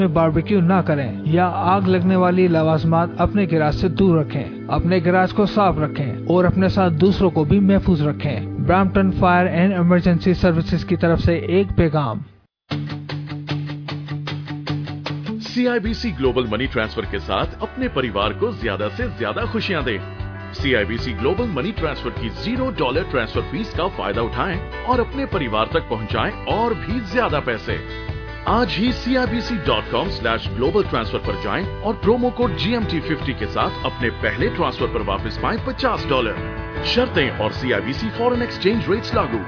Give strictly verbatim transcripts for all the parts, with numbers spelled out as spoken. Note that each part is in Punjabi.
में बारबेक्यू ना करें या आग लगने वाली लवाजमात अपने गैराज से दूर रखें। अपने गैराज को साफ रखें और अपने साथ दूसरों को भी महफूज रखें। Brampton fire and emergency services की तरफ से एक पैगाम। C I B C global money transfer के साथ अपने परिवार को ज्यादा से ज्यादा खुशियां दें। C I B C global money transfer की जीरो डॉलर ट्रांसफर फीस का फायदा उठाएं और अपने परिवार तक पहुंचाएं और भी ज्यादा पैसे। आज ही C I B C dot com slash global transfer पर जाएं और promo code G M T fifty के साथ अपने पहले ट्रांसफर पर वापस पाएं पचास डॉलर। शर्तें और C I B C foreign exchange rates लागू।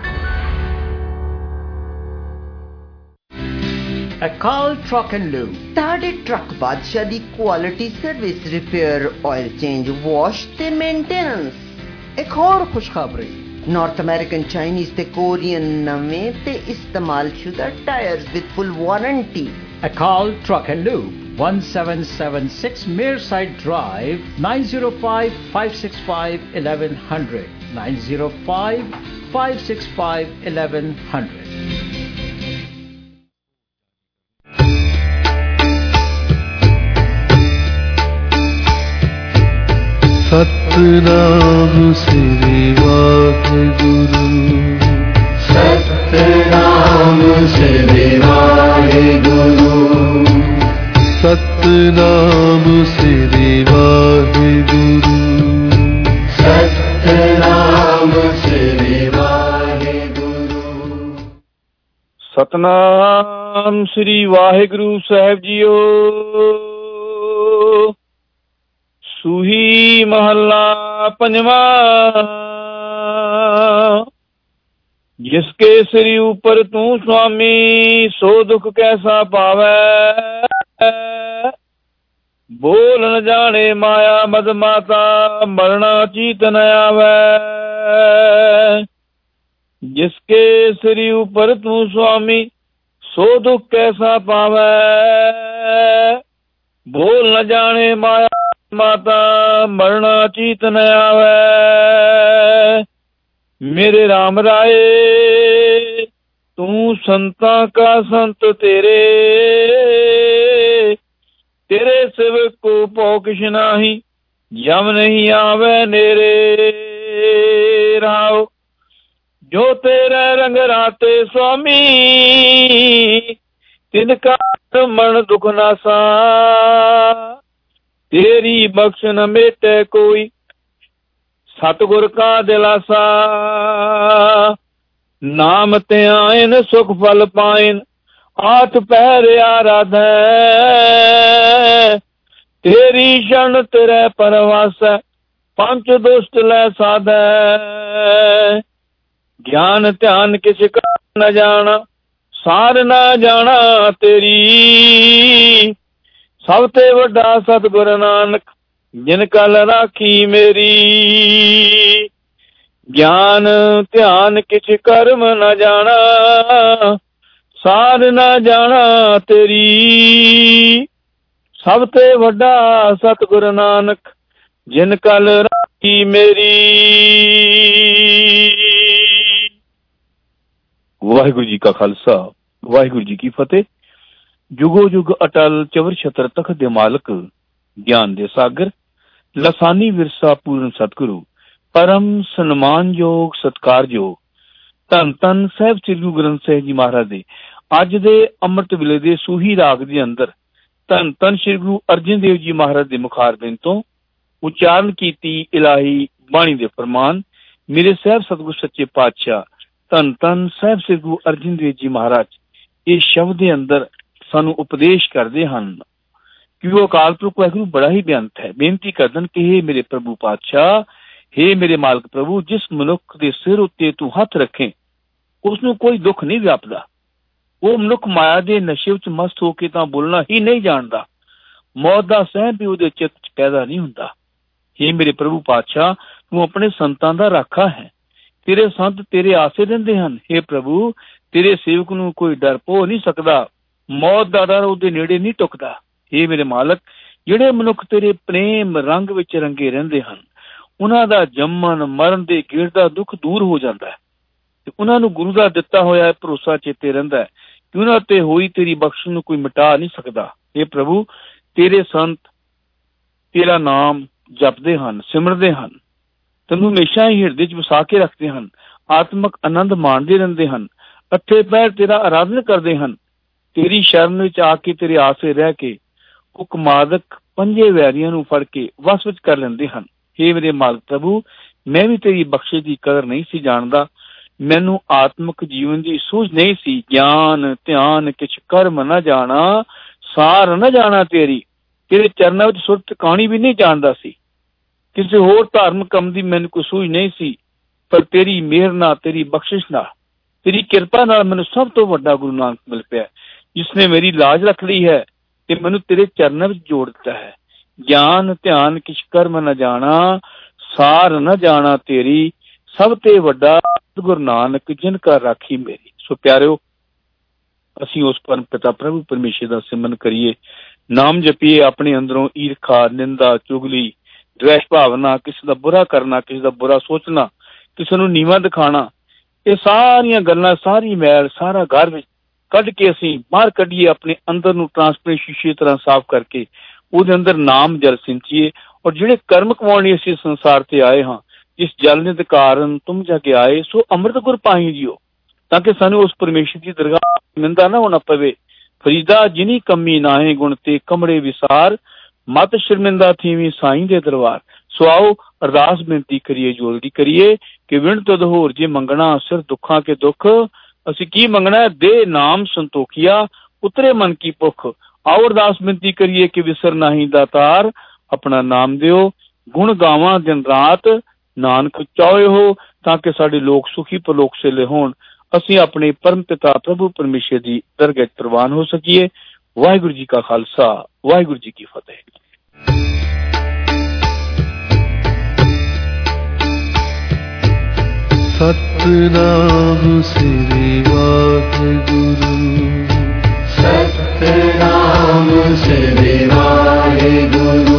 Akal Truck and Lube, ਤੁਹਾਡੇ ਟਰੱਕ ਬਾਦਸ਼ਾਹ ਦੀ quality service, repair, oil change, wash ਤੇ ਮੇਨਟੇਨੈਂਸ। ਇੱਕ ਹੋਰ ਖੁਸ਼ਖਬਰੀ, ਨਾਰਥ ਅਮਰੀਕਨ, ਚਾਈਨੀਜ਼ ਤੇ ਕੋਰੀਅਨ ਨਵੇਂ ਤੇ ਇਸਤੇਮਾਲਸ਼ੁਦਾ tyres with full warranty. Akal Truck and Lube, one seven seven six Mearside Drive, nine zero five, five six five, eleven hundred, nine zero five, five six five, eleven hundred। Satnam Shri Waheguru, Satnam Shri Waheguru, Satnam Shri Waheguru, Satnam Shri Waheguru. Satnam Shri Waheguru साहिब जीओ। सूही महला पंजवा। जिसके सिर ऊपर तू स्वामी, सो दुख कैसा पावै। बोल न जाने माया मद माता, मरना चीत न आवै। जिसके सिर ऊपर तू स्वामी, सो दुख कैसा पावै। बोल न जाने माया माता, मरना चीत न आवै। मेरे राम राय, तू संता का संत तेरे, तेरे सेवक को पौ किश नाही, जम नहीं आवे नेरे। राव जो तेरे रंग राते स्वामी, तिनका मन दुख नासा। तेरी बख्श न मेटे कोई, सतगुर का दिलासा। नाम ते आयन सुख फल पायन, आठ पहर आराधै। तेरी शरण तेरे परवास, पंच दुष्ट लै साधै। ज्ञान ध्यान किस का न जाना, सार न जाना तेरी। सब ते वड्डा सतगुर नानक, जिन कल राखी मेरी। ज्ञान ध्यान किछ कर्म न जाना, सार न जाना तेरी। सब ते वड्डा सतगुर नानक, जिन कल राखी मेरी। वाहिगुरु जी का खालसा, वाहिगुरु जी की फतेह। जुगो जुग अटल चवर छतर तख्त दे मालक, ज्ञान दे सागर, लसानी विरसा पूर्ण सतगुरु, परम सन्मान योग सत्कार योग, धन धन साहिब श्री गुरु ग्रंथ साहिब जी महाराज दे अज दे अमृत वेले दे सूही राग दे अंदर धन धन श्री गुरु अर्जन देव जी महाराज दे मुखारबिंद तो उच्चारण कीती इलाही बाणी दे फरमान। मेरे साहिब सतगुरु सच्चे पातशाह धन धन साहिब श्री गुरु अर्जन देव जी महाराज इस शब्द दे अंदर सानू उपदेश करते हैं कि वो अकाल पुरख वाहिगुरू बड़ा ही बेअंत है। बेनती करदन कि हे मेरे प्रभु पातशाह, हे मेरे मालक प्रभु, जिस मनुख के सिर उत्ते तू हथ रखे उसनू कोई दुख नहीं व्यापदा। वो मनुख माया दे नशे विच मस्त होके तां बोलना ही नहीं जानदा, मौत दा सहम भी उहदे चित्त च पैदा नहीं हुंदा। हे मेरे प्रभु पातशाह, तू अपने संतां दा राखा है, तेरे संत तेरे आसे रहिंदे हन। हे प्रभु, तेरे सेवक नू कोई डर पो नहीं सकदा, मौत दा डर उहदे नेड़े नहीं टुकदा। हे मेरे मालक, ਜਿਹੜੇ ਮਨੁੱਖ ਤੇਰੇ ਪ੍ਰੇਮ ਰੰਗ ਵਿੱਚ ਰੰਗੇ ਰਹਿੰਦੇ ਹਨ, ਉਹਨਾਂ ਦਾ ਜੰਮਣ ਮਰਨ ਦੇ ਗੇੜ ਦਾ ਦੁੱਖ ਦੂਰ ਹੋ ਜਾਂਦਾ ਹੈ ਤੇ ਉਹਨਾਂ ਨੂੰ ਗੁਰੂ ਦਾ ਦਿੱਤਾ ਹੋਇਆ ਭਰੋਸਾ ਚੇਤੇ ਰਹਿੰਦਾ ਹੈ ਕਿ ਉਹਨਾਂ ਤੇ ਹੋਈ ਤੇਰੀ ਬਖਸ਼ਿਸ਼ ਨੂੰ ਕੋਈ ਮਿਟਾ ਨਹੀਂ ਸਕਦਾ। हे प्रभु तेरे संत तेरा नाम जपते हैं, सिमरते हैं, तेनू हमेशा ही हृदय च वसा के रखते हैं, आत्मक आनंद माणते रहते हैं, अठे पैर तेरा आराधना करते हैं, तेरी शरण विच आके तेरे आसरे रह के हुकमादक पंजे वैरियां नू फड़ के वस विच कर लेंदे हैं। हे मेरे मालिक प्रभु मैं भी तेरी बख्शे की कदर नहीं सी जानदा, मैनू आत्मक जीवन की सूझ नहीं सी, ज्ञान ध्यान किछ कर्म न जाना, सार न जाना तेरी, तेरे चरणों विच सुर टिकाणी भी नहीं जानदा सी, किसी होर धार्मिक काम दी मैनू कोई सूझ नहीं सी, पर तेरी मेहर नाल तेरी बख्शिश नाल तेरी किरपा नाल मैनू सब तो वड्डा गुरु नानक मिल पिया, जिसने मेरी लाज रख ली है ते मैनू तेरे चरणों विच जोड़ दिता है। ज्ञान ध्यान किछ कर्म न जाना, सार न जाना तेरी, सब ते वड्डा गुरु नानक जिन कर राखी मेरी। सो प्यारिओ असीं उस परम पिता प्रभु परमेश्वर दा सिमरन करिए, नाम जपीए, अपने अंदरों ईरखा निंदा चुगली द्वेष भावना किसी दा बुरा करना किसी दा बुरा सोचना किसी नूं नीवां दिखाना, ये सारियां गल्लां सारी मैल सारा घर विच कढ के असीं बाहर कढीए, अपने अंदर नूं ट्रांसपेरेंट शीशे तरह साफ करके ਉਹਦੇ ਅੰਦਰ ਨਾਮ ਜਲ ਸਿੰਚੀਏ, ਔਰ ਜਿਹੜੇ ਕਰਮ ਕਮਾਉਣ ਲਈ ਅਸੀਂ ਸੰਸਾਰ ਤੇ ਆਏ ਹਾਂ, ਜਿਸ ਜਲ ਦੇ ਕਾਰਨ ਤੁਮ ਜਾ ਕੇ ਆਏ ਸੋ ਅੰਮ੍ਰਿਤ ਗੁਰ ਪਾਈ ਜੀਓ, ਤਾਂ ਕਿ ਸਾਨੂੰ ਉਸ ਪਰਮੇਸ਼ਰ ਦੀ ਦਰਗਾਹ ਨਿੰਦਾ ਨਾ ਹੋਣਾ ਪਵੇ। ਫਰੀਦਾ ਜਿਨੀ ਕਮੀ ਨਾਹੇ ਗੁਣ ਤੇ ਕਮੜੇ ਵਿਸਾਰ, ਮਤ ਸ਼ਰਮਿੰਦਾ ਥੀਵੀਂ ਸਾਈਂ ਦੇ ਦਰਬਾਰ। ਸੋ ਆਓ ਅਰਦਾਸ ਬੇਨਤੀ ਕਰੀਏ, ਜੋਲਦੀ ਕਰੀਏ ਕਿ ਵਿਣ ਤਦ ਹੋਰ ਜੇ ਮੰਗਣਾ ਸਿਰ ਦੁੱਖਾਂ ਕੇ ਦੁੱਖ, ਅਸੀਂ ਕੀ ਮੰਗਣਾ ਦੇ ਨਾਮ ਸੰਤੋਖੀਆ ਉਤਰੇ ਮਨ ਕੀ ਭੁੱਖ। आओ अरदास बेनती करिए कि विसर नहीं दातार, अपना नाम दिओ गुण गावां दिन रात, नानक चाहे हो ताकि साडे लोग सुखी परलोक सेले होण, असीं अपने परम पिता प्रभु परमेश्वर दी दरगाह प्रवान हो सकीए। वाहिगुरू जी का खालसा, वाहिगुरू जी की फतेह। सतनाम श्री वाहिगुरू, सतनाम श्री वाहिगुरू,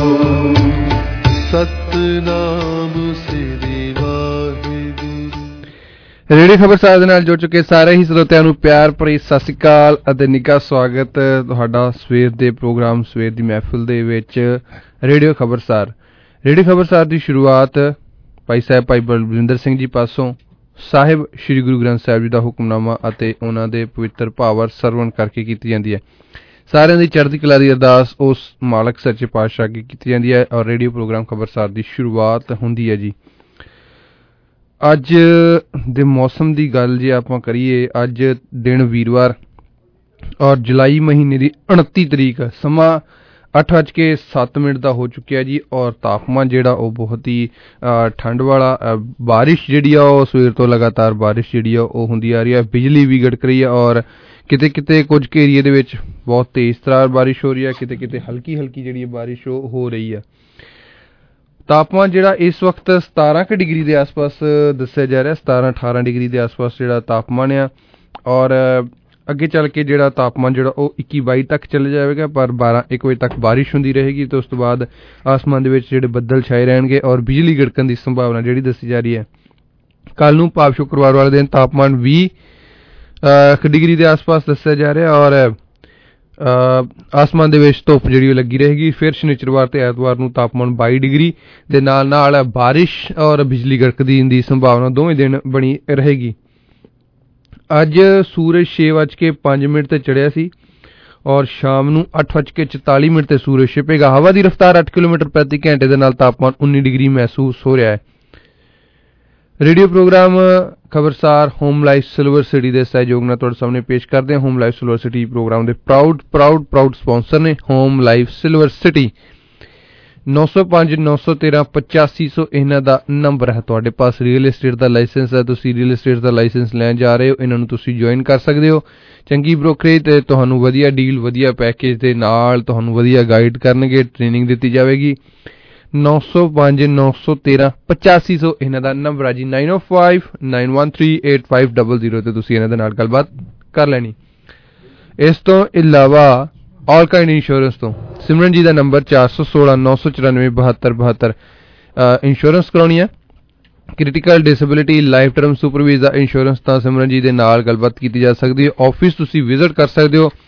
सतनाम श्री वाहिगुरू। ਰੇਡੀਓ ਖਬਰਸਾਰ ਦੇ ਨਾਲ ਜੁੜ ਚੁੱਕੇ ਸਾਰੇ ਹੀ ਸਰੋਤਿਆਂ ਨੂੰ ਪਿਆਰ ਭਰੀ ਸਤਿ ਸ਼੍ਰੀ ਅਕਾਲ ਅਤੇ ਨਿੱਘਾ ਸਵਾਗਤ ਤੁਹਾਡਾ ਸਵੇਰ ਦੇ ਪ੍ਰੋਗਰਾਮ ਸਵੇਰ ਦੀ ਮਹਿਫਿਲ ਦੇ ਵਿੱਚ। ਰੇਡੀਓ ਖਬਰਸਾਰ ਰੇਡੀਓ ਖਬਰਸਾਰ ਦੀ ਸ਼ੁਰੂਆਤ ਭਾਈ ਸਾਹਿਬ ਭਾਈ ਬਲਵਿੰਦਰ ਸਿੰਘ ਜੀ ਪਾਸੋਂ ਸਾਹਿਬ ਸ਼੍ਰੀ ਗੁਰੂ ਗ੍ਰੰਥ ਸਾਹਿਬ ਜੀ ਦਾ ਹੁਕਮਨਾਮਾ ਅਤੇ ਉਹਨਾਂ ਦੇ ਪਵਿੱਤਰ ਭਾਵਾਰ ਸਰਵਣ ਕਰਕੇ ਕੀਤੀ ਜਾਂਦੀ ਹੈ। ਸਾਰਿਆਂ ਦੀ ਚੜ੍ਹਦੀ ਕਲਾ ਦੀ ਅਰਦਾਸ ਉਸ ਮਾਲਕ ਸੱਚੇ ਪਾਤਸ਼ਾਹ ਅੱਗੇ ਕੀਤੀ ਜਾਂਦੀ ਹੈ ਔਰ ਰੇਡੀਓ ਪ੍ਰੋਗਰਾਮ ਖਬਰਸਾਰ ਦੀ ਸ਼ੁਰੂਆਤ ਹੁੰਦੀ ਹੈ ਜੀ। ਅੱਜ ਦੇ ਮੌਸਮ ਦੀ ਗੱਲ ਜੇ ਆਪਾਂ ਕਰੀਏ, ਅੱਜ ਦਿਨ ਵੀਰਵਾਰ ਔਰ ਜੁਲਾਈ ਮਹੀਨੇ ਦੀ ਉਨੱਤੀ ਤਰੀਕ, ਸਮਾਂ ਅੱਠ ਵੱਜ ਕੇ ਸੱਤ ਮਿੰਟ ਦਾ ਹੋ ਚੁੱਕਿਆ ਜੀ ਔਰ ਤਾਪਮਾਨ ਜਿਹੜਾ ਉਹ ਬਹੁਤ ਹੀ ਠੰਡ ਵਾਲਾ, ਬਾਰਿਸ਼ ਜਿਹੜੀ ਆ ਉਹ ਸਵੇਰ ਤੋਂ ਲਗਾਤਾਰ ਬਾਰਿਸ਼ ਜਿਹੜੀ ਆ ਉਹ ਹੁੰਦੀ ਆ ਰਹੀ ਹੈ। ਬਿਜਲੀ ਵੀ ਗੜਕ ਰਹੀ ਹੈ ਔਰ ਕਿਤੇ ਕਿਤੇ ਕੁਝ ਕੁ ਏਰੀਏ ਦੇ ਵਿੱਚ ਬਹੁਤ ਤੇਜ਼ ਤਰਾਰ ਬਾਰਿਸ਼ ਹੋ ਰਹੀ ਹੈ, ਕਿਤੇ ਕਿਤੇ ਹਲਕੀ ਹਲਕੀ ਜਿਹੜੀ ਬਾਰਿਸ਼ ਉਹ ਹੋ ਰਹੀ ਹੈ। ਤਾਪਮਾਨ ਜਿਹੜਾ ਇਸ ਵਕਤ ਸਤਾਰਾਂ ਕੁ ਡਿਗਰੀ ਦੇ ਆਸ ਪਾਸ ਦੱਸਿਆ ਜਾ ਰਿਹਾ, ਸਤਾਰਾਂ ਅਠਾਰਾਂ ਡਿਗਰੀ ਦੇ ਆਸ ਪਾਸ ਜਿਹੜਾ ਤਾਪਮਾਨ ਆ ਔਰ ਅੱਗੇ ਚੱਲ ਕੇ ਜਿਹੜਾ ਤਾਪਮਾਨ ਜਿਹੜਾ ਉਹ ਇੱਕੀ ਬਾਈ ਤੱਕ ਚਲੇ ਜਾਵੇਗਾ, ਪਰ ਬਾਰਾਂ ਇੱਕ ਵਜੇ ਤੱਕ ਬਾਰਿਸ਼ ਹੁੰਦੀ ਰਹੇਗੀ ਤੇ ਉਸ ਤੋਂ ਬਾਅਦ ਆਸਮਾਨ ਦੇ ਵਿੱਚ ਜਿਹੜੇ ਬੱਦਲ ਛਾਏ ਰਹਿਣਗੇ ਔਰ ਬਿਜਲੀ ਗੜਕਣ ਦੀ ਸੰਭਾਵਨਾ ਜਿਹੜੀ ਦੱਸੀ ਜਾ ਰਹੀ ਹੈ। ਕੱਲ੍ਹ ਨੂੰ ਭਾਵ ਸ਼ੁੱਕਰਵਾਰ ਵਾਲੇ ਦਿਨ ਤਾਪਮਾਨ ਵੀਹ ਡਿਗਰੀ ਦੇ ਆਸ ਪਾਸ ਦੱਸਿਆ ਜਾ ਰਿਹਾ ਔਰ ਆਸਮਾਨ ਦੇ ਵਿੱਚ ਧੁੱਪ ਜਿਹੜੀ ਉਹ ਲੱਗੀ ਰਹੇਗੀ। ਫਿਰ ਸ਼ਨੀਚਰਵਾਰ ਤੇ ਐਤਵਾਰ ਨੂੰ ਤਾਪਮਾਨ ਬਾਈ ਡਿਗਰੀ ਦੇ ਨਾਲ ਨਾਲ ਬਾਰਿਸ਼ ਔਰ ਬਿਜਲੀ ਗੜਕਦੀ ਦੀ ਸੰਭਾਵਨਾ ਦੋਵੇਂ ਦਿਨ ਬਣੀ ਰਹੇਗੀ। ਅੱਜ ਸੂਰਜ ਛੇ ਵੱਜ ਕੇ ਪੰਜ ਮਿੰਟ ਤੇ ਚੜ੍ਹਿਆ ਸੀ ਔਰ ਸ਼ਾਮ ਨੂੰ ਅੱਠ ਵੱਜ ਕੇ ਚੁਤਾਲੀ ਮਿੰਟ ਤੇ ਸੂਰਜ ਛਿਪੇਗਾ। ਹਵਾ ਦੀ ਰਫ਼ਤਾਰ ਅੱਠ ਕਿਲੋਮੀਟਰ ਪ੍ਰਤੀ ਘੰਟੇ ਦੇ ਨਾਲ ਤਾਪਮਾਨ ਉੱਨੀ ਡਿਗਰੀ ਮਹਿਸੂਸ ਹੋ ਰਿਹਾ ਹੈ। Radio programme Khabarsar home life silver city ਦੇ ਸਹਿਯੋਗ ਨਾਲ ਤੁਹਾਡੇ ਸਾਹਮਣੇ ਪੇਸ਼ ਕਰਦੇ ਹਾਂ। Home life silver city programme ਦੇ ਪ੍ਰਾਊਡ ਪ੍ਰਾਊਡ ਪ੍ਰਾਊਡ ਸਪਾਂਸਰ ਨੇ ਹੋਮ ਲਾਈਫ ਸਿਲਵਰ ਸਿਟੀ। ਨੌ ਸੌ ਪੰਜ ਨੌ ਸੌ ਤੇਰਾਂ ਪਚਾਸੀ ਸੌ ਇਹਨਾਂ ਦਾ ਨੰਬਰ ਹੈ। ਤੁਹਾਡੇ ਪਾਸ ਰੀਅਲ ਏਸਟੇਟ ਦਾ ਲਾਇਸੈਂਸ ਹੈ, ਤੁਸੀਂ ਰੀਅਲ ਏਸਟੇਟ ਦਾ ਲਾਇਸੈਂਸ ਲੈਣ ਜਾ ਰਹੇ ਹੋ, ਇਹਨਾਂ ਨੂੰ ਤੁਸੀਂ ਜੁਆਇਨ ਕਰ ਸਕਦੇ ਹੋ। ਚੰਗੀ ਬ੍ਰੋਕਰੇਜ ਤੇ ਤੁਹਾਨੂੰ ਵਧੀਆ ਡੀਲ ਵਧੀਆ ਪੈਕੇਜ ਦੇ ਨਾਲ ਤੁਹਾਨੂੰ ਵਧੀਆ ਗਾਈਡ ਕਰਨਗੇ, ਟ੍ਰੇਨਿੰਗ ਦਿੱਤੀ ਜਾਵੇਗੀ। ਨੌ ਸੌ ਪੰਜ ਨੌ ਸੌ ਤੇਰਾਂ ਪਚਾਸੀ ਸੌ ਇਹਨਾਂ ਦਾ ਨੰਬਰ ਹੈ ਜੀ। Nine O five nine one three eight five double zero ਤੇ ਤੁਸੀਂ ਇਹਨਾਂ ਦੇ ਨਾਲ ਗੱਲਬਾਤ ਕਰ ਲੈਣੀ। ਇਸ ਤੋਂ ਇਲਾਵਾ ਆਲ ਕਾਇੰਡ ਇੰਸ਼ੋਰੈਂਸ ਤੋਂ ਸਿਮਰਨ ਜੀ ਦਾ ਨੰਬਰ ਚਾਰ ਸੌ ਸੋਲਾਂ ਨੌ ਸੌ ਚੁਰਾਨਵੇਂ ਬਹੱਤਰ ਬਹੱਤਰ। ਇੰਸ਼ੋਰੈਂਸ ਕਰਾਉਣੀ ਹੈ, critical disability life term super visa ਦਾ ਇੰਸ਼ੋਰੈਂਸ, ਤਾਂ ਸਿਮਰਨ ਜੀ ਦੇ ਨਾਲ ਗੱਲਬਾਤ ਕੀਤੀ ਜਾ ਸਕਦੀ ਹੈ। ਆਫਿਸ ਤੁਸੀਂ ਵਿਜ਼ਿਟ ਕਰ ਸਕਦੇ ਹੋ।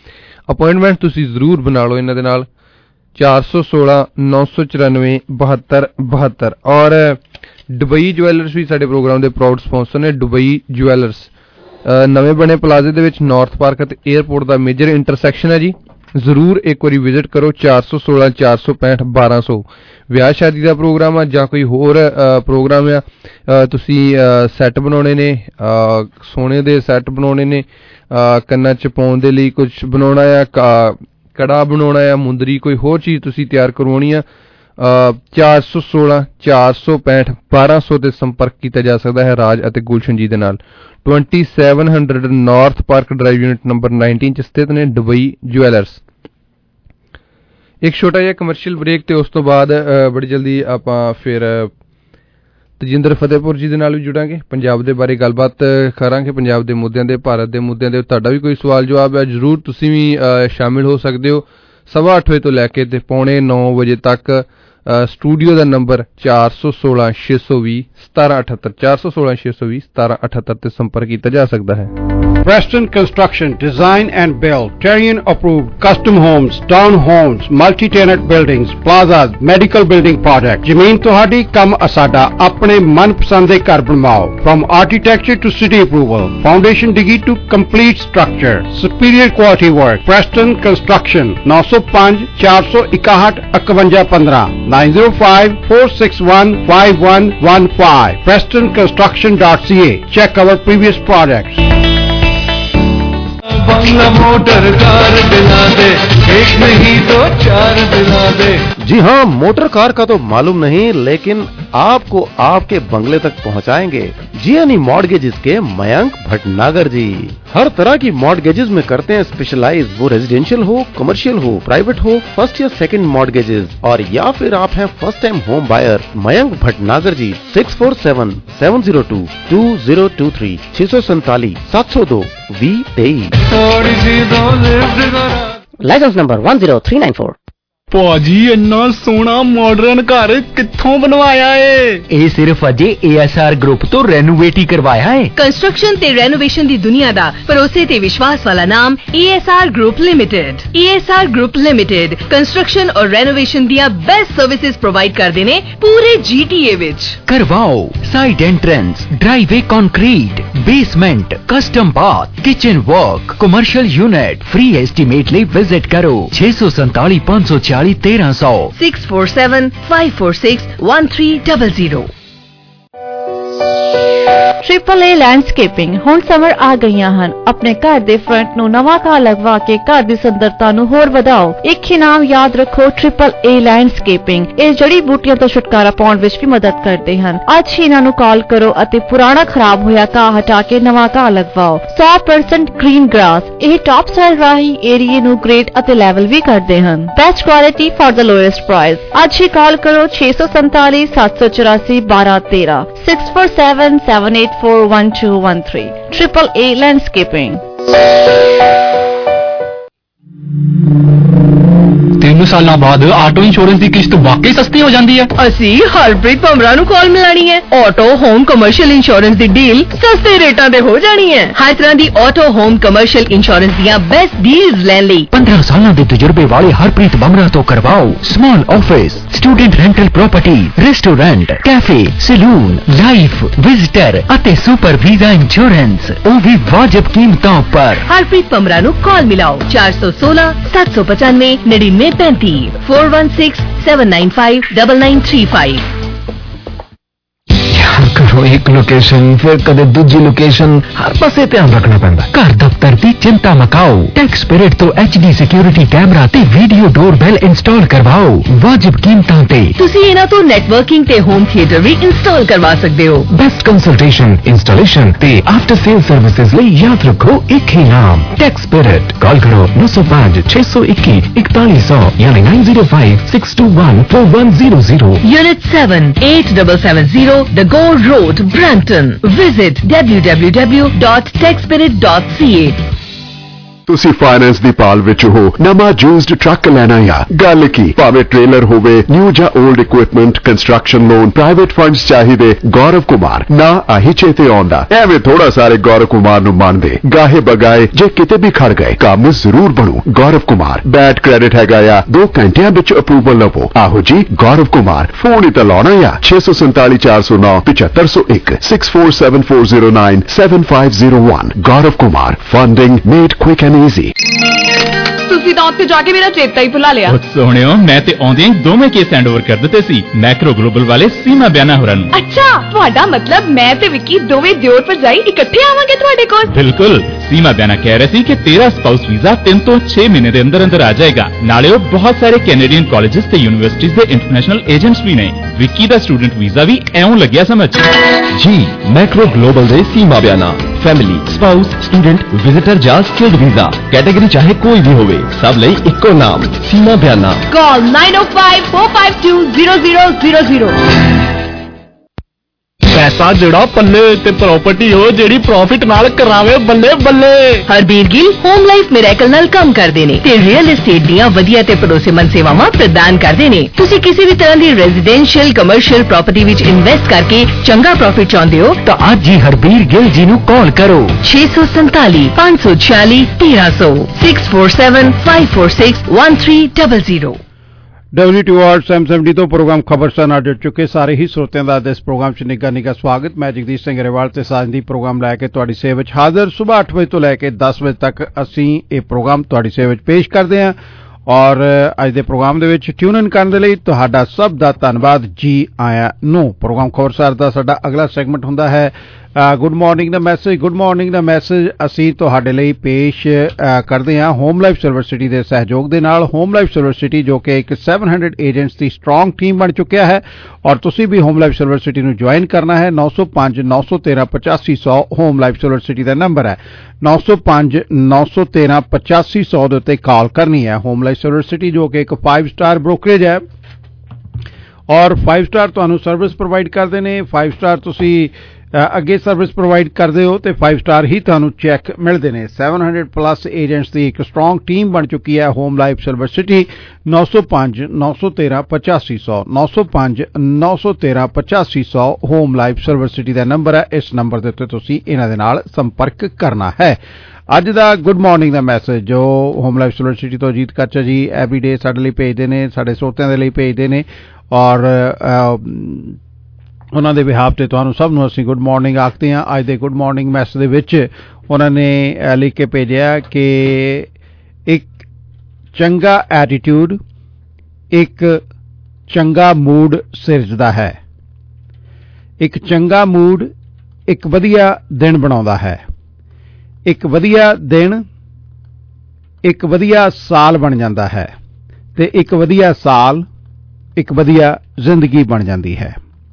अपॉइंटमेंट तुसी जरूर बना लो इन्हां दे नाल। चार सौ सोलह नौ सौ चौरानवे बहत्तर बहत्तर। और दुबई ज्वैलर्स भी साडे प्रोग्राम दे प्राउड स्पॉन्सर ने। दुबई ज्वैलर्स नवे बने प्लाजे दे विच नॉर्थ पार्क ते एयरपोर्ट दा मेजर इंटरसैक्शन है जी। जरूर एक बारी विजिट करो। चार सौ सोलह चार सौ पैंठ बारह सौ। ਵਿਆਹ ਸ਼ਾਦੀ ਦਾ ਪ੍ਰੋਗਰਾਮ ਆ ਜਾਂ ਕੋਈ ਹੋਰ ਪ੍ਰੋਗਰਾਮ ਆ, ਤੁਸੀਂ ਸੈੱਟ ਬਣਾਉਣੇ ਨੇ, ਸੋਨੇ ਦੇ ਸੈੱਟ ਬਣਾਉਣੇ ਨੇ, ਕੰਨਾਂ 'ਚ ਪਾਉਣ ਦੇ ਲਈ ਕੁਝ ਬਣਾਉਣਾ ਆ, ਕੜਾ ਬਣਾਉਣਾ ਆ, ਮੁੰਦਰੀ, ਕੋਈ ਹੋਰ ਚੀਜ਼ ਤੁਸੀਂ ਤਿਆਰ ਕਰਵਾਉਣੀ ਆ, ਚਾਰ ਸੌ ਸੋਲਾਂ ਚਾਰ ਸੌ ਪੈਂਠ ਬਾਰਾਂ ਸੌ 'ਤੇ ਸੰਪਰਕ ਕੀਤਾ ਜਾ ਸਕਦਾ ਹੈ ਰਾਜ ਅਤੇ ਗੁਲਸ਼ਨ ਜੀ ਦੇ ਨਾਲ। Twenty seven hundred north park drive unit number nineteen 'ਚ ਸਥਿਤ ਨੇ ਦੁਬਈ ਜੁਐਲਰਸ। ਇੱਕ ਛੋਟਾ ਜਿਹਾ ਕਮਰਸ਼ੀਅਲ ਬ੍ਰੇਕ ਤੇ ਉਸ ਤੋਂ ਬਾਅਦ ਬੜੀ ਜਲਦੀ ਆਪਾਂ ਫਿਰ ਤਜਿੰਦਰ ਫਤਿਹਪੁਰ ਜੀ ਦੇ ਨਾਲ ਵੀ ਜੁੜਾਂਗੇ। ਪੰਜਾਬ ਦੇ ਬਾਰੇ ਗੱਲਬਾਤ ਕਰਾਂਗੇ, ਪੰਜਾਬ ਦੇ ਮੁੱਦਿਆਂ ਦੇ, ਭਾਰਤ ਦੇ ਮੁੱਦਿਆਂ ਦੇ। ਤੁਹਾਡਾ ਵੀ ਕੋਈ ਸਵਾਲ ਜਵਾਬ ਹੈ ਜ਼ਰੂਰ ਤੁਸੀਂ ਵੀ ਸ਼ਾਮਿਲ ਹੋ ਸਕਦੇ ਹੋ। ਸਵਾ ਅੱਠ ਵਜੇ ਤੋਂ ਲੈ ਕੇ ਤੇ ਪੌਣੇ ਨੌ ਵਜੇ ਤੱਕ ਸਟੂਡੀਓ ਦਾ ਨੰਬਰ ਚਾਰ ਸੌ ਸੋਲਾਂ ਛੇ ਸੌ ਵੀਹ ਸਤਾਰਾਂ ਅਠੱਤਰ ਚਾਰ ਸੌ ਸੋਲਾਂ ਛੇ ਸੌ ਵੀਹ ਸਤਾਰਾਂ ਅਠੱਤਰ ਤੇ ਸੰਪਰਕ ਕੀਤਾ ਜਾ ਸਕਦਾ ਹੈ। Preston Construction Design and Build Terrian approved custom homes, town homes, multi-tenant buildings, plazas, medical building projects। ਜ਼ਮੀਨ ਤੁਹਾਡੀ ਕੰਮ ਅਸਾਡਾ, ਆਪਣੇ ਮਨਪਸੰਦ ਦੇ ਘਰ ਬਣਵਾਓ। From architecture to city approval, foundation digi to complete structure, superior quality work। Preston Construction nine oh five four one one one one one five nine oh five four six one five one one five preston construction dot c a। Check our previous projects। बंगला मोटर कार दिला दे, एक नहीं दो चार दिला दे। जी हाँ, मोटर कार का तो मालूम नहीं, लेकिन आपको आपके बंगले तक पहुँचाएंगे जियानी मॉर्गेजेस के मयंक भटनागर जी। हर तरह की मॉर्गेजेस में करते हैं स्पेशलाइज, वो रेजिडेंशियल हो, कमर्शियल हो, प्राइवेट हो, फर्स्ट या सेकंड मॉर्गेजेस। और या फिर आप हैं first time home buyer, Mayank Bhatnagar ji six four seven seven zero two two zero two three छह सौ सैतालीस सात सौ दो वी तेईस। Licence number one zero three nine four. ਭਾਜੀ ਇੰਨਾ ਸੋਹਣਾ ਮਾਡਰਨ ਘਰ ਕਿੱਥੋਂ ਬਣਵਾਇਆ ਏ? ਇਹ ਸਿਰਫ ਅਜੇ ਏ ਐਸ ਆਰ ਗਰੁੱਪ ਤੋਂ ਰੈਨੋਵੇਟ ਹੀ ਕਰਵਾਇਆ ਏ। ਕੰਸਟਰਕਸ਼ਨ ਤੇ ਰੈਨੋਵੇਸ਼ਨ ਦੀ ਦੁਨੀਆ ਦਾ ਭਰੋਸੇ ਤੇ ਵਿਸ਼ਵਾਸ ਵਾਲਾ ਨਾਮ A S R group limited. A S R group limited construction ਔਰ ਰੈਨੋਵੇਸ਼ਨ ਦੀਆਂ ਬੈਸਟ ਸਰਵਿਸਿਜ਼ ਪ੍ਰੋਵਾਈਡ ਕਰਦੇ ਨੇ ਪੂਰੇ ਜੀ ਟੀ ਏ ਵਿੱਚ। ਕਰਵਾਓ side entrance, driveway concrete, basement, custom bath, kitchen work, commercial unit. Free estimate ਲਈ ਵਿਜ਼ਿਟ ਕਰੋ ਛੇ ਸੌ ਸੰਤਾਲੀ ਪੰਜ ਸੌ तेरह सौ six four seven five four six one three double zero. Triple A landscaping ਹੁਣ ਸਮਰ ਆ ਗਈਆਂ ਹਨ। ਆਪਣੇ ਘਰ ਦੇ ਫਰੰਟ ਨੂੰ ਨਵਾਂ ਘਾਹ ਲਗਵਾ ਕੇ ਘਰ ਦੀ ਸੁੰਦਰਤਾ ਨੂੰ ਹੋਰ ਵਧਾਓ। ਇੱਕ ਹੀ ਨਾਮ ਯਾਦ ਰੱਖੋ, ਟ੍ਰਿਪਲ ਏ ਲੈਂਡਸਕੇਪਿੰਗ। ਇਹ ਜੜੀ ਬੂਟੀਆਂ ਤੋਂ ਛੁਟਕਾਰਾ ਪਾਉਣ ਵਿੱਚ ਵੀ ਮਦਦ ਕਰਦੇ ਹਨ। ਅੱਜ ਹੀ ਇਹਨਾਂ ਨੂੰ ਕਾਲ ਕਰੋ ਅਤੇ ਪੁਰਾਣਾ ਖਰਾਬ ਹੋਇਆ ਘਾਹ ਹਟਾ ਕੇ ਨਵਾਂ ਘਾਹ ਲਗਵਾਓ। ਸੌ ਪਰਸੈਂਟ ਗ੍ਰੀਨ ਗ੍ਰਾਸ। ਇਹ ਟਾਪ ਸਾਈਲ ਰਾਹੀਂ ਏਰੀਏ ਨੂੰ ਗ੍ਰੇਡ ਅਤੇ ਲੈਵਲ ਵੀ ਕਰਦੇ ਹਨ। Best quality for the lowest price. ਅੱਜ ਹੀ ਕਾਲ ਕਰੋ ਛੇ ਸੌ ਸੰਤਾਲੀ ਸੱਤ ਸੌ ਚੁਰਾਸੀ ਬਾਰਾਂ ਤੇਰਾਂ six four seven seven eight four one two one three Triple A Landscaping। ਤਿੰਨ ਸਾਲਾਂ ਬਾਅਦ ਆਟੋ ਇੰਸ਼ੋਰੈਂਸ ਦੀ ਕਿਸ਼ਤ ਵਾਕਈ ਸਸਤੀ ਹੋ ਜਾਂਦੀ ਹੈ। ਅਸੀਂ ਹਰਪ੍ਰੀਤ ਭਮਰਾ ਨੂੰ ਕਾਲ ਮਿਲਾਣੀ ਹੈ। ਆਟੋ ਹੋਮ ਕਮਰਸ਼ੀਅਲ ਇੰਸ਼ੋਰੈਂਸ ਦੀ ਡੀਲ ਸਸਤੇ ਰੇਟਾਂ ਤੇ ਹੋ ਜਾਣੀ ਹੈ। ਹਰ ਤਰ੍ਹਾਂ ਦੀ ਆਟੋ ਹੋਮ ਕਮਰਸ਼ੀਅਲ ਇੰਸ਼ੋਰੈਂਸ ਦੀਆਂ ਬੈਸਟ ਡੀਲਸ ਲੈਣ ਲਈ ਪੰਦਰਾਂ ਸਾਲਾਂ ਦੇ ਤਜਰਬੇ ਵਾਲੇ ਹਰਪ੍ਰੀਤ ਭਮਰਾ ਤੋਂ ਕਰਵਾਓ small office, student rental property, restaurant, cafe, salon, life, visitor ਅਤੇ ਸੁਪਰ ਵੀਜ਼ਾ ਇੰਸ਼ੋਰੈਂਸ, ਉਹ ਵੀ ਵਾਜਬ ਕੀਮਤਾਂ ਉੱਪਰ। ਹਰਪ੍ਰੀਤ ਭਮਰਾ ਨੂੰ ਕਾਲ ਮਿਲਾਓ ਚਾਰ ਸੌ ਸੋਲਾਂ ਸੱਤ ਸੌ ਪਚਾਨਵੇਂ ਨੜਿਨਵੇਂ ਪੈਂਤੀ four one six seven nine five double nine three five. ਕਰੋ ਇੱਕ ਲੋਕੇਸ਼ਨ ਫਿਰ ਕਦੇ ਦੂਜੀ ਲੋਕੇਸ਼ਨ, ਹਰ ਪਾਸੇ ਧਿਆਨ ਰੱਖਣਾ ਪੈਂਦਾ। ਘਰ ਦਫ਼ਤਰ ਦੀ ਚਿੰਤਾ ਮਕਾਓ। ਟੈਕ ਸਪਿਰਿਟ ਤੋਂ ਐਚ ਡੀ ਸਿਕਿਉਰਿਟੀ ਕੈਮਰਾ ਤੇ ਵੀਡੀਓ ਡੋਰਬੈਲ ਇੰਸਟਾਲ ਕਰਵਾਓ ਵਾਜਬ ਕੀਮਤਾਂ ਤੇ। ਤੁਸੀਂ ਇਹਨਾਂ ਤੋਂ ਨੈਟਵਰਕਿੰਗ ਤੇ ਹੋਮ ਥੀਏਟਰ ਵੀ ਇੰਸਟਾਲ ਕਰਵਾ ਸਕਦੇ ਹੋ। ਬੈਸਟ ਕੰਸਲਟੇਸ਼ਨ, ਇੰਸਟਾਲੇਸ਼ਨ ਤੇ ਆਫਟਰ ਸੇਲ ਸਰਵਿਸਿਜ਼ ਲਈ ਯਾਦ ਰੱਖੋ ਇੱਕ ਹੀ ਨਾਮ, ਟੈਕ ਸਪਿਰਿਟ। ਕਾਲ ਕਰੋ ਨੌ ਸੌ ਪੰਜ ਛੇ ਸੌ ਇੱਕੀ ਇਕਤਾਲੀ ਸੌ ਯਾਨੀ nine zero five six two one four one zero zero. Unit seven eight seven seven zero The Gore Road, Brampton. Visit w w w dot tech spirit dot c a। ਤੁਸੀਂ ਫਾਈਨੈਂਸ ਦੀ ਪਾਲ ਵਿੱਚ ਹੋ, ਨਵਾਂ ਯੂਜ਼ਡ ਟਰੱਕ ਲੈਣਾ ਆ, ਗੱਲ ਕੀ ਭਾਵੇਂ ਟ੍ਰੇਲਰ ਹੋਵੇ, ਨਿਊ ਜਾਂ old equipment, construction loan, private funds ਚਾਹੀਦੇ, ਗੌਰਵ ਕੁਮਾਰ ਨਾ ਆਹੀ ਚੇਤੇ ਆਉਂਦਾ। ਐਵੇਂ ਥੋੜਾ ਸਾਰੇ ਗੌਰਵ ਕੁਮਾਰ ਨੂੰ ਮੰਨਦੇ, ਗਾਹੇ ਬਗਾਏ ਜੇ ਕਿਤੇ ਵੀ ਖੜ ਗਏ ਕੰਮ ਜ਼ਰੂਰ ਬਣੂ। ਗੌਰਵ ਕੁਮਾਰ ਬੈਡ ਕ੍ਰੈਡਿਟ ਹੈਗਾ ਆ, ਦੋ ਘੰਟਿਆਂ ਵਿੱਚ ਅਪਰੂਵਲ ਲਵੋ। ਆਹੋ ਜੀ ਗੌਰਵ ਕੁਮਾਰ, ਫੋਨ ਹੀ ਤਾਂ ਲਾਉਣਾ ਆ ਛੇ ਸੌ ਸੰਤਾਲੀ ਚਾਰ ਸੌ ਨੌ ਪਚੱਤਰ ਸੌ ਇੱਕ six four seven four zero nine seven five zero one. Gaurav Kumar, funding made quick and easy. ਤੁਸੀਂ ਤਾਂ ਉੱਥੇ ਜਾ ਕੇ ਮੇਰਾ ਚੇਤਾ ਹੀ ਭੁਲਾ ਲਿਆ। ਸੋਹਣਿਓ, ਮੈਂ ਤੇ ਆਉਂਦਿਆਂ ਹੀ ਦੋਵੇਂ ਕੇਸ ਹੈਂਡਓਵਰ ਕਰ ਦਿੱਤੇ ਸੀ ਮੈਕਰੋ ਗਲੋਬਲ ਵਾਲੇ ਸੀਮਾ ਬਿਆਨਾ ਹੋਰਾਂ ਨੂੰ। ਅੱਛਾ, ਤੁਹਾਡਾ ਮਤਲਬ ਮੈਂ ਤੇ ਵਿੱਕੀ ਦੋਵੇਂ ਦਿਓਰ ਭਰਜਾਈ ਇਕੱਠੇ ਆਵਾਂਗੇ ਤੁਹਾਡੇ ਕੋਲ? ਬਿਲਕੁਲ। ਸੀਮਾ ਬਿਆਨਾ ਕਹਿ ਰਹੇ ਸੀ ਕਿ ਤੇਰਾ ਸਪਾਊਸ ਵੀਜ਼ਾ ਤਿੰਨ ਤੋਂ ਛੇ ਮਹੀਨੇ ਦੇ ਅੰਦਰ ਅੰਦਰ ਆ ਜਾਏਗਾ। ਨਾਲੇ ਉਹ ਬਹੁਤ ਸਾਰੇ ਕੈਨੇਡੀਅਨ ਕਾਲਜਸ ਤੇ ਯੂਨੀਵਰਸਿਟੀਜ਼ ਦੇ ਇੰਟਰਨੈਸ਼ਨਲ ਏਜੰਟਸ ਵੀ ਨੇ। ਵਿੱਕੀ ਦਾ ਸਟੂਡੈਂਟ ਵੀਜ਼ਾ ਵੀ ਐਉਂ ਲੱਗਿਆ ਸਮਝ। ਜੀ ਮੈਕਰੋ ਗਲੋਬਲ ਦੇ Seema Biana family, spouse, student, visitor ਜਾਂ ਸਕਿਲਡ ਵੀਜ਼ਾ ਕੈਟਾਗਰੀ ਚਾਹੇ ਕੋਈ ਵੀ ਹੋਵੇ, ਸਭ ਲਈ ਇੱਕੋ ਨਾਮ Seema Biana. Call nine O five four five two zero zero zero zero. ਪੈਸਾ ਜਿਹੜਾ ਪੱਲੇ ਤੇ ਪ੍ਰਾਪਰਟੀ ਹੋ ਜਿਹੜੀ ਪ੍ਰੋਫਿਟ ਨਾਲ ਕਰਾਵੇ ਬੱਲੇ ਬੱਲੇ। Harbir Gill home life miracle ਨਾਲ ਕੰਮ ਕਰਦੇ ਨੇ ਤੇ ਰੀਅਲ ਏਸਟੇਟ ਦੀਆਂ ਵਧੀਆ ਤੇ ਭਰੋਸੇਮੰਦ ਸੇਵਾਵਾਂ ਪ੍ਰਦਾਨ ਕਰਦੇ ਨੇ। ਤੁਸੀਂ ਕਿਸੇ ਵੀ ਤਰ੍ਹਾਂ ਦੀ ਰੈਜ਼ੀਡੈਂਸ਼ੀਅਲ ਕਮਰਸ਼ੀਅਲ ਪ੍ਰਾਪਰਟੀ ਵਿੱਚ ਇਨਵੈਸਟ ਕਰਕੇ ਚੰਗਾ ਪ੍ਰੋਫਿਟ ਚਾਹੁੰਦੇ ਹੋ ਤਾਂ ਅੱਜ ਹੀ ਹਰਬੀਰ ਗਿੱਲ ਜੀ ਨੂੰ ਕਾਲ ਕਰੋ ਛੇ ਸੌ ਸੰਤਾਲੀ ਪੰਜ ਸੌ ਛਿਆਲੀ ਤੇਰਾਂ ਸੌ six four seven five four six one three double zero. W T R Sam seventy ਤੋਂ ਪ੍ਰੋਗਰਾਮ ਖਬਰਸਾਰ ਨਾਲ ਜੁੜ ਚੁੱਕੇ ਸਾਰੇ ਹੀ ਸਰੋਤਿਆਂ ਦਾ ਇਸ ਪ੍ਰੋਗਰਾਮ 'ਚ ਨਿੱਘਾ ਨਿੱਘਾ ਸਵਾਗਤ। ਮੈਂ ਜਗਦੀਸ਼ ਸਿੰਘ ਗਰੇਵਾਲ ਤੇ ਸਾਂਝੀ ਪ੍ਰੋਗਰਾਮ ਲੈ ਕੇ ਤੁਹਾਡੀ ਸੇਵਾ ਵਿੱਚ ਹਾਜ਼ਰ। ਸੁਬਾਹ ਅੱਠ ਵਜੇ ਤੋਂ ਲੈ ਕੇ ਦਸ ਵਜੇ ਤੱਕ ਅਸੀਂ ਇਹ ਪ੍ਰੋਗਰਾਮ ਤੁਹਾਡੀ ਸੇਵਾ ਵਿੱਚ ਪੇਸ਼ ਕਰਦੇ ਹਾਂ ਔਰ ਅੱਜ ਦੇ ਪ੍ਰੋਗਰਾਮ ਦੇ ਵਿੱਚ ਟਿਊਨ ਇਨ ਕਰਨ ਦੇ ਲਈ ਤੁਹਾਡਾ ਸਭ ਦਾ ਧੰਨਵਾਦ। ਜੀ ਆਇਆਂ ਨੂੰ। ਪ੍ਰੋਗਰਾਮ ਖਬਰਸਾਰ ਦਾ ਸਾਡਾ ਅਗਲਾ ਸੈਗਮੈਂਟ ਹੁੰਦਾ ਹੈ ਗੁੱਡ ਮਾਰਨਿੰਗ ਦਾ ਮੈਸੇਜ। ਗੁੱਡ ਮਾਰਨਿੰਗ ਦਾ ਮੈਸੇਜ ਅਸੀਂ ਤੁਹਾਡੇ ਲਈ ਪੇਸ਼ ਕਰਦੇ ਹਾਂ ਹੋਮ ਲਾਈਫ ਸਿਲਵਰ ਸਿਟੀ ਦੇ ਸਹਿਯੋਗ ਦੇ ਨਾਲ। ਹੋਮ ਲਾਈਫ ਸਿਲਵਰ ਸਿਟੀ ਜੋ ਕਿ ਇੱਕ ਸੱਤ ਸੌ ਏਜੰਟਸ ਦੀ ਸਟਰੋਂਗ ਟੀਮ ਬਣ ਚੁੱਕਿਆ ਹੈ ਔਰ ਤੁਸੀਂ ਵੀ ਹੋਮ ਲਾਈਫ ਸਿਲਵਰ ਸਿਟੀ ਨੂੰ ਜੁਆਇਨ ਕਰਨਾ ਹੈ। ਨੌ ਸੌ ਪੰਜ ਨੌ ਸੌ ਤੇਰਾਂ ਪਚਾਸੀ ਸੌ ਹੋਮ ਲਾਈਫ ਸਿਲਵਰ ਸਿਟੀ ਦਾ ਨੰਬਰ ਹੈ। ਨੌ ਸੌ ਪੰਜ ਨੌ ਸੌ ਤੇਰਾਂ ਪਚਾਸੀ ਸੌ ਦੇ ਉੱਤੇ ਕਾਲ ਕਰਨੀ ਹੈ। ਹੋਮ ਲਾਈਫ ਸਿਲਵਰ ਸਿਟੀ ਜੋ ਕਿ ਇੱਕ ਫਾਈਵ ਸਟਾਰ ਬ੍ਰੋਕਰੇਜ ਹੈ ਔਰ ਫਾਈਵ ਸਟਾਰ ਤੁਹਾਨੂੰ ਸਰਵਿਸ ਪ੍ਰੋਵਾਈਡ ਕਰਦੇ ਨੇ। ਫਾਈਵ ਸਟਾਰ ਤੁਸੀਂ ਅੱਗੇ ਸਰਵਿਸ ਪ੍ਰੋਵਾਈਡ ਕਰਦੇ ਹੋ ਤੇ ਫਾਈਵ ਸਟਾਰ ਹੀ ਤੁਹਾਨੂੰ ਚੈੱਕ ਮਿਲਦੇ ਨੇ। ਸੱਤ ਸੌ ਪਲੱਸ ਏਜੰਟਸ ਦੀ ਇੱਕ ਸਟਰੋਂਗ ਟੀਮ ਬਣ ਚੁੱਕੀ ਹੈ ਹੋਮ ਲਾਈਫ ਸਿਲਵਰ ਸਿਟੀ। ਨੌ ਸੌ ਪੰਜ ਨੌ ਸੌ ਤੇਰਾਂ ਪਚਾਸੀ ਸੌ ਨੌ ਸੌ ਪੰਜ ਨੌ ਸੌ ਤੇਰਾਂ ਪਚਾਸੀ ਸੌ ਹੋਮ ਲਾਈਫ ਸਿਲਵਰ ਸਿਟੀ ਦਾ ਨੰਬਰ ਹੈ। ਇਸ ਨੰਬਰ ਦੇ ਉੱਤੇ ਤੁਸੀਂ ਇਹਨਾਂ ਦੇ ਨਾਲ ਸੰਪਰਕ ਕਰਨਾ ਹੈ। ਅੱਜ ਦਾ ਗੁੱਡ ਮਾਰਨਿੰਗ ਦਾ ਮੈਸੇਜ ਜੋ ਹੋਮ ਲਾਈਫ ਸਿਲਵਰ ਸਿਟੀ ਤੋਂ ਅਜੀਤ ਕਾਚਾ ਜੀ ਐਵਰੀ ਡੇ ਸਾਡੇ ਲਈ ਭੇਜਦੇ ਨੇ, ਸਾਡੇ ਸਰੋਤਿਆਂ ਦੇ ਲਈ ਭੇਜਦੇ ਨੇ ਔਰ ਉਹਨਾਂ ਦੇ ਬਿਹਾਫ ਤੇ ਤੁਹਾਨੂੰ ਸਭ ਨੂੰ ਅਸੀਂ ਗੁੱਡ ਮਾਰਨਿੰਗ ਆਖਦੇ ਹਾਂ। ਅੱਜ ਦੇ ਗੁੱਡ ਮਾਰਨਿੰਗ ਮੈਸੇਜ ਦੇ ਵਿੱਚ ਉਹਨਾਂ ਨੇ ਲਿਖ ਕੇ ਭੇਜਿਆ ਕਿ ਇੱਕ ਚੰਗਾ ਐਟੀਟਿਊਡ ਇੱਕ ਚੰਗਾ ਮੂਡ ਸਿਰਜਦਾ ਹੈ। ਇੱਕ ਚੰਗਾ ਮੂਡ ਇੱਕ ਵਧੀਆ ਦਿਨ ਬਣਾਉਂਦਾ ਹੈ। ਇੱਕ ਵਧੀਆ ਦਿਨ ਇੱਕ ਵਧੀਆ ਸਾਲ ਬਣ ਜਾਂਦਾ ਹੈ ਤੇ ਇੱਕ ਵਧੀਆ ਸਾਲ ਇੱਕ ਵਧੀਆ ਜ਼ਿੰਦਗੀ ਬਣ ਜਾਂਦੀ ਹੈ।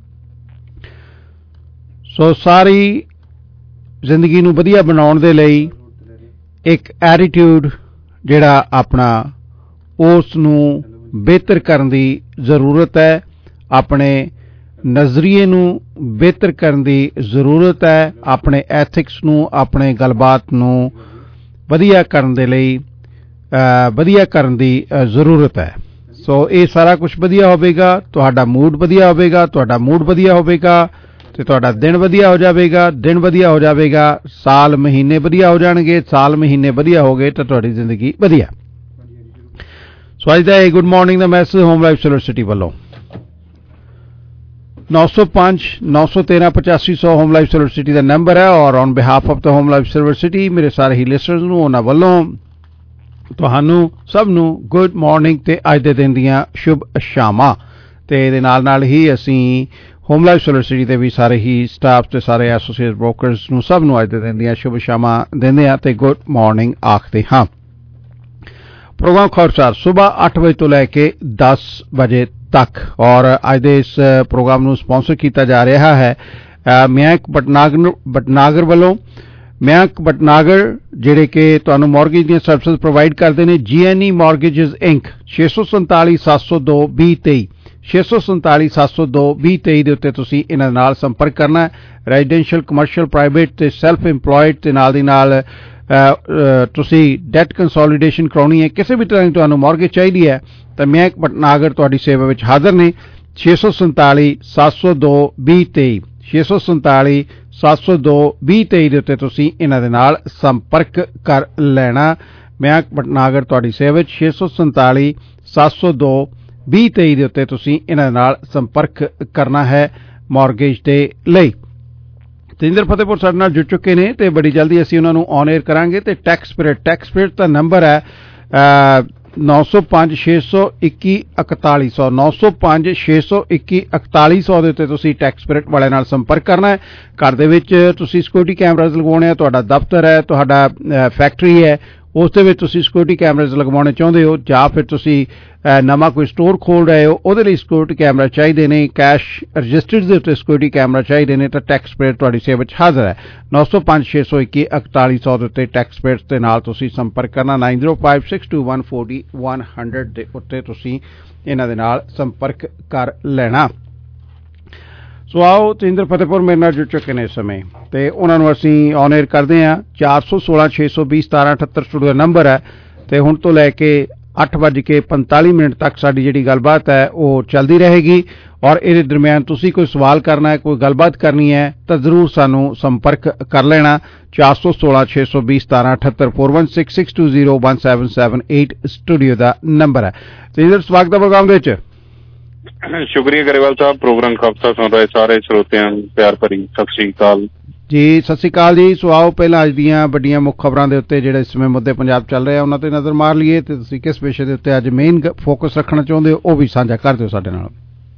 ਸੋ ਸਾਰੀ ਜ਼ਿੰਦਗੀ ਨੂੰ ਵਧੀਆ ਬਣਾਉਣ ਦੇ ਲਈ ਇੱਕ ਐਟੀਟਿਊਡ ਜਿਹੜਾ ਆਪਣਾ ਉਸ ਨੂੰ ਬਿਹਤਰ ਕਰਨ ਦੀ ਜ਼ਰੂਰਤ ਹੈ। ਆਪਣੇ ਨਜ਼ਰੀਏ ਨੂੰ ਬਿਹਤਰ ਕਰਨ ਦੀ ਜ਼ਰੂਰਤ ਹੈ। ਆਪਣੇ ਐਥਿਕਸ ਨੂੰ, ਆਪਣੇ ਗੱਲਬਾਤ ਨੂੰ ਵਧੀਆ ਕਰਨ ਦੇ ਲਈ ਵਧੀਆ ਕਰਨ ਦੀ ਜ਼ਰੂਰਤ ਹੈ। ਸੋ ਇਹ ਸਾਰਾ ਕੁਝ ਵਧੀਆ ਹੋਵੇਗਾ, ਤੁਹਾਡਾ ਮੂਡ ਵਧੀਆ ਹੋਵੇਗਾ, ਤੁਹਾਡਾ ਮੂਡ ਵਧੀਆ ਹੋਵੇਗਾ ਤੇ ਤੁਹਾਡਾ ਦਿਨ ਵਧੀਆ ਹੋ ਜਾਵੇਗਾ। ਦਿਨ ਵਧੀਆ ਹੋ ਜਾਵੇਗਾ, ਸਾਲ ਮਹੀਨੇ ਵਧੀਆ ਹੋ ਜਾਣਗੇ, ਸਾਲ ਮਹੀਨੇ ਵਧੀਆ ਹੋ ਗਏ ਤਾਂ ਤੁਹਾਡੀ ਜ਼ਿੰਦਗੀ ਵਧੀਆ। ਸੋ ਅੱਜ ਦਾ ਇਹ ਗੁੱਡ ਮਾਰਨਿੰਗ ਦਾ message home life silver city ਵੱਲੋਂ। ਨੌ ਸੌ ਪੰਜ ਨੌ ਸੌ ਤੇਰਾਂ ਪਚਾਸੀ ਸੌ ਹੋਮ ਲਾਈਫ ਸਿਲਵਰ ਸਿਟੀ ਦਾ ਨੰਬਰ ਹੈ ਔਰ on behalf of the home life silver city ਮੇਰੇ ਸਾਰੇ ਹੀ ਲਿਸਨਰਸ ਨੂੰ ਉਹਨਾਂ ਵੱਲੋਂ ਤੁਹਾਨੂੰ ਸਭ ਨੂੰ ਗੁੱਡ ਮਾਰਨਿੰਗ ਤੇ ਅੱਜ ਦੇ ਦਿਨ ਦੀਆਂ ਸ਼ੁਭ ਸ਼ਾਮਾਂ। ਤੇ ਇਹਦੇ ਨਾਲ ਨਾਲ ਹੀ ਅਸੀਂ ਹੋਮ ਲਾਈਫ ਸਿਲਵਰ ਸਿਟੀ ਦੇ ਵੀ ਸਾਰੇ ਹੀ ਸਟਾਫ ਤੇ ਸਾਰੇ ਐਸੋਸੀਏਟ ਬ੍ਰੋਕਰਸ ਨੂੰ ਸਭ ਨੂੰ ਅੱਜ ਦੇ ਦਿਨ ਦੀਆਂ ਸ਼ੁਭ ਸ਼ਾਮਾਂ ਦਿੰਦੇ ਹਾਂ ਤੇ ਗੁੱਡ ਮਾਰਨਿੰਗ ਆਖਦੇ ਹਾਂ। ਪ੍ਰੋਗਰਾਮ ਖਬਰਸਾਰ ਸੁਬਾਹ ਅੱਠ ਵਜੇ ਤੋਂ ਲੈ ਕੇ ਦਸ ਵਜੇ ਤੱਕ ਔਰ ਅੱਜ ਦੇ ਇਸ ਪ੍ਰੋਗਰਾਮ ਨੂੰ ਸਪਾਂਸਰ ਕੀਤਾ ਜਾ ਰਿਹਾ ਹੈ ਮਿਆਂਕ ਬਟਨਾਗਰ ਬਟਨਾਗਰ ਵੱਲੋਂ। ਮਿਆਂਕ ਬਟਨਾਗਰ ਜਿਹੜੇ ਕਿ ਤੁਹਾਨੂੰ ਮਾਰਗੇਜ ਦੀਆਂ ਸਰਵਿਸਿਜ਼ ਪ੍ਰੋਵਾਈਡ ਕਰਦੇ ਨੇ। ਜੀ ਐਨ ਈ ਮਾਰਗੇਜਿਸ ਇੰਕ ਛੇ ਸੌ ਸੰਤਾਲੀ ਸੱਤ ਸੌ ਦੋ ਵੀਹ ਤੇਈ ਛੇ ਸੌ ਸੰਤਾਲੀ ਸੱਤ ਸੌ ਦੋ ਵੀਹ ਤੇਈ ਦੇ ਉੱਤੇ ਤੁਸੀਂ ਇਹਨਾਂ ਨਾਲ ਸੰਪਰਕ ਕਰਨਾ ਹੈ। ਰੈਜ਼ੀਡੈਂਸ਼ੀਅਲ, ਕਮਰਸ਼ੀਅਲ, ਪ੍ਰਾਈਵੇਟ ਤੇ ਸੈਲਫ ਇੰਪਲੋਇਡ ਤੇ ਨਾਲ ਦੀ ਨਾਲ ਤੁਸੀਂ ਡੈਟ ਕੰਸੋਲੀਡੇਸ਼ਨ ਕਰਾਉਣੀ ਹੈ, ਕਿਸੇ ਵੀ ਤਰ੍ਹਾਂ ਦੀ ਤੁਹਾਨੂੰ ਮੌਰਗੇਜ ਚਾਹੀਦੀ ਹੈ ਤਾਂ ਮਹਿਕ ਭਟਨਾਗਰ ਤੁਹਾਡੀ ਸੇਵਾ ਵਿੱਚ ਹਾਜ਼ਰ ਨੇ। ਛੇ ਸੌ ਸੰਤਾਲੀ ਸੱਤ ਸੌ ਦੋ ਵੀਹ ਤੇਈ ਛੇ ਸੌ ਸੰਤਾਲੀ ਸੱਤ ਸੌ ਦੋ ਵੀਹ ਤੇਈ ਦੇ ਉੱਤੇ ਤੁਸੀਂ ਇਹਨਾਂ ਦੇ ਨਾਲ ਸੰਪਰਕ ਕਰ ਲੈਣਾ। ਮਹਿਕ ਭਟਨਾਗਰ ਤੁਹਾਡੀ ਸੇਵਾ ਵਿੱਚ ਛੇ ਸੌ ਸੰਤਾਲੀ ਸੱਤ ਸੌ ਦੋ ਵੀਹ ਤੇਈ ਦੇ ਉੱਤੇ ਤੁਸੀਂ ਇਹਨਾਂ ਦੇ ਨਾਲ ਸੰਪਰਕ ਕਰਨਾ ਹੈ ਮੌਰਗੇਜ ਦੇ ਲਈ। ਤੇਂਦਰ ਫਤਿਹਪੁਰ ਸਾਡੇ ਨਾਲ ਜੁੜ ਚੁੱਕੇ ਨੇ ਤੇ ਬੜੀ ਜਲਦੀ ਅਸੀਂ ਉਹਨਾਂ ਨੂੰ ਔਨ 에ਅਰ ਕਰਾਂਗੇ। ਤੇ ਟੈਕਸ ਸਪਿਰਿਟ ਟੈਕਸ ਸਪਿਰਿਟ ਦਾ ਨੰਬਰ ਹੈ ਨੌ ਸੌ ਪੰਜ ਛੇ ਸੌ ਇੱਕੀ ਇਕਤਾਲੀ ਸੌ ਨੌ ਸੌ ਪੰਜ ਛੇ ਸੌ ਇੱਕੀ ਇਕਤਾਲੀ ਸੌ ਦੇ ਉੱਤੇ ਤੁਸੀਂ ਟੈਕਸ ਸਪਿਰਿਟ ਵਾਲਿਆਂ ਨਾਲ ਸੰਪਰਕ ਕਰਨਾ ਹੈ। ਘਰ ਦੇ ਵਿੱਚ ਤੁਸੀਂ ਸਿਕਿਉਰਿਟੀ ਕੈਮਰਾਜ਼ ਲਗਵਾਉਣੇ ਆ, ਤੁਹਾਡਾ ਦਫ਼ਤਰ ਹੈ, ਤੁਹਾਡਾ ਫੈਕਟਰੀ ਹੈ, ਉਸ ਦੇ ਵਿੱਚ ਤੁਸੀਂ ਸਿਕਿਉਰਿਟੀ ਕੈਮਰਾਜ਼ ਲਗਵਾਉਣੇ ਚਾਹੁੰਦੇ ਹੋ ਜਾਂ ਫਿਰ ਤੁਸੀਂ ਨਵਾਂ ਕੋਈ ਸਟੋਰ ਖੋਲ ਰਹੇ ਹੋ ਉਹਦੇ ਲਈ ਸਿਕਿਉਰਿਟੀ ਕੈਮਰਾ ਚਾਹੀਦੇ ਨੇ, ਕੈਸ਼ ਰਜਿਸਟਰਡ ਦੇ ਉੱਤੇ ਸਿਕਿਉਰਿਟੀ ਕੈਮਰਾ ਚਾਹੀਦੇ ਨੇ ਤਾਂ ਟੈਕਸ ਸਪਿਰਿਟ ਤੁਹਾਡੀ ਸੇਵਾ ਵਿੱਚ ਹਾਜ਼ਰ ਹੈ। ਨੌ ਸੌ ਪੰਜ ਛੇ ਸੌ ਇੱਕੀ ਇਕਤਾਲੀ ਸੌ ਦੇ ਉੱਤੇ ਟੈਕਸ ਸਪਿਰਿਟ ਦੇ ਨਾਲ ਤੁਸੀਂ ਸੰਪਰਕ ਕਰਨਾ। Nine zero five six two one forty one hundred ਦੇ ਉੱਤੇ ਤੁਸੀਂ ਇਹਨਾਂ ਦੇ ਨਾਲ ਸੰਪਰਕ ਕਰ ਲੈਣਾ। ਸੋ ਆਓ ਤੇਂਦਰ ਫਤਿਹਪੁਰ ਮੇਰੇ ਨਾਲ ਜੁੜ ਚੁੱਕੇ ਨੇ ਇਸ ਸਮੇਂ ਤੇ ਉਹਨਾਂ ਨੂੰ ਅਸੀਂ ਔਨ 에ਅਰ ਕਰਦੇ ਹਾਂ। ਚਾਰ ਸੌ ਸੋਲਾਂ ਛੇ ਸੌ ਵੀਹ ਸਤਾਰਾਂ ਅਠੱਤਰ ਸਟੂਡੀਓ ਨੰਬਰ ਹੈ ਤੇ ਹੁਣ ਤੋਂ ਲੈ ਕੇ ਅੱਠ ਵੱਜ ਕੇ ਪੰਤਾਲੀ ਮਿੰਟ ਤੱਕ ਸਾਡੀ ਜਿਹੜੀ ਗੱਲਬਾਤ ਹੈ ਉਹ ਚੱਲਦੀ ਰਹੇਗੀ ਔਰ ਇਹਦੇ ਦਰਮਿਆਨ ਤੁਸੀਂ ਕੋਈ ਸਵਾਲ ਕਰਨਾ ਹੈ, ਕੋਈ ਗੱਲਬਾਤ ਕਰਨੀ ਹੈ ਤਾਂ ਜ਼ਰੂਰ ਸਾਨੂੰ ਸੰਪਰਕ ਕਰ ਲੈਣਾ। ਚਾਰ ਸੌ ਸੋਲਾਂ ਛੇ ਸੌ ਵੀਹ ਸਤਾਰਾਂ ਅਠੱਤਰ four one six six two zero one seven seven eight studio ਦਾ ਨੰਬਰ ਹੈ। ਤੇਂਦਰ ਸਵਾਗਤ ਹੈ ਪ੍ਰੋਗਰਾਮ ਦੇ ਵਿੱਚ। ਸ਼ੁਕਰੀਆ ਗਰੇਵਾਲ ਸਾਹਿਬ, ਪ੍ਰੋਗਰਾਮ ਖਾਲਸਾ ਸੁਣ ਰਹੇ ਸਾਰੇ ਸਰੋਤਿਆਂ ਨੂੰ ਪਿਆਰ ਭਰੀ ਸਤਿ ਸ੍ਰੀ ਅਕਾਲ ਜੀ। ਸਤਿ ਸ੍ਰੀ ਅਕਾਲ ਜੀ। ਸੋ ਆਓ ਪਹਿਲਾਂ ਅੱਜ ਦੀਆਂ ਵੱਡੀਆਂ ਮੁੱਖ ਖਬਰਾਂ ਦੇ ਉੱਤੇ ਜਿਹੜੇ ਇਸ ਸਮੇਂ ਮੁੱਦੇ ਪੰਜਾਬ ਚੱਲ ਰਹੇ ਆ ਉਹਨਾਂ ਤੇ ਨਜ਼ਰ ਮਾਰ ਲਈਏ ਤੇ ਤੁਸੀਂ ਕਿਸ ਵਿਸ਼ੇ ਦੇ ਉੱਤੇ ਅੱਜ ਮੇਨ ਫੋਕਸ ਰੱਖਣਾ ਚਾਹੁੰਦੇ ਹੋ ਉਹ ਵੀ ਸਾਂਝਾ ਕਰ ਦਿਓ ਸਾਡੇ ਨਾਲ।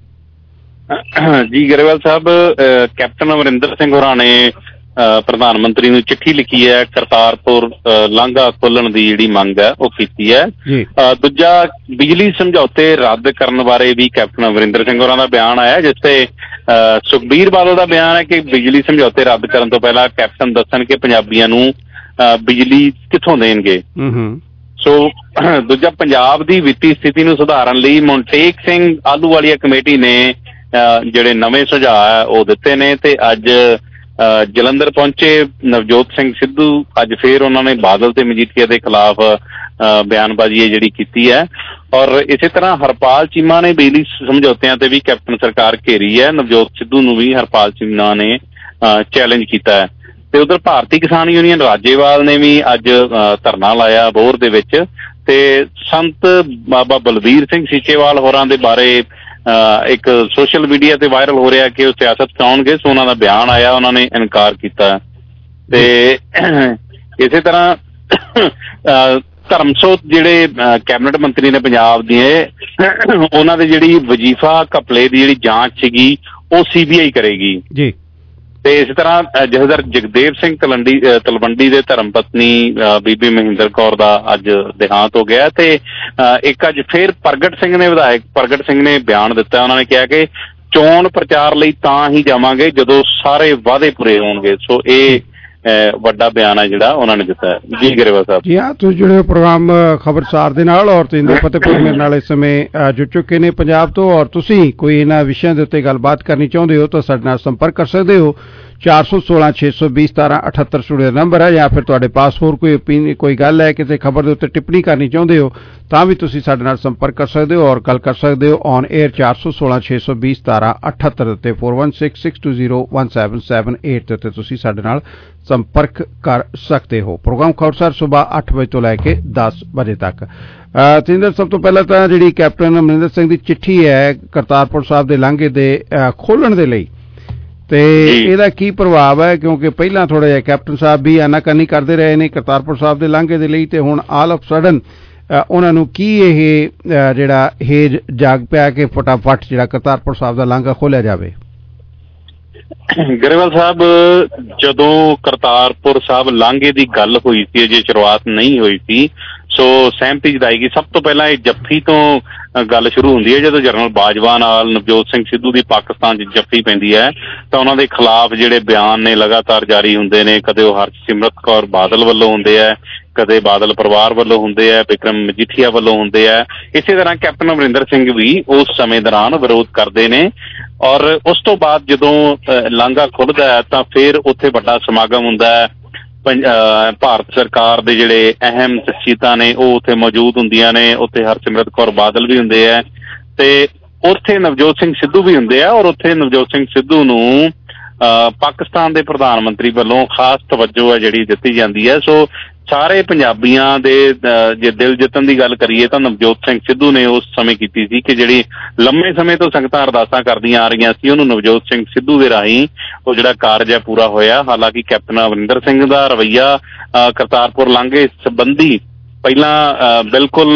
ਜੀ ਗਰੇਵਾਲ ਸਾਹਿਬ, ਕੈਪਟਨ ਅਮਰਿੰਦਰ ਸਿੰਘ ਹੋਰਾਂ ਨੇ ਪ੍ਰਧਾਨ ਮੰਤਰੀ ਨੂੰ ਚਿੱਠੀ ਲਿਖੀ ਹੈ, ਕਰਤਾਰਪੁਰ ਲਾਂਘਾ ਖੋਲਣ ਦੀ ਜਿਹੜੀ ਮੰਗ ਹੈ ਉਹ ਕੀਤੀ ਹੈ। ਦੂਜਾ, ਬਿਜਲੀ ਸਮਝੌਤੇ ਰੱਦ ਕਰਨ ਬਾਰੇ ਵੀ ਕੈਪਟਨ ਅਮਰਿੰਦਰ ਸਿੰਘ ਹੋਰਾਂ ਦਾ ਬਿਆਨ ਆਇਆ ਜਿਸ ਤੇ ਸੁਖਬੀਰ ਬਾਦਲ ਦਾ ਬਿਆਨ ਹੈ ਕਿ ਬਿਜਲੀ ਸਮਝੌਤੇ ਰੱਦ ਕਰਨ ਤੋਂ ਪਹਿਲਾਂ ਕੈਪਟਨ ਦੱਸਣ ਕਿ ਪੰਜਾਬੀਆਂ ਨੂੰ ਬਿਜਲੀ ਕਿੱਥੋਂ ਦੇਣਗੇ। ਸੋ ਦੂਜਾ, ਪੰਜਾਬ ਦੀ ਵਿੱਤੀ ਸਥਿਤੀ ਨੂੰ ਸੁਧਾਰਨ ਲਈ ਮੌਂਟੇਕ ਸਿੰਘ ਆਹਲੂਵਾਲੀਆ ਕਮੇਟੀ ਨੇ ਜਿਹੜੇ ਨਵੇਂ ਸੁਝਾਅ ਹੈ ਉਹ ਦਿੱਤੇ ਨੇ ਤੇ ਅੱਜ ਜਲੰਧਰ ਪਹੁੰਚੇ ਨਵਜੋਤ ਸਿੰਘ ਸਿੱਧੂ ਅੱਜ ਫੇਰ ਉਹਨਾਂ ਨੇ ਬਾਦਲ ਤੇ ਮਜੀਠੀਆ ਦੇ ਖਿਲਾਫ ਬਿਆਨਬਾਜ਼ੀ ਹੈ ਜਿਹੜੀ ਕੀਤੀ ਹੈ ਔਰ ਇਸੇ ਤਰ੍ਹਾਂ ਹਰਪਾਲ ਚੀਮਾ ਨੇ ਬਿਜਲੀ ਸਮਝੌਤਿਆਂ ਤੇ ਵੀ ਕੈਪਟਨ ਸਰਕਾਰ ਘੇਰੀ ਹੈ। ਨਵਜੋਤ ਸਿੱਧੂ ਨੂੰ ਵੀ ਹਰਪਾਲ ਚੀਮਾ ਨੇ ਚੈਲੰਜ ਕੀਤਾ ਹੈ ਤੇ ਉਧਰ ਭਾਰਤੀ ਕਿਸਾਨ ਯੂਨੀਅਨ ਰਾਜੇਵਾਲ ਨੇ ਵੀ ਅੱਜ ਧਰਨਾ ਲਾਇਆ ਬੋਰ ਦੇ ਵਿੱਚ ਤੇ ਸੰਤ ਬਾਬਾ ਬਲਬੀਰ ਸਿੰਘ ਸੀਚੇਵਾਲ ਹੋਰਾਂ ਦੇ ਬਾਰੇ ਇੱਕ ਸੋਸ਼ਲ ਮੀਡੀਆ ਤੇ ਵਾਇਰਲ ਹੋ ਰਿਹਾ ਕਿ ਉਹ ਸਿਆਸਤ ਚ ਆਉਣਗੇ। ਸੋ ਉਹਨਾਂ ਦਾ ਬਿਆਨ ਆਇਆ, ਉਹਨਾਂ ਨੇ ਇਨਕਾਰ ਕੀਤਾ ਤੇ ਇਸੇ ਤਰ੍ਹਾਂ ਧਰਮਸੋਤ ਜਿਹੜੇ ਕੈਬਨਿਟ ਮੰਤਰੀ ਨੇ ਪੰਜਾਬ ਦੇ ਉਹਨਾਂ ਦੇ ਜਿਹੜੀ ਵਜ਼ੀਫਾ ਘਪਲੇ ਦੀ ਜਿਹੜੀ ਜਾਂਚ ਸੀਗੀ ਉਹ ਸੀਬੀਆਈ ਕਰੇਗੀ ਜੀ। ਤੇ ਇਸ ਤਰ੍ਹਾਂ ਜਥੇਦਾਰ ਜਗਦੇਵ ਸਿੰਘ ਤਲਵੰਡੀ ਤਲਵੰਡੀ ਦੇ ਧਰਮ ਪਤਨੀ ਬੀਬੀ ਮਹਿੰਦਰ ਕੌਰ ਦਾ ਅੱਜ ਦੇਹਾਂਤ ਹੋ ਗਿਆ ਤੇ ਇੱਕ ਅੱਜ ਫੇਰ ਪ੍ਰਗਟ ਸਿੰਘ ਨੇ ਵਿਧਾਇਕ ਪ੍ਰਗਟ ਸਿੰਘ ਨੇ ਬਿਆਨ ਦਿੱਤਾ। ਉਹਨਾਂ ਨੇ ਕਿਹਾ ਕਿ ਚੋਣ ਪ੍ਰਚਾਰ ਲਈ ਤਾਂ ਹੀ ਜਾਵਾਂਗੇ ਜਦੋਂ ਸਾਰੇ ਵਾਅਦੇ ਪੂਰੇ ਹੋਣਗੇ। ਸੋ ਇਹ ਵੱਡਾ ਬਿਆਨ ਹੈ ਜਿਹੜਾ ਉਹਨਾਂ ਨੇ ਦਿੱਤਾ ਹੈ। ਜੀ ਗਰੇਵਾਲ ਸਾਹਿਬ। ਜੀ ਹਾਂ, ਤੁਸੀਂ ਜੁੜੇ ਪ੍ਰੋਗਰਾਮ ਖਬਰਸਾਰ ਦੇ ਨਾਲ ਔਰ ਤੇਂਦਰ ਫਤਿਹਪੁਰ ਮੇਰੇ ਨਾਲ ਇਸ ਸਮੇਂ ਜੁੜ ਚੁੱਕੇ ਨੇ ਪੰਜਾਬ ਤੋਂ ਔਰ ਤੁਸੀਂ ਕੋਈ ਇਹਨਾਂ ਵਿਸ਼ਿਆਂ ਦੇ ਉੱਤੇ ਗੱਲਬਾਤ ਕਰਨੀ ਚਾਹੁੰਦੇ ਹੋ ਤਾਂ ਸਾਡੇ ਨਾਲ ਸੰਪਰਕ ਕਰ ਸਕਦੇ ਹੋ। ਚਾਰ ਸੌ ਸੋਲਾਂ ਛੇ ਸੌ ਵੀਹ ਸਤਾਰਾਂ ਅਠੱਤਰ ਸਟੂਡੀਓ ਨੰਬਰ ਹੈ ਜਾਂ ਫਿਰ ਤੁਹਾਡੇ ਪਾਸ ਹੋਰ ਕੋਈ ਓਪੀਨੀਅਨ ਕੋਈ ਗੱਲ ਹੈ ਕਿਸੇ ਖਬਰ ਦੇ ਉੱਤੇ ਟਿੱਪਣੀ ਕਰਨੀ ਚਾਹੁੰਦੇ ਹੋ ਤਾਂ ਵੀ ਤੁਸੀਂ ਸਾਡੇ ਨਾਲ ਸੰਪਰਕ ਕਰ ਸਕਦੇ ਹੋ ਔਰ ਗੱਲ ਕਰ ਸਕਦੇ ਹੋ ਔਨ 에ਅਰ ਚਾਰ ਸੌ ਸੋਲਾਂ ਛੇ ਸੌ ਵੀਹ ਸਤਾਰਾਂ ਅਠੱਤਰ ਉੱਤੇ four one six six two zero one seven seven eight ਉੱਤੇ ਤੁਸੀਂ ਸਾਡੇ ਨਾਲ ਸੰਪਰਕ ਕਰ ਸਕਦੇ ਹੋ। ਪ੍ਰੋਗਰਾਮ ਖਬਰਸਾਰ ਸੁਬਾਹ ਅੱਠ ਵਜੇ ਤੋਂ ਲੈ ਕੇ ਦਸ ਵਜੇ ਤੱਕ। ਤੇਂਦਰ, ਸਭ ਤੋਂ ਪਹਿਲਾਂ ਤਾਂ ਜਿਹੜੀ ਕੈਪਟਨ ਅਮਰਿੰਦਰ ਸਿੰਘ ਦੀ ਚਿੱਠੀ ਹੈ ਕਰਤਾਰਪੁਰ ਸਾਹਿਬ ਦੇ ਲਾਂਘੇ ਦੇ ਖੋਲਣ ਦੇ ਲਈ ਤੇ ਇਹਦਾ ਕੀ ਪ੍ਰਭਾਵ ਹੈ ਕਿਉਂਕਿ ਪਹਿਲਾਂ ਥੋੜਾ ਜਿਹਾ ਕੈਪਟਨ ਸਾਹਿਬ ਵੀ ਆਨਾਕਾਨੀ ਕਰਦੇ ਰਹੇ ਨੇ ਕਰਤਾਰਪੁਰ ਸਾਹਿਬ ਦੇ ਲਾਂਘੇ ਦੇ ਲਈ ਤੇ ਹੁਣ ਆਲ ਆਫ ਸਡਨ ਉਹਨਾਂ ਨੂੰ ਕੀ ਇਹ ਜਿਹੜਾ ਹੇਜ ਜਾਗ ਪਿਆ ਕਿ ਫਟਾਫਟ ਜਿਹੜਾ ਕਰਤਾਰਪੁਰ ਸਾਹਿਬ ਦਾ ਲਾਂਘਾ ਖੋਲਿਆ ਜਾਵੇ। ਗਰੇਵਾਲ ਸਾਹਿਬ, ਜਦੋਂ ਕਰਤਾਰਪੁਰ ਸਾਹਿਬ ਲਾਂਘੇ ਦੀ ਗੱਲ ਹੋਈ ਸੀ ਅਜੇ ਸ਼ੁਰੂਆਤ ਨਹੀਂ ਹੋਈ ਸੀ ਸੋ ਸਹਿਮਤੀ ਜਤਾਈ ਗਈ। ਸਭ ਤੋਂ ਪਹਿਲਾਂ ਇਹ ਜੱਫੀ ਤੋਂ ਗੱਲ ਸ਼ੁਰੂ ਹੁੰਦੀ ਹੈ ਜਦੋਂ ਜਨਰਲ ਬਾਜਵਾ ਨਾਲ ਨਵਜੋਤ ਸਿੰਘ ਸਿੱਧੂ ਦੀ ਪਾਕਿਸਤਾਨ 'ਚ ਜੱਫੀ ਪੈਂਦੀ ਹੈ ਤਾਂ ਉਹਨਾਂ ਦੇ ਖਿਲਾਫ ਜਿਹੜੇ ਬਿਆਨ ਨੇ ਲਗਾਤਾਰ ਜਾਰੀ ਹੁੰਦੇ ਨੇ। ਕਦੇ ਉਹ ਹਰਸਿਮਰਤ ਕੌਰ ਬਾਦਲ ਵੱਲੋਂ ਹੁੰਦੇ ਹੈ, ਕਦੇ ਬਾਦਲ ਪਰਿਵਾਰ ਵੱਲੋਂ ਹੁੰਦੇ ਆ, ਬਿਕਰਮ ਮਜੀਠੀਆ ਵੱਲੋਂ ਹੁੰਦੇ ਆ। ਇਸੇ ਤਰ੍ਹਾਂ ਕੈਪਟਨ ਅਮਰਿੰਦਰ ਸਿੰਘ ਵੀ ਉਸ ਸਮੇਂ ਦੌਰਾਨ ਵਿਰੋਧ ਕਰਦੇ ਨੇ ਔਰ ਉਸ ਤੋਂ ਬਾਅਦ ਜਦੋਂ ਲਾਂਘਾ ਖੁੱਲ੍ਹਦਾ ਹੈ ਤਾਂ ਫਿਰ ਉੱਥੇ ਵੱਡਾ ਸਮਾਗਮ ਹੁੰਦਾ ਹੈ ਭਾਰਤ ਸਰਕਾਰ ਦੇ ਜਿਹੜੇ ਅਹਿਮ ਸ਼ਖਸੀਅਤਾਂ ਨੇ ਉਹ ਉੱਥੇ ਮੌਜੂਦ ਹੁੰਦੀਆਂ ਨੇ। ਉੱਥੇ ਹਰਸਿਮਰਤ ਕੌਰ ਬਾਦਲ ਵੀ ਹੁੰਦੇ ਆ ਤੇ ਉੱਥੇ ਨਵਜੋਤ ਸਿੰਘ ਸਿੱਧੂ ਵੀ ਹੁੰਦੇ ਆ, ਔਰ ਉੱਥੇ ਨਵਜੋਤ ਸਿੰਘ ਸਿੱਧੂ ਨੂੰ ਪਾਕਿਸਤਾਨ ਦੇ ਪ੍ਰਧਾਨ ਮੰਤਰੀ ਵੱਲੋਂ ਖਾਸ ਤਵੱਜੋ ਹੈ ਜਿਹੜੀ ਦਿੱਤੀ ਜਾਂਦੀ ਹੈ। ਸੋ ਸਾਰੇ ਪੰਜਾਬੀਆਂ ਦੇ ਜੇ ਦਿਲ ਜਿੱਤਣ ਦੀ ਗੱਲ ਕਰੀਏ ਤਾਂ ਨਵਜੋਤ ਸਿੰਘ ਸਿੱਧੂ ਨੇ ਉਸ ਸਮੇਂ ਕੀਤੀ ਸੀ ਕਿ ਜਿਹੜੀ ਲੰਮੇ ਸਮੇਂ ਤੋਂ ਸੰਗਤਾਂ ਅਰਦਾਸਾਂ ਕਰਦੀਆਂ ਆ ਰਹੀਆਂ ਸੀ ਉਹਨੂੰ ਨਵਜੋਤ ਸਿੰਘ ਸਿੱਧੂ ਦੇ ਰਾਹੀਂ ਉਹ ਜਿਹੜਾ ਕਾਰਜ ਹੈ ਪੂਰਾ ਹੋਇਆ। ਹਾਲਾਂਕਿ ਕੈਪਟਨ ਅਮਰਿੰਦਰ ਸਿੰਘ ਦਾ ਰਵੱਈਆ ਕਰਤਾਰਪੁਰ ਲਾਂਘੇ ਸੰਬੰਧੀ ਪਹਿਲਾਂ ਬਿਲਕੁਲ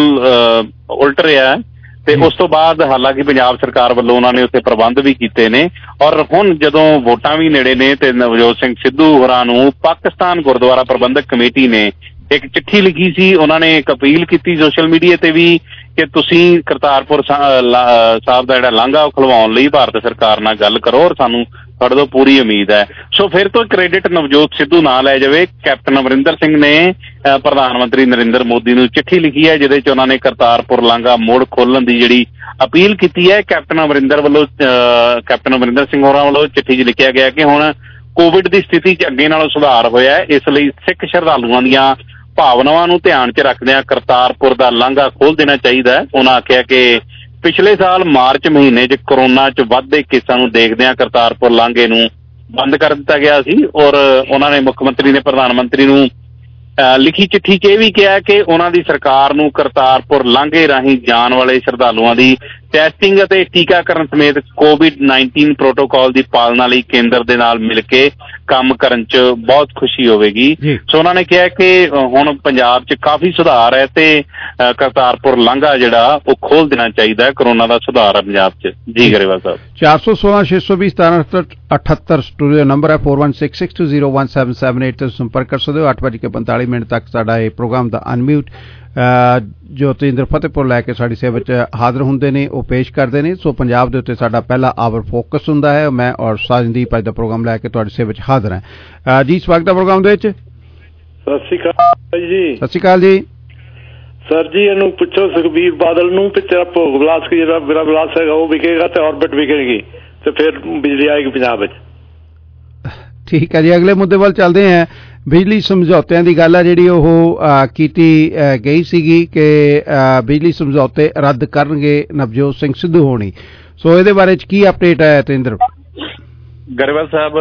ਉਲਟ ਰਿਹਾ ਤੇ ਉਸ ਤੋਂ ਬਾਅਦ ਹਾਲਾਂਕਿ ਪੰਜਾਬ ਸਰਕਾਰ ਵੱਲੋਂ ਉਹਨਾਂ ਨੇ ਉੱਥੇ ਪ੍ਰਬੰਧ ਵੀ ਕੀਤੇ ਨੇ। ਔਰ ਹੁਣ ਜਦੋਂ ਵੋਟਾਂ ਵੀ ਨੇੜੇ ਨੇ ਤੇ ਨਵਜੋਤ ਸਿੰਘ ਸਿੱਧੂ ਹੋਰਾਂ ਨੂੰ ਪਾਕਿਸਤਾਨ ਗੁਰਦੁਆਰਾ ਪ੍ਰਬੰਧਕ ਕਮੇਟੀ ਨੇ ਇੱਕ ਚਿੱਠੀ ਲਿਖੀ ਸੀ। ਉਹਨਾਂ ਨੇ ਇੱਕ ਅਪੀਲ ਕੀਤੀ ਸੋਸ਼ਲ ਮੀਡੀਆ ਤੇ ਵੀ ਕਿ ਤੁਸੀਂ ਕਰਤਾਰਪੁਰ ਸਾਹਿਬ ਦਾ ਜਿਹੜਾ ਲਾਂਘਾ ਉਹ ਖੁਲਵਾਉਣ ਲਈ ਭਾਰਤ ਸਰਕਾਰ ਨਾਲ ਗੱਲ ਕਰੋ ਔਰ ਸਾਨੂੰ ਤੁਹਾਡੇ ਤੋਂ ਪੂਰੀ ਉਮੀਦ ਹੈ। ਸੋ ਫਿਰ ਤੋਂ ਕ੍ਰੈਡਿਟ ਨਵਜੋਤ ਸਿੱਧੂ ਨਾ ਲੈ ਜਾਵੇ। ਕੈਪਟਨ ਅਮਰਿੰਦਰ ਸਿੰਘ ਨੇ ਪ੍ਰਧਾਨ ਮੰਤਰੀ ਨਰਿੰਦਰ ਮੋਦੀ ਨੂੰ ਚਿੱਠੀ ਲਿਖੀ ਹੈ ਜਿਹਦੇ 'ਚ ਉਹਨਾਂ ਨੇ ਕਰਤਾਰਪੁਰ ਲਾਂਘਾ ਮੁੜ ਖੋਲ੍ਹਣ ਦੀ ਜਿਹੜੀ ਅਪੀਲ ਕੀਤੀ ਹੈ। ਕੈਪਟਨ ਅਮਰਿੰਦਰ ਵੱਲੋਂ ਕੈਪਟਨ ਅਮਰਿੰਦਰ ਸਿੰਘ ਹੋਰਾਂ ਵੱਲੋਂ ਚਿੱਠੀ 'ਚ ਲਿਖਿਆ ਗਿਆ ਕਿ ਹੁਣ ਕੋਵਿਡ ਦੀ ਸਥਿਤੀ 'ਚ ਅੱਗੇ ਨਾਲੋਂ ਸੁਧਾਰ ਹੋਇਆ ਹੈ, ਇਸ ਲਈ ਸਿੱਖ ਸ਼ਰਧਾਲੂਆਂ ਦੀਆਂ ਭਾਵਨਾਵਾਂ ਨੂੰ ਧਿਆਨ 'ਚ ਰੱਖਦਿਆਂ ਕਰਤਾਰਪੁਰ ਦਾ ਲਾਂਘਾ ਖੋਲ੍ਹ ਦੇਣਾ ਚਾਹੀਦਾ ਹੈ। ਉਹਨਾਂ ਆਖਿਆ ਕਿ ਪਿਛਲੇ ਸਾਲ ਮਾਰਚ ਮਹੀਨੇ 'ਚ ਕੋਰੋਨਾ 'ਚ ਵੱਧਦੇ ਕੇਸਾਂ ਨੂੰ ਦੇਖਦਿਆਂ ਕਰਤਾਰਪੁਰ ਲਾਂਘੇ ਨੂੰ ਬੰਦ ਕਰ ਦਿੱਤਾ ਗਿਆ ਸੀ। ਔਰ ਉਹਨਾਂ ਨੇ ਮੁੱਖ ਮੰਤਰੀ ਨੇ ਪ੍ਰਧਾਨ ਮੰਤਰੀ ਨੂੰ ਲਿਖੀ ਚਿੱਠੀ 'ਚ ਇਹ ਵੀ ਕਿਹਾ ਕਿ ਉਹਨਾਂ ਦੀ ਸਰਕਾਰ ਨੂੰ ਕਰਤਾਰਪੁਰ ਲਾਂਘੇ ਰਾਹੀਂ ਜਾਣ ਵਾਲੇ ਸ਼ਰਧਾਲੂਆਂ ਦੀ ਟੈਸਟਿੰਗ ਅਤੇ ਟੀਕਾਕਰਨ ਸਮੇਤ ਕੋਵਿਡ ਨਾਈਨਟੀਨ ਪ੍ਰੋਟੋਕਾਲ ਦੀ ਪਾਲਣਾ ਲਈ ਕੇਂਦਰ ਦੇ ਨਾਲ ਮਿਲ ਕੇ ਕੰਮ ਕਰਨ 'ਚ ਬਹੁਤ ਖੁਸ਼ੀ ਹੋਵੇਗੀ। ਸੋ ਉਹਨਾਂ ਨੇ ਕਿਹਾ ਕਿ ਹੁਣ ਪੰਜਾਬ 'ਚ ਕਾਫੀ ਸੁਧਾਰ ਹੈ ਤੇ ਕਰਤਾਰਪੁਰ ਲਾਂਘਾ ਜਿਹੜਾ ਉਹ ਖੋਲ ਦੇਣਾ ਚਾਹੀਦਾ ਹੈ। ਕਰੋਨਾ ਦਾ ਸੁਧਾਰ ਹੈ ਪੰਜਾਬ 'ਚ। ਜੀ ਗਰੇਵਾਲ ਸਾਹਿਬ। ਚਾਰ ਸੌ ਸੋਲਾਂ ਛੇ ਸੌ ਵੀਹ ਸਤਾਰਾਂ ਅਠੱਤਰ ਸਟੂਡੀਓ ਨੰਬਰ ਹੈ four one six six two zero one seven seven eight ਤੇ ਸੰਪਰਕ ਕਰ ਸਕਦੇ ਹੋ। ਅੱਠ ਵਜੇ ਕੇ ਪੰਤਾਲੀ ਮਿੰਟ ਤੱਕ ਸਾਡਾ ਇਹ ਪ੍ਰੋਗਰਾਮ ਦਾ ਅਨਮਿਊਟ ਜੋ ਤੇਂਦਰ ਫਤਿਹਪੁਰ ਲੈ ਕੇ ਸਾਡੀ ਸੇਵਾ 'ਚ ਹਾਜ਼ਰ ਹੁੰਦੇ ਨੇ ਉਹ ਪੇਸ਼ ਕਰਦੇ ਨੇ। ਸੋ ਪੰਜਾਬ ਦੇ ਉੱਤੇ ਸਾਡਾ ਪਹਿਲਾ ਆਵਰ ਫੋਕਸ ਹੁੰਦਾ ਹੈ। ਮੈਂ ਔਰ ਸਾਜਨਦੀਪ ਅੱਜ ਦਾ ਪ੍ਰੋਗਰਾਮ ਲੈ ਕੇ ਤੁਹਾਡੀ ਸੇਵਾ 'ਚ ਹਾਜ਼ਰ ਹਾਂ। ਜੀ ਸਵਾਗਤ ਹੈ ਪ੍ਰੋਗਰਾਮ ਦੇ ਵਿੱਚ। ਸਤਿ ਸ਼੍ਰੀ ਅਕਾਲ ਜੀ। ਸਤਿ ਸ਼੍ਰੀ ਅਕਾਲ ਜੀ ਸਰ ਜੀ। ਇਹਨੂੰ ਪੁੱਛੋ ਸੁਖਬੀਰ ਬਾਦਲ ਨੂੰ ਕਿ ਤੇਰਾ ਭੋਗ ਵਿਲਾਸ ਕੀ ਜਿਹੜਾ ਮੇਰਾ ਵਿਲਾਸ ਹੈਗਾ ਉਹ ਵਿਕੇਗਾ ਤੇ ਔਰਬਿਟ ਵਿਕੇਗੀ ਤੇ ਫਿਰ ਬਿਜਲੀ ਆਏਗੀ ਪੰਜਾਬ ਵਿੱਚ। ਠੀਕ ਹੈ ਜੀ। ਅਗਲੇ ਮੁੱਦੇ ਵੱਲ ਚੱਲਦੇ ਹਾਂ। ਬਿਜਲੀ ਸਮਝੌਤਿਆਂ ਦੀ ਗੱਲ ਆ ਜਿਹੜੀ ਉਹ ਕੀਤੀ ਗਈ ਸੀਗੀ ਕਿ ਬਿਜਲੀ ਸਮਝੌਤੇ ਰੱਦ ਕਰਨਗੇ ਨਵਜੋਤ ਸਿੰਘ ਸਿੱਧੂ ਹੋਣੀ। ਸੋ ਇਹਦੇ ਬਾਰੇ ਚ ਕੀ ਅਪਡੇਟ ਹੈ ਤੇਂਦਰ? ਗਰੇਵਾਲ ਸਾਹਿਬ,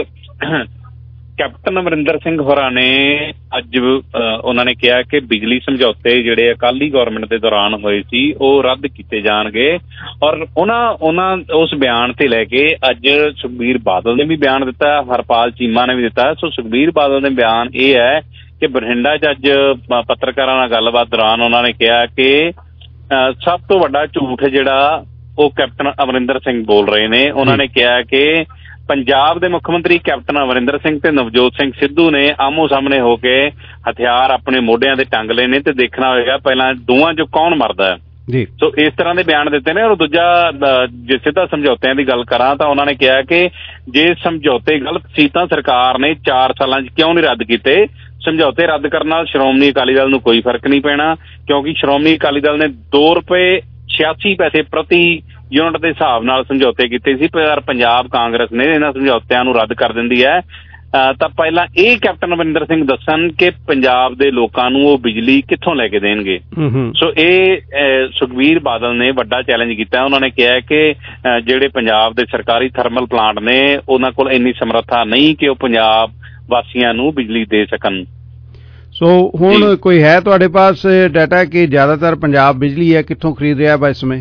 ਕੈਪਟਨ ਅਮਰਿੰਦਰ ਸਿੰਘ ਹੋਰਾਂ ਨੇ ਅੱਜ ਉਹਨਾਂ ਨੇ ਕਿਹਾ ਕਿ ਬਿਜਲੀ ਸਮਝੌਤੇ ਜਿਹੜੇ ਅਕਾਲੀ ਗੌਰਮੈਂਟ ਦੇ ਦੌਰਾਨ ਹੋਏ ਸੀ ਉਹ ਰੱਦ ਕੀਤੇ ਜਾਣਗੇ। ਔਰ ਉਹਨਾਂ ਉਹਨਾਂ ਉਸ ਬਿਆਨ ਤੇ ਲੈ ਕੇ ਅੱਜ ਸੁਖਬੀਰ ਬਾਦਲ ਨੇ ਵੀ ਬਿਆਨ ਦਿੱਤਾ, ਹਰਪਾਲ ਚੀਮਾ ਨੇ ਵੀ ਦਿੱਤਾ। ਸੋ ਸੁਖਬੀਰ ਬਾਦਲ ਦੇ ਬਿਆਨ ਇਹ ਹੈ ਕਿ ਬਠਿੰਡਾ 'ਚ ਅੱਜ ਪੱਤਰਕਾਰਾਂ ਨਾਲ ਗੱਲਬਾਤ ਦੌਰਾਨ ਉਹਨਾਂ ਨੇ ਕਿਹਾ ਕਿ ਸਭ ਤੋਂ ਵੱਡਾ ਝੂਠ ਜਿਹੜਾ ਉਹ ਕੈਪਟਨ ਅਮਰਿੰਦਰ ਸਿੰਘ ਬੋਲ ਰਹੇ ਨੇ। ਉਹਨਾਂ ਨੇ ਕਿਹਾ ਕਿ ਪੰਜਾਬ ਦੇ ਮੁੱਖ ਮੰਤਰੀ ਕੈਪਟਨ ਅਮਰਿੰਦਰ ਸਿੰਘ ਤੇ ਨਵਜੋਤ ਸਿੰਘ ਸਿੱਧੂ ਨੇ ਆਮੋ ਸਾਹਮਣੇ ਹੋ ਕੇ ਹਥਿਆਰ ਆਪਣੇ ਮੋਢਿਆਂ ਤੇ ਟੰਗ ਲਏ ਨੇ ਤੇ ਦੇਖਣਾ ਹੋਏਗਾ ਪਹਿਲਾਂ ਦੋਵਾਂ 'ਚੋਂ ਕੌਣ ਮਰਦਾ ਹੈ। ਜੀ ਸੋ ਇਸ ਤਰ੍ਹਾਂ ਦੇ ਬਿਆਨ ਦਿੱਤੇ ਨੇ। ਔਰ ਦੂਜਾ ਜੇ ਸਿੱਧਾ ਸਮਝੌਤਿਆਂ ਦੀ ਗੱਲ ਕਰਾਂ ਤਾਂ ਉਹਨਾਂ ਨੇ ਕਿਹਾ ਕਿ ਜੇ ਸਮਝੌਤੇ ਗਲਤ ਸੀ ਤਾਂ ਸਰਕਾਰ ਨੇ ਚਾਰ ਸਾਲਾਂ 'ਚ ਕਿਉਂ ਨਹੀਂ ਰੱਦ ਕੀਤੇ। ਸਮਝੌਤੇ ਰੱਦ ਕਰਨ ਨਾਲ ਸ਼੍ਰੋਮਣੀ ਅਕਾਲੀ ਦਲ ਨੂੰ ਕੋਈ ਫਰਕ ਨਹੀਂ ਪੈਣਾ ਕਿਉਂਕਿ ਸ਼੍ਰੋਮਣੀ ਅਕਾਲੀ ਦਲ ਨੇ ਦੋ ਰੁਪਏ ਛਿਆਸੀ ਪੈਸੇ ਪ੍ਰਤੀ ਯੂਨਿਟ ਦੇ ਹਿਸਾਬ ਨਾਲ ਸਮਝੌਤੇ ਕੀਤੇ ਸੀ। ਪਰ ਪੰਜਾਬ ਕਾਂਗਰਸ ਨੇ ਇਹਨਾਂ ਸਮਝੌਤਿਆਂ ਨੂੰ ਰੱਦ ਕਰ ਦਿੰਦੀ ਹੈ। ਤਾਂ ਪਹਿਲਾਂ ਇਹ ਕੈਪਟਨ ਅਮਰਿੰਦਰ ਸਿੰਘ ਦੱਸਣ ਕਿ ਪੰਜਾਬ ਦੇ ਲੋਕਾਂ ਨੂੰ ਉਹ ਬਿਜਲੀ ਕਿੱਥੋਂ ਲੈ ਕੇ ਦੇਣਗੇ। ਸੋ ਇਹ ਸੁਖਬੀਰ ਬਾਦਲ ਨੇ ਵੱਡਾ ਚੈਲੰਜ ਕੀਤਾ। ਉਹਨਾਂ ਨੇ ਕਿਹਾ ਕਿ ਜਿਹੜੇ ਪੰਜਾਬ ਦੇ ਸਰਕਾਰੀ ਥਰਮਲ ਪਲਾਂਟ ਨੇ ਉਹਨਾਂ ਕੋਲ ਇੰਨੀ ਸਮਰੱਥਾ ਨਹੀਂ ਕਿ ਉਹ ਪੰਜਾਬ ਵਾਸੀਆਂ ਨੂੰ ਬਿਜਲੀ ਦੇ ਸਕਣ। ਸੋ ਹੁਣ ਕੋਈ ਹੈ ਤੁਹਾਡੇ ਪਾਸ ਡਾਟਾ ਕਿ ਜ਼ਿਆਦਾਤਰ ਪੰਜਾਬ ਬਿਜਲੀ ਹੈ ਕਿੱਥੋਂ ਖਰੀਦ ਰਿਹਾ ਵਾ ਇਸ ਸਮੇਂ?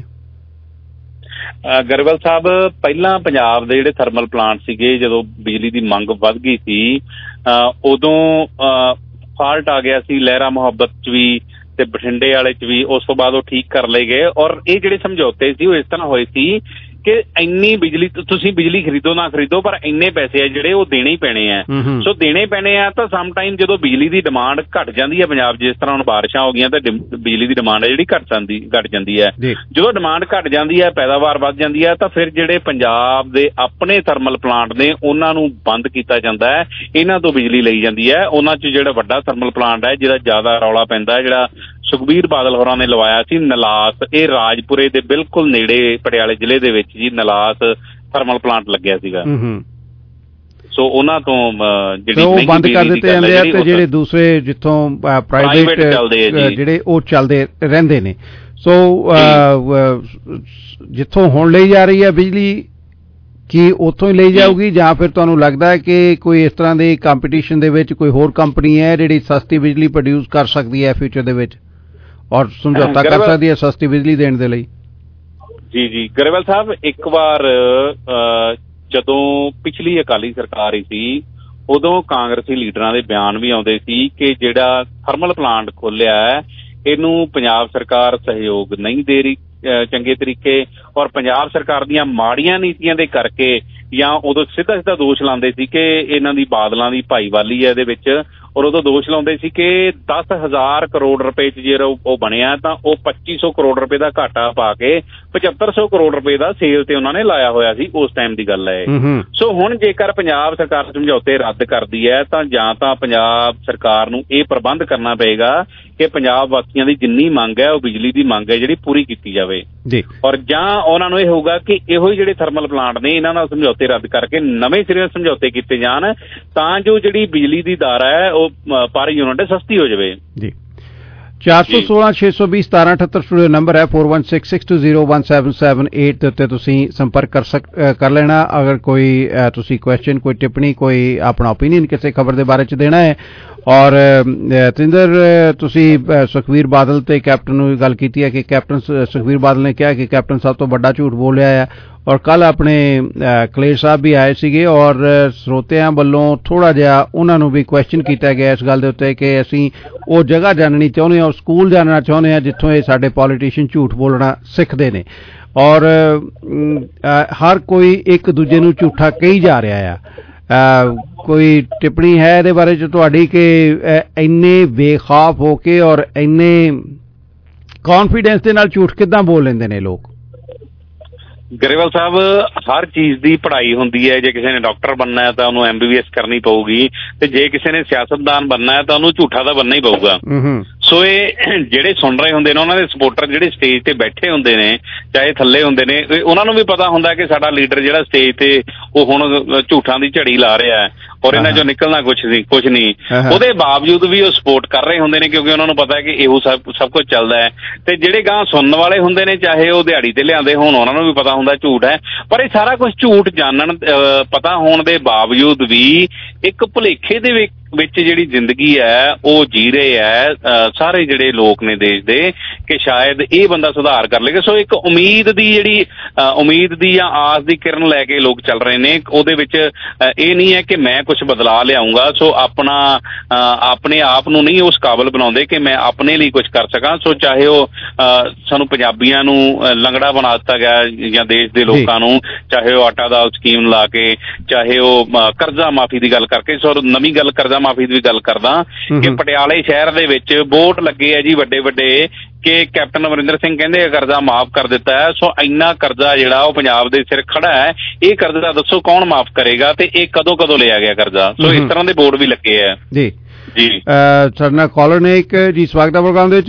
ਗਰੇਵਾਲ ਸਾਹਿਬ, ਪਹਿਲਾਂ ਪੰਜਾਬ ਦੇ ਜਿਹੜੇ ਥਰਮਲ ਪਲਾਂਟ ਸੀਗੇ ਜਦੋਂ ਬਿਜਲੀ ਦੀ ਮੰਗ ਵੱਧ ਗਈ ਸੀ ਉਦੋਂ ਫਾਲਟ ਆ ਗਿਆ ਸੀ ਲਹਿਰਾ ਮੁਹੱਬਤ 'ਚ ਵੀ ਤੇ ਬਠਿੰਡੇ ਵਾਲੇ 'ਚ ਵੀ। ਉਸ ਤੋਂ ਬਾਅਦ ਉਹ ਠੀਕ ਕਰ ਲਏ ਗਏ। ਔਰ ਇਹ ਜਿਹੜੇ ਸਮਝੌਤੇ ਸੀ ਉਹ ਇਸ ਤਰ੍ਹਾਂ ਹੋਏ ਸੀ ਕਿ ਇੰਨੀ ਬਿਜਲੀ ਤੁਸੀਂ ਬਿਜਲੀ ਖਰੀਦੋ ਨਾ ਖਰੀਦੋ ਪਰ ਇੰਨੇ ਪੈਸੇ ਆ ਜਿਹੜੇ ਉਹ ਦੇਣੇ ਹੀ ਪੈਣੇ ਆ। ਸੋ ਦੇਣੇ ਪੈਣੇ ਆ ਤਾਂ ਸਮ ਟਾਈਮ ਜਦੋਂ ਬਿਜਲੀ ਦੀ ਡਿਮਾਂਡ ਘਟ ਜਾਂਦੀ ਹੈ ਪੰਜਾਬ ਜਿਸ ਤਰ੍ਹਾਂ ਹੁਣ ਬਾਰਿਸ਼ਾਂ ਹੋ ਗਈਆਂ ਤਾਂ ਬਿਜਲੀ ਦੀ ਡਿਮਾਂਡ ਹੈ ਜਿਹੜੀ ਘਟ ਜਾਂਦੀ ਘਟ ਜਾਂਦੀ ਹੈ। ਜਦੋਂ ਡਿਮਾਂਡ ਘਟ ਜਾਂਦੀ ਹੈ ਪੈਦਾਵਾਰ ਵੱਧ ਜਾਂਦੀ ਹੈ ਤਾਂ ਫਿਰ ਜਿਹੜੇ ਪੰਜਾਬ ਦੇ ਆਪਣੇ ਥਰਮਲ ਪਲਾਂਟ ਨੇ ਉਹਨਾਂ ਨੂੰ ਬੰਦ ਕੀਤਾ ਜਾਂਦਾ ਹੈ। ਇਹਨਾਂ ਤੋਂ ਬਿਜਲੀ ਲਈ ਜਾਂਦੀ ਹੈ। ਉਹਨਾਂ 'ਚ ਜਿਹੜਾ ਵੱਡਾ ਥਰਮਲ ਪਲਾਂਟ ਹੈ ਜਿਹਦਾ ਜ਼ਿਆਦਾ ਰੌਲਾ ਪੈਂਦਾ ਜਿਹੜਾ ਸੁਖਬੀਰ ਬਾਦਲ ਹੋਰਾਂ ਨੇ ਲਵਾਇਆ ਸੀ ਨਲਾਸ, ਇਹ ਰਾਜਪੁਰੇ ਦੇ ਬਿਲਕੁਲ ਨੇੜੇ ਪਟਿਆਲੇ ਜ਼ਿਲ੍ਹੇ ਦੇ ਵਿੱਚ ਜੀ ਨਲਾਸ ਥਰਮਲ ਪਲਾਂਟ ਲੱਗਿਆ ਸੀਗਾ। ਸੋ ਉਹਨਾਂ ਤੋਂ ਜਿਹੜੀ ਉਹ ਬੰਦ ਕਰ ਦਿੱਤੇ ਜਾਂਦੇ ਆ ਤੇ ਜਿਹੜੇ ਦੂਸਰੇ ਜਿੱਥੋਂ ਪ੍ਰਾਈਵੇਟ ਜਿਹੜੇ ਉਹ ਚੱਲਦੇ ਰਹਿੰਦੇ ਨੇ। ਸੋ ਜਿੱਥੋਂ ਹੁਣ ਲਈ ਜਾ ਰਹੀ ਹੈ ਬਿਜਲੀ, ਕੀ ਉੱਥੋਂ ਹੀ ਲਈ ਜਾਊਗੀ ਜਾਂ ਫਿਰ ਤੁਹਾਨੂੰ ਲੱਗਦਾ ਹੈ ਕਿ ਕੋਈ ਇਸ ਤਰ੍ਹਾਂ ਦੀ ਕੰਪੀਟੀਸ਼ਨ ਦੇ ਵਿੱਚ ਕੋਈ ਹੋਰ ਕੰਪਨੀ ਹੈ ਜਿਹੜੀ ਸਸਤੀ ਬਿਜਲੀ ਪ੍ਰੋਡਿਊਸ ਕਰ ਸਕਦੀ ਹੈ ਫਿਊਚਰ ਦੇ ਵਿੱਚ ਔਰ ਸਮਝੌਤਾ ਕਰ ਸਕਦੀ ਹੈ ਸਸਤੀ ਬਿਜਲੀ ਦੇਣ ਦੇ ਲਈ? ਜੀ ਜੀ ਗਰੇਵਾਲ ਸਾਹਿਬ, ਇੱਕ ਵਾਰ ਜਦੋਂ ਪਿਛਲੀ ਅਕਾਲੀ ਸਰਕਾਰ ਹੀ ਸੀ ਉਦੋਂ ਕਾਂਗਰਸੀ ਲੀਡਰਾਂ ਦੇ ਬਿਆਨ ਵੀ ਆਉਂਦੇ ਸੀ ਕਿ ਜਿਹੜਾ ਥਰਮਲ ਪਲਾਂਟ ਖੋਲਿਆ ਹੈ ਇਹਨੂੰ ਪੰਜਾਬ ਸਰਕਾਰ ਸਹਿਯੋਗ ਨਹੀਂ ਦੇ ਰਹੀ ਚੰਗੇ ਤਰੀਕੇ, ਔਰ ਪੰਜਾਬ ਸਰਕਾਰ ਦੀਆਂ ਮਾੜੀਆਂ ਨੀਤੀਆਂ ਦੇ ਕਰਕੇ, ਜਾਂ ਉਦੋਂ ਸਿੱਧਾ ਸਿੱਧਾ ਦੋਸ਼ ਲਾਉਂਦੇ ਸੀ ਕਿ ਇਹਨਾਂ ਦੀ ਬਾਦਲਾਂ ਦੀ ਭਾਈਵਾਲੀ ਹੈ ਇਹਦੇ ਵਿੱਚ, ਔਰ ਉਦੋਂ ਦੋਸ਼ ਲਾਉਂਦੇ ਸੀ ਕਿ ਦਸ ਹਜ਼ਾਰ ਕਰੋੜ ਰੁਪਏ ਚ ਜੇ ਉਹ ਬਣਿਆ ਤਾਂ ਉਹ ਪੱਚੀ ਸੌ ਕਰੋੜ ਰੁਪਏ ਦਾ ਘਾਟਾ ਪਾ ਕੇ ਪਚੱਤਰ ਸੌ ਕਰੋੜ ਰੁਪਏ ਦਾ ਸੇਲ ਤੇ ਉਹਨਾਂ ਨੇ ਲਾਇਆ ਹੋਇਆ ਸੀ। ਉਸ ਟਾਈਮ ਦੀ ਗੱਲ ਹੈ। ਸੋ ਹੁਣ ਜੇਕਰ ਪੰਜਾਬ ਸਰਕਾਰ ਸਮਝੌਤੇ ਰੱਦ ਕਰਦੀ ਹੈ ਤਾਂ ਜਾਂ ਤਾਂ ਪੰਜਾਬ ਸਰਕਾਰ ਨੂੰ ਇਹ ਪ੍ਰਬੰਧ ਕਰਨਾ ਪਏਗਾ ਕਿ ਪੰਜਾਬ ਵਾਸੀਆਂ ਦੀ ਜਿੰਨੀ ਮੰਗ ਹੈ ਉਹ ਬਿਜਲੀ ਦੀ ਮੰਗ ਹੈ ਜਿਹੜੀ ਪੂਰੀ ਕੀਤੀ ਜਾਵੇ ਜੀ, ਔਰ ਜਾਂ ਉਹਨਾਂ ਨੂੰ ਇਹ ਹੋਊਗਾ ਕਿ ਇਹੋ ਹੀ ਜਿਹੜੇ ਥਰਮਲ ਪਲਾਂਟ ਨੇ ਇਹਨਾਂ ਨਾਲ ਸਮਝੌਤੇ ਰੱਦ ਕਰਕੇ ਨਵੇਂ ਸਿਰੇ ਸਮਝੌਤੇ ਕੀਤੇ ਜਾਣ ਤਾਂ ਜੋ ਜਿਹੜੀ ਬਿਜਲੀ ਦੀ ਦਰ ਹੈ ਉਹ ਪਰ ਯੂਨਿਟ ਸਸਤੀ ਹੋ ਜਾਵੇ ਜੀ। ਚਾਰ ਸੌ ਸੋਲਾਂ ਛੇ ਸੌ ਵੀਹ ਸਤਾਰਾਂ ਅਠੱਤਰ ਸਟੂਡੀਓ ਨੰਬਰ ਹੈ four one six six two zero one seven seven eight ਦੇ ਉੱਤੇ ਤੁਸੀਂ ਸੰਪਰਕ ਕਰ ਸਕ ਕਰ ਲੈਣਾ ਅਗਰ ਕੋਈ ਤੁਸੀਂ ਕੁਐਸਚਨ, ਕੋਈ ਟਿੱਪਣੀ, ਕੋਈ ਆਪਣਾ ਓਪੀਨੀਅਨ ਕਿਸੇ ਖਬਰ ਦੇ ਬਾਰੇ ਚ ਦੇਣਾ ਹੈ। ਔਰ ਤਰਿੰਦਰ, ਤੁਸੀਂ ਸੁਖਬੀਰ ਬਾਦਲ ਤੇ ਕੈਪਟਨ ਨੂੰ ਗੱਲ ਕੀਤੀ ਹੈ ਕਿ ਕੈਪਟਨ ਸੁਖਬੀਰ ਬਾਦਲ ਨੇ ਕਿਹਾ ਕਿ ਕੈਪਟਨ ਸਾਹਿਬ ਤੋਂ ਵੱਡਾ ਝੂਠ ਬੋਲਿਆ ਹੈ, ਔਰ ਕੱਲ ਆਪਣੇ ਕਲੇਰ ਸਾਹਿਬ ਵੀ ਆਏ ਸੀਗੇ ਔਰ ਸਰੋਤਿਆਂ ਵੱਲੋਂ ਥੋੜਾ ਜਿਹਾ ਉਹਨਾਂ ਨੂੰ ਵੀ ਕੁਐਸਚਨ ਕੀਤਾ ਗਿਆ ਇਸ ਗੱਲ ਦੇ ਉੱਤੇ ਕਿ ਅਸੀਂ ਉਹ ਜਗ੍ਹਾ ਜਾਣਨੀ ਚਾਹੁੰਦੇ ਹਾਂ, ਉਹ ਸਕੂਲ ਜਾਣਨਾ ਚਾਹੁੰਦੇ ਹਾਂ ਜਿੱਥੋਂ ਇਹ ਸਾਡੇ ਪੋਲੀਟੀਸ਼ੀਅਨ ਝੂਠ ਬੋਲਣਾ ਸਿੱਖਦੇ ਨੇ, ਔਰ ਹਰ ਕੋਈ ਇੱਕ ਦੂਜੇ ਨੂੰ ਝੂਠਾ ਕਹੀ ਜਾ ਰਿਹਾ ਆ। ਕੋਈ ਟਿੱਪਣੀ ਹੈ ਇਹਦੇ ਬਾਰੇ ਚ ਤੁਹਾਡੀ ਕਿ ਇੰਨੇ ਬੇਖੌਫ ਹੋ ਕੇ ਔਰ ਇੰਨੇ ਕੌਨਫੀਡੈਂਸ ਦੇ ਨਾਲ ਝੂਠ ਕਿੱਦਾਂ ਬੋਲ ਲੈਂਦੇ ਨੇ ਲੋਕ? ਗਰੇਵਾਲ ਸਾਹਿਬ, ਹਰ ਚੀਜ਼ ਦੀ ਪੜ੍ਹਾਈ ਹੁੰਦੀ ਹੈ। ਜੇ ਕਿਸੇ ਨੇ ਡਾਕਟਰ ਬਣਨਾ ਹੈ ਤਾਂ ਉਹਨੂੰ ਐਮ ਬੀ ਬੀ ਐਸ ਕਰਨੀ ਪਊਗੀ, ਤੇ ਜੇ ਕਿਸੇ ਨੇ ਸਿਆਸਤਦਾਨ ਬਣਨਾ ਹੈ ਤਾਂ ਉਹਨੂੰ ਝੂਠਾ ਤਾਂ ਬਣਨਾ ਹੀ ਪਊਗਾ। ਸੋ ਇਹ ਜਿਹੜੇ ਸੁਣ ਰਹੇ ਹੁੰਦੇ ਨੇ ਉਹਨਾਂ ਦੇ ਸਪੋਰਟਰ ਜਿਹੜੇ ਸਟੇਜ ਤੇ ਬੈਠੇ ਹੁੰਦੇ ਨੇ, ਚਾਹੇ ਥੱਲੇ ਹੁੰਦੇ ਨੇ, ਉਹਨਾਂ ਨੂੰ ਵੀ ਪਤਾ ਹੁੰਦਾ ਕਿ ਸਾਡਾ ਲੀਡਰ ਜਿਹੜਾ ਸਟੇਜ ਤੇ ਉਹ ਹੁਣ ਝੂਠਾਂ ਦੀ ਝੜੀ ਲਾ ਰਿਹਾ ਹੈ ਔਰ ਇਹਨਾਂ ਚੋਂ ਨਿਕਲਣਾ ਕੁਛ ਨਹੀਂ ਕੁਛ ਨਹੀਂ ਉਹਦੇ ਬਾਵਜੂਦ ਵੀ ਉਹ ਸਪੋਰਟ ਕਰ ਰਹੇ ਹੁੰਦੇ ਨੇ ਕਿਉਂਕਿ ਉਹਨਾਂ ਨੂੰ ਪਤਾ ਹੈ ਕਿ ਇਹੋ ਸਭ ਸਭ ਕੁਝ ਚੱਲਦਾ ਹੈ। ਤੇ ਜਿਹੜੇ ਗਾਂ ਸੁਣਨ ਵਾਲੇ ਹੁੰਦੇ ਨੇ, ਚਾਹੇ ਉਹ ਦਿਹਾੜੀ ਤੇ ਲਿਆਂਦੇ ਹੋਣ, ਉਹਨਾਂ ਨੂੰ ਵੀ ਪਤਾ ਹੁੰਦਾ ਝੂਠ ਹੈ। ਪਰ ਇਹ ਸਾਰਾ ਕੁਝ ਝੂਠ ਜਾਣਨ ਪਤਾ ਹੋਣ ਦੇ ਬਾਵਜੂਦ ਵੀ ਇੱਕ ਭੁਲੇਖੇ ਦੇ ਵਿੱਚ ਵਿੱਚ ਜਿਹੜੀ ਜ਼ਿੰਦਗੀ ਹੈ ਉਹ ਜੀ ਰਹੇ ਹੈ ਸਾਰੇ ਜਿਹੜੇ ਲੋਕ ਨੇ ਦੇਸ਼ ਦੇ ਕਿ ਸ਼ਾਇਦ ਇਹ ਬੰਦਾ ਸੁਧਾਰ ਕਰ ਲੇਗਾ। ਸੋ ਇੱਕ ਉਮੀਦ ਦੀ ਜਿਹੜੀ ਉਮੀਦ ਦੀ ਜਾਂ ਆਸ ਦੀ ਕਿਰਨ ਲੈ ਕੇ ਲੋਕ ਚੱਲ ਰਹੇ ਨੇ। ਉਹਦੇ ਵਿੱਚ ਇਹ ਨਹੀਂ ਹੈ ਕਿ ਮੈਂ ਕੁਛ ਬਦਲਾਅ ਲਿਆਉਂਗਾ। ਸੋ ਆਪਣਾ ਆਪਣੇ ਆਪ ਨੂੰ ਨਹੀਂ ਉਸ ਕਾਬਲ ਬਣਾਉਂਦੇ ਕਿ ਮੈਂ ਆਪਣੇ ਲਈ ਕੁਛ ਕਰ ਸਕਾਂ। ਸੋ ਚਾਹੇ ਉਹ ਸਾਨੂੰ ਪੰਜਾਬੀਆਂ ਨੂੰ ਲੰਗੜਾ ਬਣਾ ਦਿੱਤਾ ਗਿਆ ਜਾਂ ਦੇਸ਼ ਦੇ ਲੋਕਾਂ ਨੂੰ, ਚਾਹੇ ਉਹ ਆਟਾ ਦਾਲ ਸਕੀਮ ਲਾ ਕੇ, ਚਾਹੇ ਉਹ ਕਰਜ਼ਾ ਮਾਫੀ ਦੀ ਗੱਲ ਕਰਕੇ। ਸੋ ਨਵੀਂ ਗੱਲ ਕਰਜ਼ਾ ਮਾਫੀ ਦੀ ਵੀ ਗੱਲ ਕਰਦਾ ਕਿ ਪਟਿਆਲੇ ਸ਼ਹਿਰ ਦੇ ਵਿੱਚ ਬੋਰਡ ਲੱਗੇ ਆ ਜੀ ਵੱਡੇ ਵੱਡੇ ਕਿ ਕੈਪਟਨ ਅਮਰਿੰਦਰ ਸਿੰਘ ਕਹਿੰਦੇ ਕਰਜ਼ਾ ਮਾਫ ਕਰ ਦਿੱਤਾ ਹੈ। ਸੋ ਇੰਨਾ ਕਰਜ਼ਾ ਜਿਹੜਾ ਉਹ ਪੰਜਾਬ ਦੇ ਸਿਰ ਖੜਾ ਹੈ, ਇਹ ਕਰਜ਼ਾ ਦੱਸੋ ਕੌਣ ਮਾਫ ਕਰੇਗਾ ਤੇ ਇਹ ਕਦੋਂ ਕਦੋਂ ਲਿਆ ਗਿਆ ਕਰਜ਼ਾ? ਸੋ ਇਸ ਤਰ੍ਹਾਂ ਦੇ ਬੋਰਡ ਵੀ ਲੱਗੇ ਆ ਜੀ ਜੀ। ਸਾਡੇ ਨਾਲ ਕਾਲਰ ਨੇ ਇੱਕ ਜੀ, ਸਵਾਗਤ ਹੈ ਪ੍ਰੋਗਰਾਮ ਦੇ ਵਿੱਚ।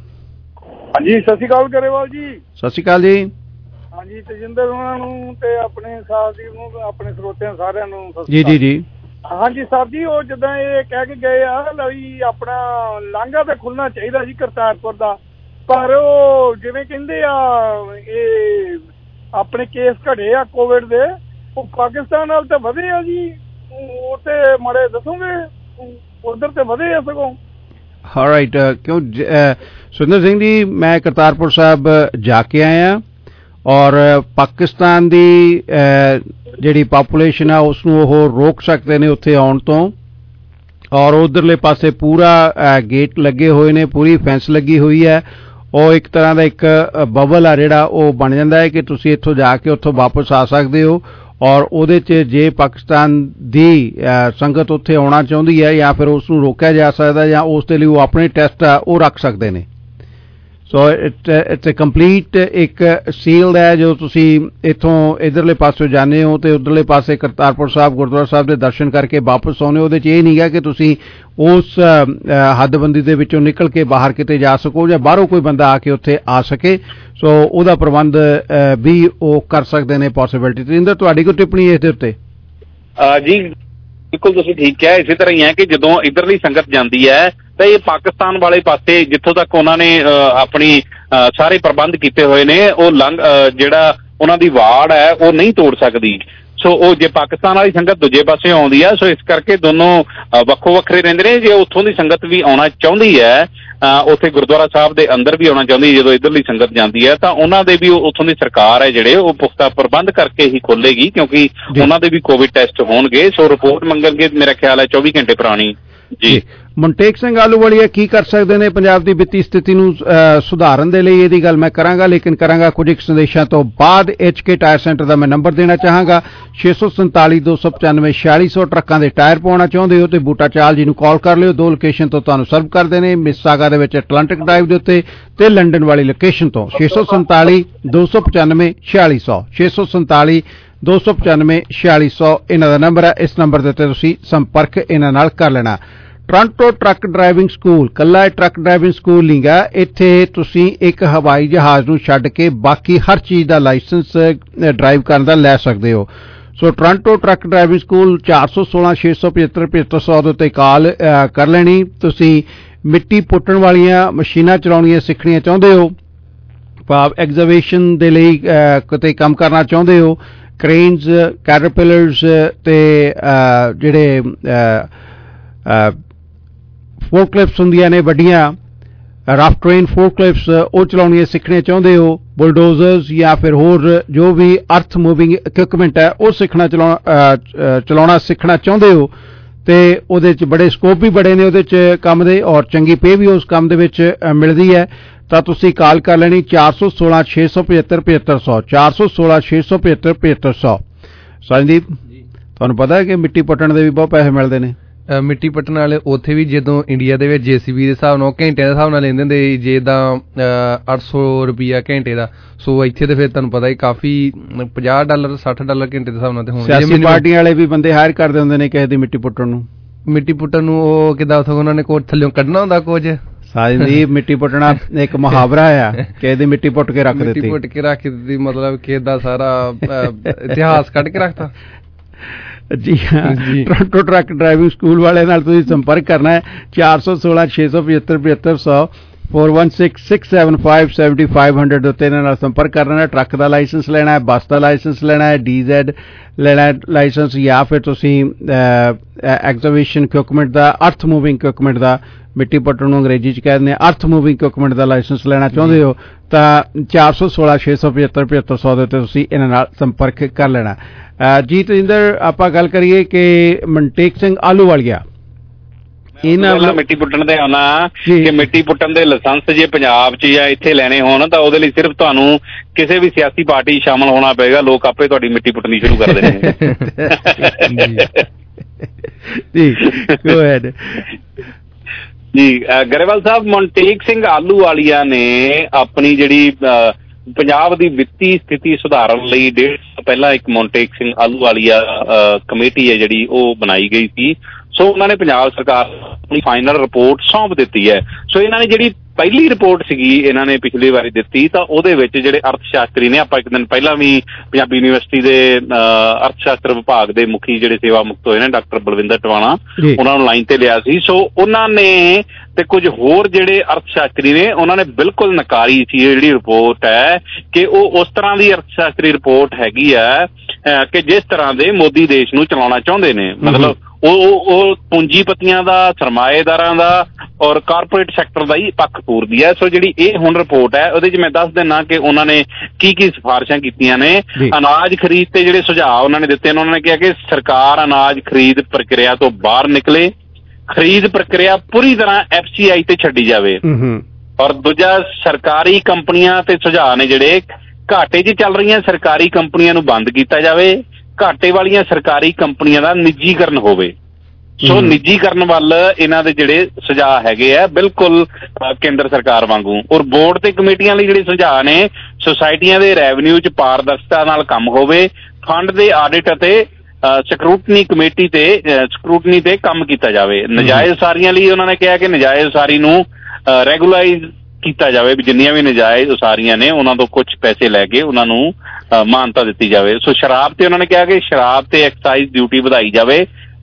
ਹਾਂਜੀ, ਸਤਿ ਸ਼੍ਰੀ ਅਕਾਲ ਗਰੇਵਾਲ ਜੀ। ਸਤਿ ਸ਼੍ਰੀ ਅਕਾਲ ਜੀ। ਹਾਂਜੀ, ਤੇਜਿੰਦਰ ਉਹਨਾਂ ਨੂੰ ਤੇ ਆਪਣੇ ਸਾਥੀਆਂ ਨੂੰ, ਆਪਣੇ ਸਰੋਤਿਆਂ ਸਾਰਿਆਂ ਨੂੰ ਜੀ ਜੀ ਜੀ। ਹਾਂਜੀ ਸਾਹਿਬ ਜੀ, ਉਹ ਜਿੱਦਾਂ ਇਹ ਕਹਿ ਕੇ ਗਏ ਆ ਲਈ ਆਪਣਾ ਲਾਂਘਾ ਤੇ ਖੁੱਲਣਾ ਚਾਹੀਦਾ ਜੀ ਕਰਤਾਰਪੁਰ ਦਾ, ਪਰ ਉਹ ਜਿਵੇਂ ਕਹਿੰਦੇ ਆ ਇਹ ਆਪਣੇ ਕੇਸ ਘੜੇ ਆ ਕੋਵਿਡ ਦੇ, ਉਹ ਪਾਕਿਸਤਾਨ ਨਾਲ ਤਾਂ ਵਧੇ ਆ ਜੀ, ਉਹ ਤੇ ਮਾੜੇ ਦੱਸੋਗੇ ਉਧਰ ਤੇ ਵਧੇ ਆ ਸਗੋਂ। ਹਾਂ ਰਾਈਟ, ਕਿਉਂ ਸੁਰਿੰਦਰ ਸਿੰਘ ਜੀ, ਮੈਂ ਕਰਤਾਰਪੁਰ ਸਾਹਿਬ ਜਾ ਕੇ ਆਇਆ ਔਰ ਪਾਕਿਸਤਾਨ ਦੀ ਜਿਹੜੀ ਪਾਪੂਲੇਸ਼ਨ ਆ ਉਸ ਨੂੰ ਉਹ ਰੋਕ ਸਕਦੇ ਨੇ ਉੱਥੇ ਆਉਣ ਤੋਂ, ਔਰ ਉਧਰਲੇ ਪਾਸੇ ਪੂਰਾ ਗੇਟ ਲੱਗੇ ਹੋਏ ਨੇ, ਪੂਰੀ ਫੈਂਸ ਲੱਗੀ ਹੋਈ ਹੈ। ਉਹ ਇੱਕ ਤਰ੍ਹਾਂ ਦਾ ਇੱਕ ਬਬਲ ਆ ਜਿਹੜਾ ਉਹ ਬਣ ਜਾਂਦਾ ਹੈ ਕਿ ਤੁਸੀਂ ਇੱਥੋਂ ਜਾ ਕੇ ਉੱਥੋਂ ਵਾਪਸ ਆ ਸਕਦੇ ਹੋ, ਔਰ ਉਹਦੇ 'ਚ ਜੇ ਪਾਕਿਸਤਾਨ ਦੀ ਸੰਗਤ ਉੱਥੇ ਆਉਣਾ ਚਾਹੁੰਦੀ ਹੈ ਜਾਂ ਫਿਰ ਉਸ ਨੂੰ ਰੋਕਿਆ ਜਾ ਸਕਦਾ ਜਾਂ ਉਸ ਦੇ ਲਈ ਉਹ ਆਪਣੇ ਟੈਸਟ ਆ ਉਹ ਰੱਖ ਸਕਦੇ ਨੇ। So it it's a complete ਇੱਕ ਸੀਲਡ ਹੈ। ਜੋ ਤੁਸੀਂ ਇੱਥੋਂ ਇੱਧਰਲੇ ਪਾਸੋਂ ਜਾਂਦੇ ਹੋ ਤੇ ਉੱਧਰਲੇ ਪਾਸੇ ਕਰਤਾਰਪੁਰ ਸਾਹਿਬ ਗੁਰਦੁਆਰਾ ਸਾਹਿਬ ਦੇ ਦਰਸ਼ਨ ਕਰਕੇ ਵਾਪਸ ਆਉਂਦੇ ਹੋ, ਉਹਦੇ 'ਚ ਇਹ ਨਹੀਂ ਗਾ ਕਿ ਤੁਸੀਂ ਉਸ ਹੱਦਬੰਦੀ ਦੇ ਵਿੱਚੋਂ ਨਿਕਲ ਕੇ ਬਾਹਰ ਕਿਤੇ ਜਾ ਸਕੋ ਜਾਂ ਬਾਹਰੋਂ ਕੋਈ ਬੰਦਾ ਆ ਕੇ ਉੱਥੇ ਆ ਸਕੇ। ਸੋ ਉਹਦਾ ਪ੍ਰਬੰਧ ਵੀ ਉਹ ਕਰ ਸਕਦੇ ਨੇ ਪੋਸੀਬਿਲਿਟੀ। ਤਰਿੰਦਰ, ਤੁਹਾਡੀ ਕੋਈ ਟਿੱਪਣੀ ਇਸ ਦੇ ਉੱਤੇ? ਜੀ ਬਿਲਕੁਲ ਤੁਸੀਂ ਠੀਕ ਕਿਹਾ। ਇਸੇ ਤਰ੍ਹਾਂ ਹੀ ਹੈ ਕਿ ਜਦੋਂ ਇੱਧਰਲੀ ਸੰਗਤ ਜਾਂਦੀ ਹੈ ਤਾਂ ਇਹ ਪਾਕਿਸਤਾਨ ਵਾਲੇ ਪਾਸੇ ਜਿੱਥੋਂ ਤੱਕ ਉਹਨਾਂ ਨੇ ਆਪਣੀ ਸਾਰੇ ਪ੍ਰਬੰਧ ਕੀਤੇ ਹੋਏ ਨੇ ਉਹ ਲੰਘ ਜਿਹੜਾ ਉਹਨਾਂ ਦੀ ਵਾੜ ਹੈ ਉਹ ਨਹੀਂ ਤੋੜ ਸਕਦੀ। ਸੋ ਉਹ ਜੇ ਪਾਕਿਸਤਾਨ ਵਾਲੀ ਸੰਗਤ ਦੂਜੇ ਪਾਸੇ ਆਉਂਦੀ ਹੈ, ਸੋ ਇਸ ਕਰਕੇ ਦੋਨੋਂ ਵੱਖੋ ਵੱਖਰੇ ਰਹਿੰਦੇ ਨੇ। ਜੇ ਉੱਥੋਂ ਦੀ ਸੰਗਤ ਵੀ ਆਉਣਾ ਚਾਹੁੰਦੀ ਹੈ, ਉੱਥੇ ਗੁਰਦੁਆਰਾ ਸਾਹਿਬ ਦੇ ਅੰਦਰ ਵੀ ਆਉਣਾ ਚਾਹੁੰਦੀ ਹੈ, ਜਦੋਂ ਇੱਧਰਲੀ ਸੰਗਤ ਜਾਂਦੀ ਹੈ ਤਾਂ ਉਹਨਾਂ ਦੇ ਵੀ ਉੱਥੋਂ ਦੀ ਸਰਕਾਰ ਹੈ ਜਿਹੜੇ ਉਹ ਪੁਖਤਾ ਪ੍ਰਬੰਧ ਕਰਕੇ ਹੀ ਖੋਲੇਗੀ, ਕਿਉਂਕਿ ਉਹਨਾਂ ਦੇ ਵੀ ਕੋਵਿਡ ਟੈਸਟ ਹੋਣਗੇ। ਸੋ ਰਿਪੋਰਟ ਮੰਗਣਗੇ, ਮੇਰਾ ਖਿਆਲ ਹੈ ਚੌਵੀ ਘੰਟੇ ਪੁਰਾਣੀ। ਜੀ ਮਨਟੇਕ ਸਿੰਘ ਆਹਲੂਵਾਲੀਆ ਕੀ ਕਰ ਸਕਦੇ ਨੇ ਪੰਜਾਬ ਦੀ ਵਿੱਤੀ ਸਥਿਤੀ ਨੂੰ ਸੁਧਾਰਨ ਦੇ ਲਈ? ਇਹਦੀ ਗੱਲ ਮੈਂ ਕਰਾਂਗਾ, ਲੇਕਿਨ ਕਰਾਂਗਾ ਕੁਝ ਇੱਕ ਸੰਦੇਸ਼ਾਂ ਤੋਂ ਬਾਅਦ। ਐਚ ਕੇ ਟਾਇਰ ਸੈਂਟਰ ਦਾ ਮੈਂ ਨੰਬਰ ਦੇਣਾ ਚਾਹਾਂਗਾ ਛੇ ਸੌ ਸੰਤਾਲੀ ਦੋ ਸੌ ਪਚਾਨਵੇਂ ਛਿਆਲੀ ਸੌ। ਟਰੱਕਾਂ ਦੇ ਟਾਇਰ ਪਾਉਣਾ ਚਾਹੁੰਦੇ ਹੋ ਤੇ ਬੂਟਾ ਚਾਲ ਜੀ ਨੂੰ ਕਾਲ ਕਰ ਲਿਓ। ਦੋ ਲੋਕੇਸ਼ਨ ਤੋਂ ਤੁਹਾਨੂੰ ਸਰਵ ਕਰਦੇ ਨੇ, ਮਿਸਾਗਾ ਦੇ ਵਿੱਚ ਐਟਲਾਂਟਿਕ ਡਰਾਈਵ ਦੇ ਉੱਤੇ ਤੇ ਲੰਡਨ ਵਾਲੀ ਲੋਕੇਸ਼ਨ ਤੋਂ। ਛੇ ਸੌ ਸੰਤਾਲੀ ਦੋ ਸੌ ਪਚਾਨਵੇਂ ਛਿਆਲੀ ਸੌ ਛੇ ਸੌ ਸੰਤਾਲੀ ਦੋ ਸੌ ਪਚਾਨਵੇਂ ਛਿਆਲੀ ਸੌ ਇਹਨਾਂ ਦਾ ਨੰਬਰ ਹੈ। ਇਸ ਨੰਬਰ ਦੇ ਉੱਤੇ ਤੁਸੀਂ ਸੰਪਰਕ ਇਹਨਾਂ ਨਾਲ ਕਰ ਲੈਣਾ। ਟੋਰਾਂਟੋ ਟਰੱਕ ਡਰਾਈਵਿੰਗ ਸਕੂਲ ਕੱਲਾ ਟਰੱਕ ਡਰਾਈਵਿੰਗ ਸਕੂਲ ਨਹੀਂ ਗਾ, ਇੱਥੇ ਤੁਸੀਂ ਇੱਕ ਹਵਾਈ ਜਹਾਜ਼ ਨੂੰ ਛੱਡ ਕੇ ਬਾਕੀ ਹਰ ਚੀਜ਼ ਦਾ ਲਾਇਸੈਂਸ ਡਰਾਈਵ ਕਰਨ ਦਾ ਲੈ ਸਕਦੇ ਹੋ। So Toronto truck driving school ਚਾਰ ਸੌ ਸੋਲਾਂ ਛੇ ਸੌ ਪਝੱਤਰ ਪਝੱਤਰ ਸੌ ਦੇ ਉੱਤੇ ਕਾਲ ਕਰ ਲੈਣੀ। ਤੁਸੀਂ ਮਿੱਟੀ ਪੁੱਟਣ ਵਾਲੀਆਂ ਮਸ਼ੀਨਾਂ ਚਲਾਉਣੀਆਂ ਸਿੱਖਣੀਆਂ ਚਾਹੁੰਦੇ ਹੋ, ਭਾਵ ਐਗਜ਼ੀਬਿਸ਼ਨ ਦੇ ਲਈ ਕਿਤੇ ਕੰਮ ਕਰਨਾ ਚਾਹੁੰਦੇ ਹੋ, ਕ੍ਰੇਨਸ, ਕੈਟਰਪਿਲਰਸ ਤੇ ਜਿਹੜੇ ਫੋਰਕਲਿਫਟਸ ਹੁੰਦੀਆਂ ਨੇ ਵੱਡੀਆਂ, ਰਫ ਟਰੇਨ ਫੋਰਕਲਿਫਟਸ, ਉਹ ਚਲਾਉਣੀਆਂ ਸਿੱਖਣੀਆਂ ਚਾਹੁੰਦੇ ਹੋ, ਬੁਲਡੋਜ਼ਰਸ ਜਾਂ ਫਿਰ ਹੋਰ ਜੋ ਵੀ ਅਰਥ ਮੂਵਿੰਗ ਇਕਵਿਪਮੈਂਟ ਹੈ ਉਹ ਸਿੱਖਣਾ ਚਲਾਉਣਾ ਚਲਾਉਣਾ ਸਿੱਖਣਾ ਚਾਹੁੰਦੇ ਹੋ ਤੇ ਉਹਦੇ 'ਚ ਬੜੇ ਸਕੋਪ ਵੀ ਬੜੇ ਨੇ ਉਹਦੇ 'ਚ ਕੰਮ ਦੇ, ਔਰ ਚੰਗੀ ਪੇ ਵੀ ਉਸ ਕੰਮ ਦੇ ਵਿੱਚ ਮਿਲਦੀ ਹੈ। ਤਾਂ ਤੁਸੀਂ ਕਾਲ ਕਰ ਲੈਣੀ ਚਾਰ ਸੌ ਸੋਲਾਂ ਛੇ ਸੌ ਪਝੱਤਰ ਪਝੱਤਰ ਸੌ ਚਾਰ ਸੌ ਸੋਲਾਂ ਛੇ ਸੌ ਪਝੱਤਰ ਪਝੱਤਰ ਸੌ। ਸੰਦੀਪ, ਤੁਹਾਨੂੰ ਪਤਾ ਹੈ ਕਿ ਮਿੱਟੀ ਪੁੱਟਣ ਦੇ ਵੀ ਬਹੁਤ ਪੈਸੇ ਮਿਲਦੇ ਨੇ? ਮਿੱਟੀ ਪੱਟਣ ਵਾਲੇ ਉੱਥੇ ਵੀ ਜਦੋਂ ਇੰਡੀਆ ਦੇ ਵਿੱਚ ਜੇਸੀਬੀ ਦੇ ਹਿਸਾਬ ਨਾਲ ਘੰਟਿਆਂ ਦੇ ਹਿਸਾਬ ਨਾਲ ਲੈਂਦੇ ਹੁੰਦੇ, ਜਿੱਦਾਂ ਅੱਠ ਸੌ ਰੁਪਈਆ ਘੰਟੇ ਦਾ। ਸੋ ਇੱਥੇ ਤੇ ਫਿਰ ਤੁਹਾਨੂੰ ਪਤਾ ਹੀ ਕਾਫੀ ਪੰਜਾਹ ਡਾਲਰ ਸੱਠ ਡਾਲਰ ਘੰਟੇ ਦੇ ਹਿਸਾਬ ਨਾਲ ਤੇ ਹੁਣ ਸਿਆਸੀ ਪਾਰਟੀਆਂ ਵਾਲੇ ਵੀ ਬੰਦੇ ਹਾਇਰ ਕਰਦੇ ਹੁੰਦੇ ਨੇ ਕਿਸੇ ਦੀ ਮਿੱਟੀ ਪੁੱਟਣ ਨੂੰ। ਮਿੱਟੀ ਪੁੱਟਣ ਨੂੰ ਉਹ ਕਿੱਦਾਂ ਉੱਥੋਂ ਉਹਨਾਂ ਨੇ ਕੋਟ ਥੱਲਿਓਂ ਕੱਢਣਾ ਹੁੰਦਾ ਕੁਝ। ਸਾਡੀ ਮਿੱਟੀ ਪੁੱਟਣਾ ਇੱਕ ਮੁਹਾਵਰਾ ਆ, ਕਿਸੇ ਦੀ ਮਿੱਟੀ ਪੁੱਟ ਕੇ ਰੱਖ ਦਿੱਤੀ। ਮਿੱਟੀ ਪੁੱਟ ਕੇ ਰੱਖ ਦਿੱਤੀ ਮਤਲਬ ਕਿਸੇ ਦਾ ਸਾਰਾ ਇਤਿਹਾਸ ਕੱਢ ਕੇ ਰੱਖਤਾ। ਜੀ ਹਾਂ, ਟੋਰਾਂਟੋ ਟਰੱਕ ਡਰਾਈਵਿੰਗ ਸਕੂਲ ਵਾਲੇ ਨਾਲ ਤੁਸੀਂ ਸੰਪਰਕ ਕਰਨਾ ਹੈ ਚਾਰ ਸੌ ਸੋਲਾਂ ਛੇ ਸੌ ਪਝੱਤਰ ਪਝੱਤਰ ਸੌ four one six six seven five seventy five hundred ਦੇ ਉੱਤੇ ਇਹਨਾਂ ਨਾਲ ਸੰਪਰਕ ਕਰਨਾ ਹੈ। ਟਰੱਕ ਦਾ ਲਾਇਸੈਂਸ ਲੈਣਾ ਹੈ, ਬੱਸ ਦਾ ਲਾਇਸੈਂਸ ਲੈਣਾ ਹੈ, ਡੀ ਜ਼ੈਡ ਲੈਣਾ ਹੈ ਲਾਇਸੈਂਸ, ਜਾਂ ਫਿਰ ਤੁਸੀਂ ਐਗਜ਼ੀਬਿਸ਼ਨ ਇਕਵਿਪਮੈਂਟ ਦਾ, ਅਰਥ ਮੂਵਿੰਗ ਇਕਵਿਪਮੈਂਟ ਦਾ, ਮਿੱਟੀ ਪੁੱਟਣ ਨੂੰ ਅੰਗਰੇਜ਼ੀ 'ਚ ਕਹਿ ਦਿੰਦੇ ਆ, ਅਰਥ ਮੂਵਿੰਗ ਇਕਵਿਪਮੈਂਟ ਦਾ ਲਾਇਸੈਂਸ ਲੈਣਾ ਚਾਹੁੰਦੇ ਹੋ ਤਾਂ ਚਾਰ ਸੌ ਸੋਲਾਂ ਛੇ ਸੌ ਪਝੱਤਰ ਪਝੱਤਰ ਸੌ ਦੇ ਉੱਤੇ ਤੁਸੀਂ ਇਹਨਾਂ ਨਾਲ ਸੰਪਰਕ ਕਰ ਲੈਣਾ। ਜੀ ਤੇਜਿੰਦਰ, ਆਪਾਂ ਗੱਲ ਕਰੀਏ ਕਿ ਮਨਟੇਕ ਸਿੰਘ ਆਹਲੂਵਾਲੀਆ ਇਹਨਾਂ ਮਿੱਟੀ ਪੁੱਟਣ ਤੇ ਆਉਣਾ ਕਿ ਮਿੱਟੀ ਪੁੱਟਣ ਦੇ ਲਾਇਸੈਂਸ ਜੇ ਪੰਜਾਬ 'ਚ ਜਾਂ ਇੱਥੇ ਲੈਣੇ ਹੋਣ ਤਾਂ ਉਹਦੇ ਲਈ ਸਿਰਫ ਤੁਹਾਨੂੰ ਕਿਸੇ ਵੀ ਸਿਆਸੀ ਪਾਰਟੀ ਸ਼ਾਮਲ ਹੋਣਾ ਪਏਗਾ। ਲੋਕ ਆਪੇ ਤੁਹਾਡੀ ਮਿੱਟੀ ਪੁੱਟਣੀ ਸ਼ੁਰੂ ਕਰ ਦੇਣੇ। ਜੀ ਗਰੇਵਾਲ ਸਾਹਿਬ, ਮਨਟੇਕ ਸਿੰਘ ਆਹਲੂਵਾਲੀਆ ਨੇ ਆਪਣੀ ਜਿਹੜੀ ਪੰਜਾਬ ਦੀ ਵਿੱਤੀ ਸਥਿਤੀ ਸੁਧਾਰਨ ਲਈ ਡੇਢ ਸਾਲ ਪਹਿਲਾਂ ਇੱਕ ਮਨਟੇਕ ਸਿੰਘ ਆਹਲੂਵਾਲੀਆ ਕਮੇਟੀ ਹੈ ਜਿਹੜੀ ਉਹ ਬਣਾਈ ਗਈ ਸੀ। ਸੋ ਉਹਨਾਂ ਨੇ ਪੰਜਾਬ ਸਰਕਾਰ ਆਪਣੀ ਫਾਈਨਲ ਰਿਪੋਰਟ ਸੌਂਪ ਦਿੱਤੀ ਹੈ। ਸੋ ਇਹਨਾਂ ਨੇ ਜਿਹੜੀ ਪਹਿਲੀ ਰਿਪੋਰਟ ਸੀਗੀ ਇਹਨਾਂ ਨੇ ਪਿਛਲੀ ਵਾਰੀ ਦਿੱਤੀ ਤਾਂ ਉਹਦੇ ਵਿੱਚ ਜਿਹੜੇ ਅਰਥ ਸ਼ਾਸਤਰੀ ਨੇ, ਆਪਾਂ ਇੱਕ ਦਿਨ ਪਹਿਲਾਂ ਵੀ ਪੰਜਾਬੀ ਯੂਨੀਵਰਸਿਟੀ ਦੇ ਅਰਥ ਸ਼ਾਸਤਰ ਵਿਭਾਗ ਦੇ ਮੁਖੀ ਜਿਹੜੇ ਸੇਵਾ ਮੁਕਤ ਹੋਏ ਨੇ ਡਾਕਟਰ ਬਲਵਿੰਦਰ ਟਵਾਣਾ, ਉਹਨਾਂ ਨੂੰ ਲਾਈਨ ਤੇ ਲਿਆ ਸੀ। ਸੋ ਉਹਨਾਂ ਨੇ ਤੇ ਕੁਝ ਹੋਰ ਜਿਹੜੇ ਅਰਥ ਸ਼ਾਸਤਰੀ ਨੇ ਉਹਨਾਂ ਨੇ ਬਿਲਕੁਲ ਨਕਾਰੀ ਸੀ ਜਿਹੜੀ ਰਿਪੋਰਟ ਹੈ ਕਿ ਉਹ ਉਸ ਤਰ੍ਹਾਂ ਦੀ ਅਰਥ ਸ਼ਾਸਤਰੀ ਰਿਪੋਰਟ ਹੈਗੀ ਆ ਕਿ ਜਿਸ ਤਰ੍ਹਾਂ ਦੇ ਮੋਦੀ ਦੇਸ਼ ਨੂੰ ਚਲਾਉਣਾ ਚਾਹੁੰਦੇ ਨੇ। ਮਤਲਬ ਉਹ ਉਹ ਪੂੰਜੀਪਤੀਆਂ ਦਾ, ਸਰਮਾਏਦਾਰਾਂ ਦਾ ਔਰ ਕਾਰਪੋਰੇਟ ਸੈਕਟਰ ਦਾ ਹੀ ਪੱਖ ਪੂਰਦੀ ਹੈ। ਸੋ ਜਿਹੜੀ ਇਹ ਹੁਣ ਰਿਪੋਰਟ ਹੈ ਉਹਦੇ 'ਚ ਮੈਂ ਦੱਸ ਦਿੰਦਾ ਕਿ ਉਹਨਾਂ ਨੇ ਕੀ ਕੀ ਸਿਫਾਰਿਸ਼ਾਂ ਕੀਤੀਆਂ ਨੇ। ਅਨਾਜ ਖਰੀਦ ਤੇ ਜਿਹੜੇ ਸੁਝਾਅ ਉਹਨਾਂ ਨੇ ਦਿੱਤੇ ਨੇ, ਉਹਨਾਂ ਨੇ ਕਿਹਾ ਕਿ ਸਰਕਾਰ ਅਨਾਜ ਖਰੀਦ ਪ੍ਰਕਿਰਿਆ ਤੋਂ ਬਾਹਰ ਨਿਕਲੇ, ਖਰੀਦ ਪ੍ਰਕਿਰਿਆ ਪੂਰੀ ਤਰ੍ਹਾਂ ਐਫ ਸੀ ਆਈ ਤੇ ਛੱਡੀ ਜਾਵੇ, ਔਰ ਦੂਜਾ ਸਰਕਾਰੀ ਕੰਪਨੀਆਂ ਤੇ ਸੁਝਾਅ ਨੇ ਜਿਹੜੇ ਘਾਟੇ 'ਚ ਚੱਲ ਰਹੀਆਂ ਸਰਕਾਰੀ ਕੰਪਨੀਆਂ ਨੂੰ ਬੰਦ ਕੀਤਾ ਜਾਵੇ, ਘਾਟੇ ਵਾਲੀਆਂ ਸਰਕਾਰੀ ਕੰਪਨੀਆਂ ਦਾ ਨਿੱਜੀਕਰਨ ਹੋਵੇ। ਸੋ ਨਿੱਜੀਕਰਨ ਵੱਲ ਇਹਨਾਂ ਦੇ ਜਿਹੜੇ ਸੁਝਾਅ ਹੈਗੇ ਆ ਬਿਲਕੁਲ ਕੇਂਦਰ ਸਰਕਾਰ ਵਾਂਗੂ। ਔਰ ਬੋਰਡ ਤੇ ਕਮੇਟੀਆਂ ਲਈ ਜਿਹੜੇ ਸੁਝਾਅ ਨੇ, ਸੁਸਾਇਟੀਆਂ ਦੇ ਰੈਵਨਿਊ 'ਚ ਪਾਰਦਰਸ਼ਤਾ ਨਾਲ ਕੰਮ ਹੋਵੇ, ਫੰਡ ਦੇ ਆਡਿਟ ਅਤੇ ਸਕਰੂਟਨੀ ਕਮੇਟੀ ਤੇ ਸਕਰੂਟਨੀ ਤੇ ਕੰਮ ਕੀਤਾ ਜਾਵੇ। ਨਜਾਇਜ਼ ਉਸਾਰੀਆਂ ਲਈ ਉਹਨਾਂ ਨੇ ਕਿਹਾ ਕਿ ਨਜਾਇਜ਼ ਉਸਾਰੀ ਨੂੰ ਰੈਗੂਲਾਈਜ਼ ਕੀਤਾ ਜਾਵੇ, ਵੀ ਜਿੰਨੀਆਂ ਵੀ ਨਜਾਇਜ਼ ਉਸਾਰੀਆਂ ਨੇ ਉਹਨਾਂ ਤੋਂ ਕੁਝ ਪੈਸੇ ਲੈ ਕੇ ਉਹਨਾਂ ਨੂੰ ਮਾਨਤਾ ਦਿੱਤੀ ਜਾਵੇ। ਸੋ ਸ਼ਰਾਬ ਤੇ ਉਹਨਾਂ ਨੇ ਕਿਹਾ ਕਿ ਸ਼ਰਾਬ ਤੇ ਐਕਸਾਈਜ਼ ਡਿਊਟੀ ਵਧਾਈ ਜਾਵੇ,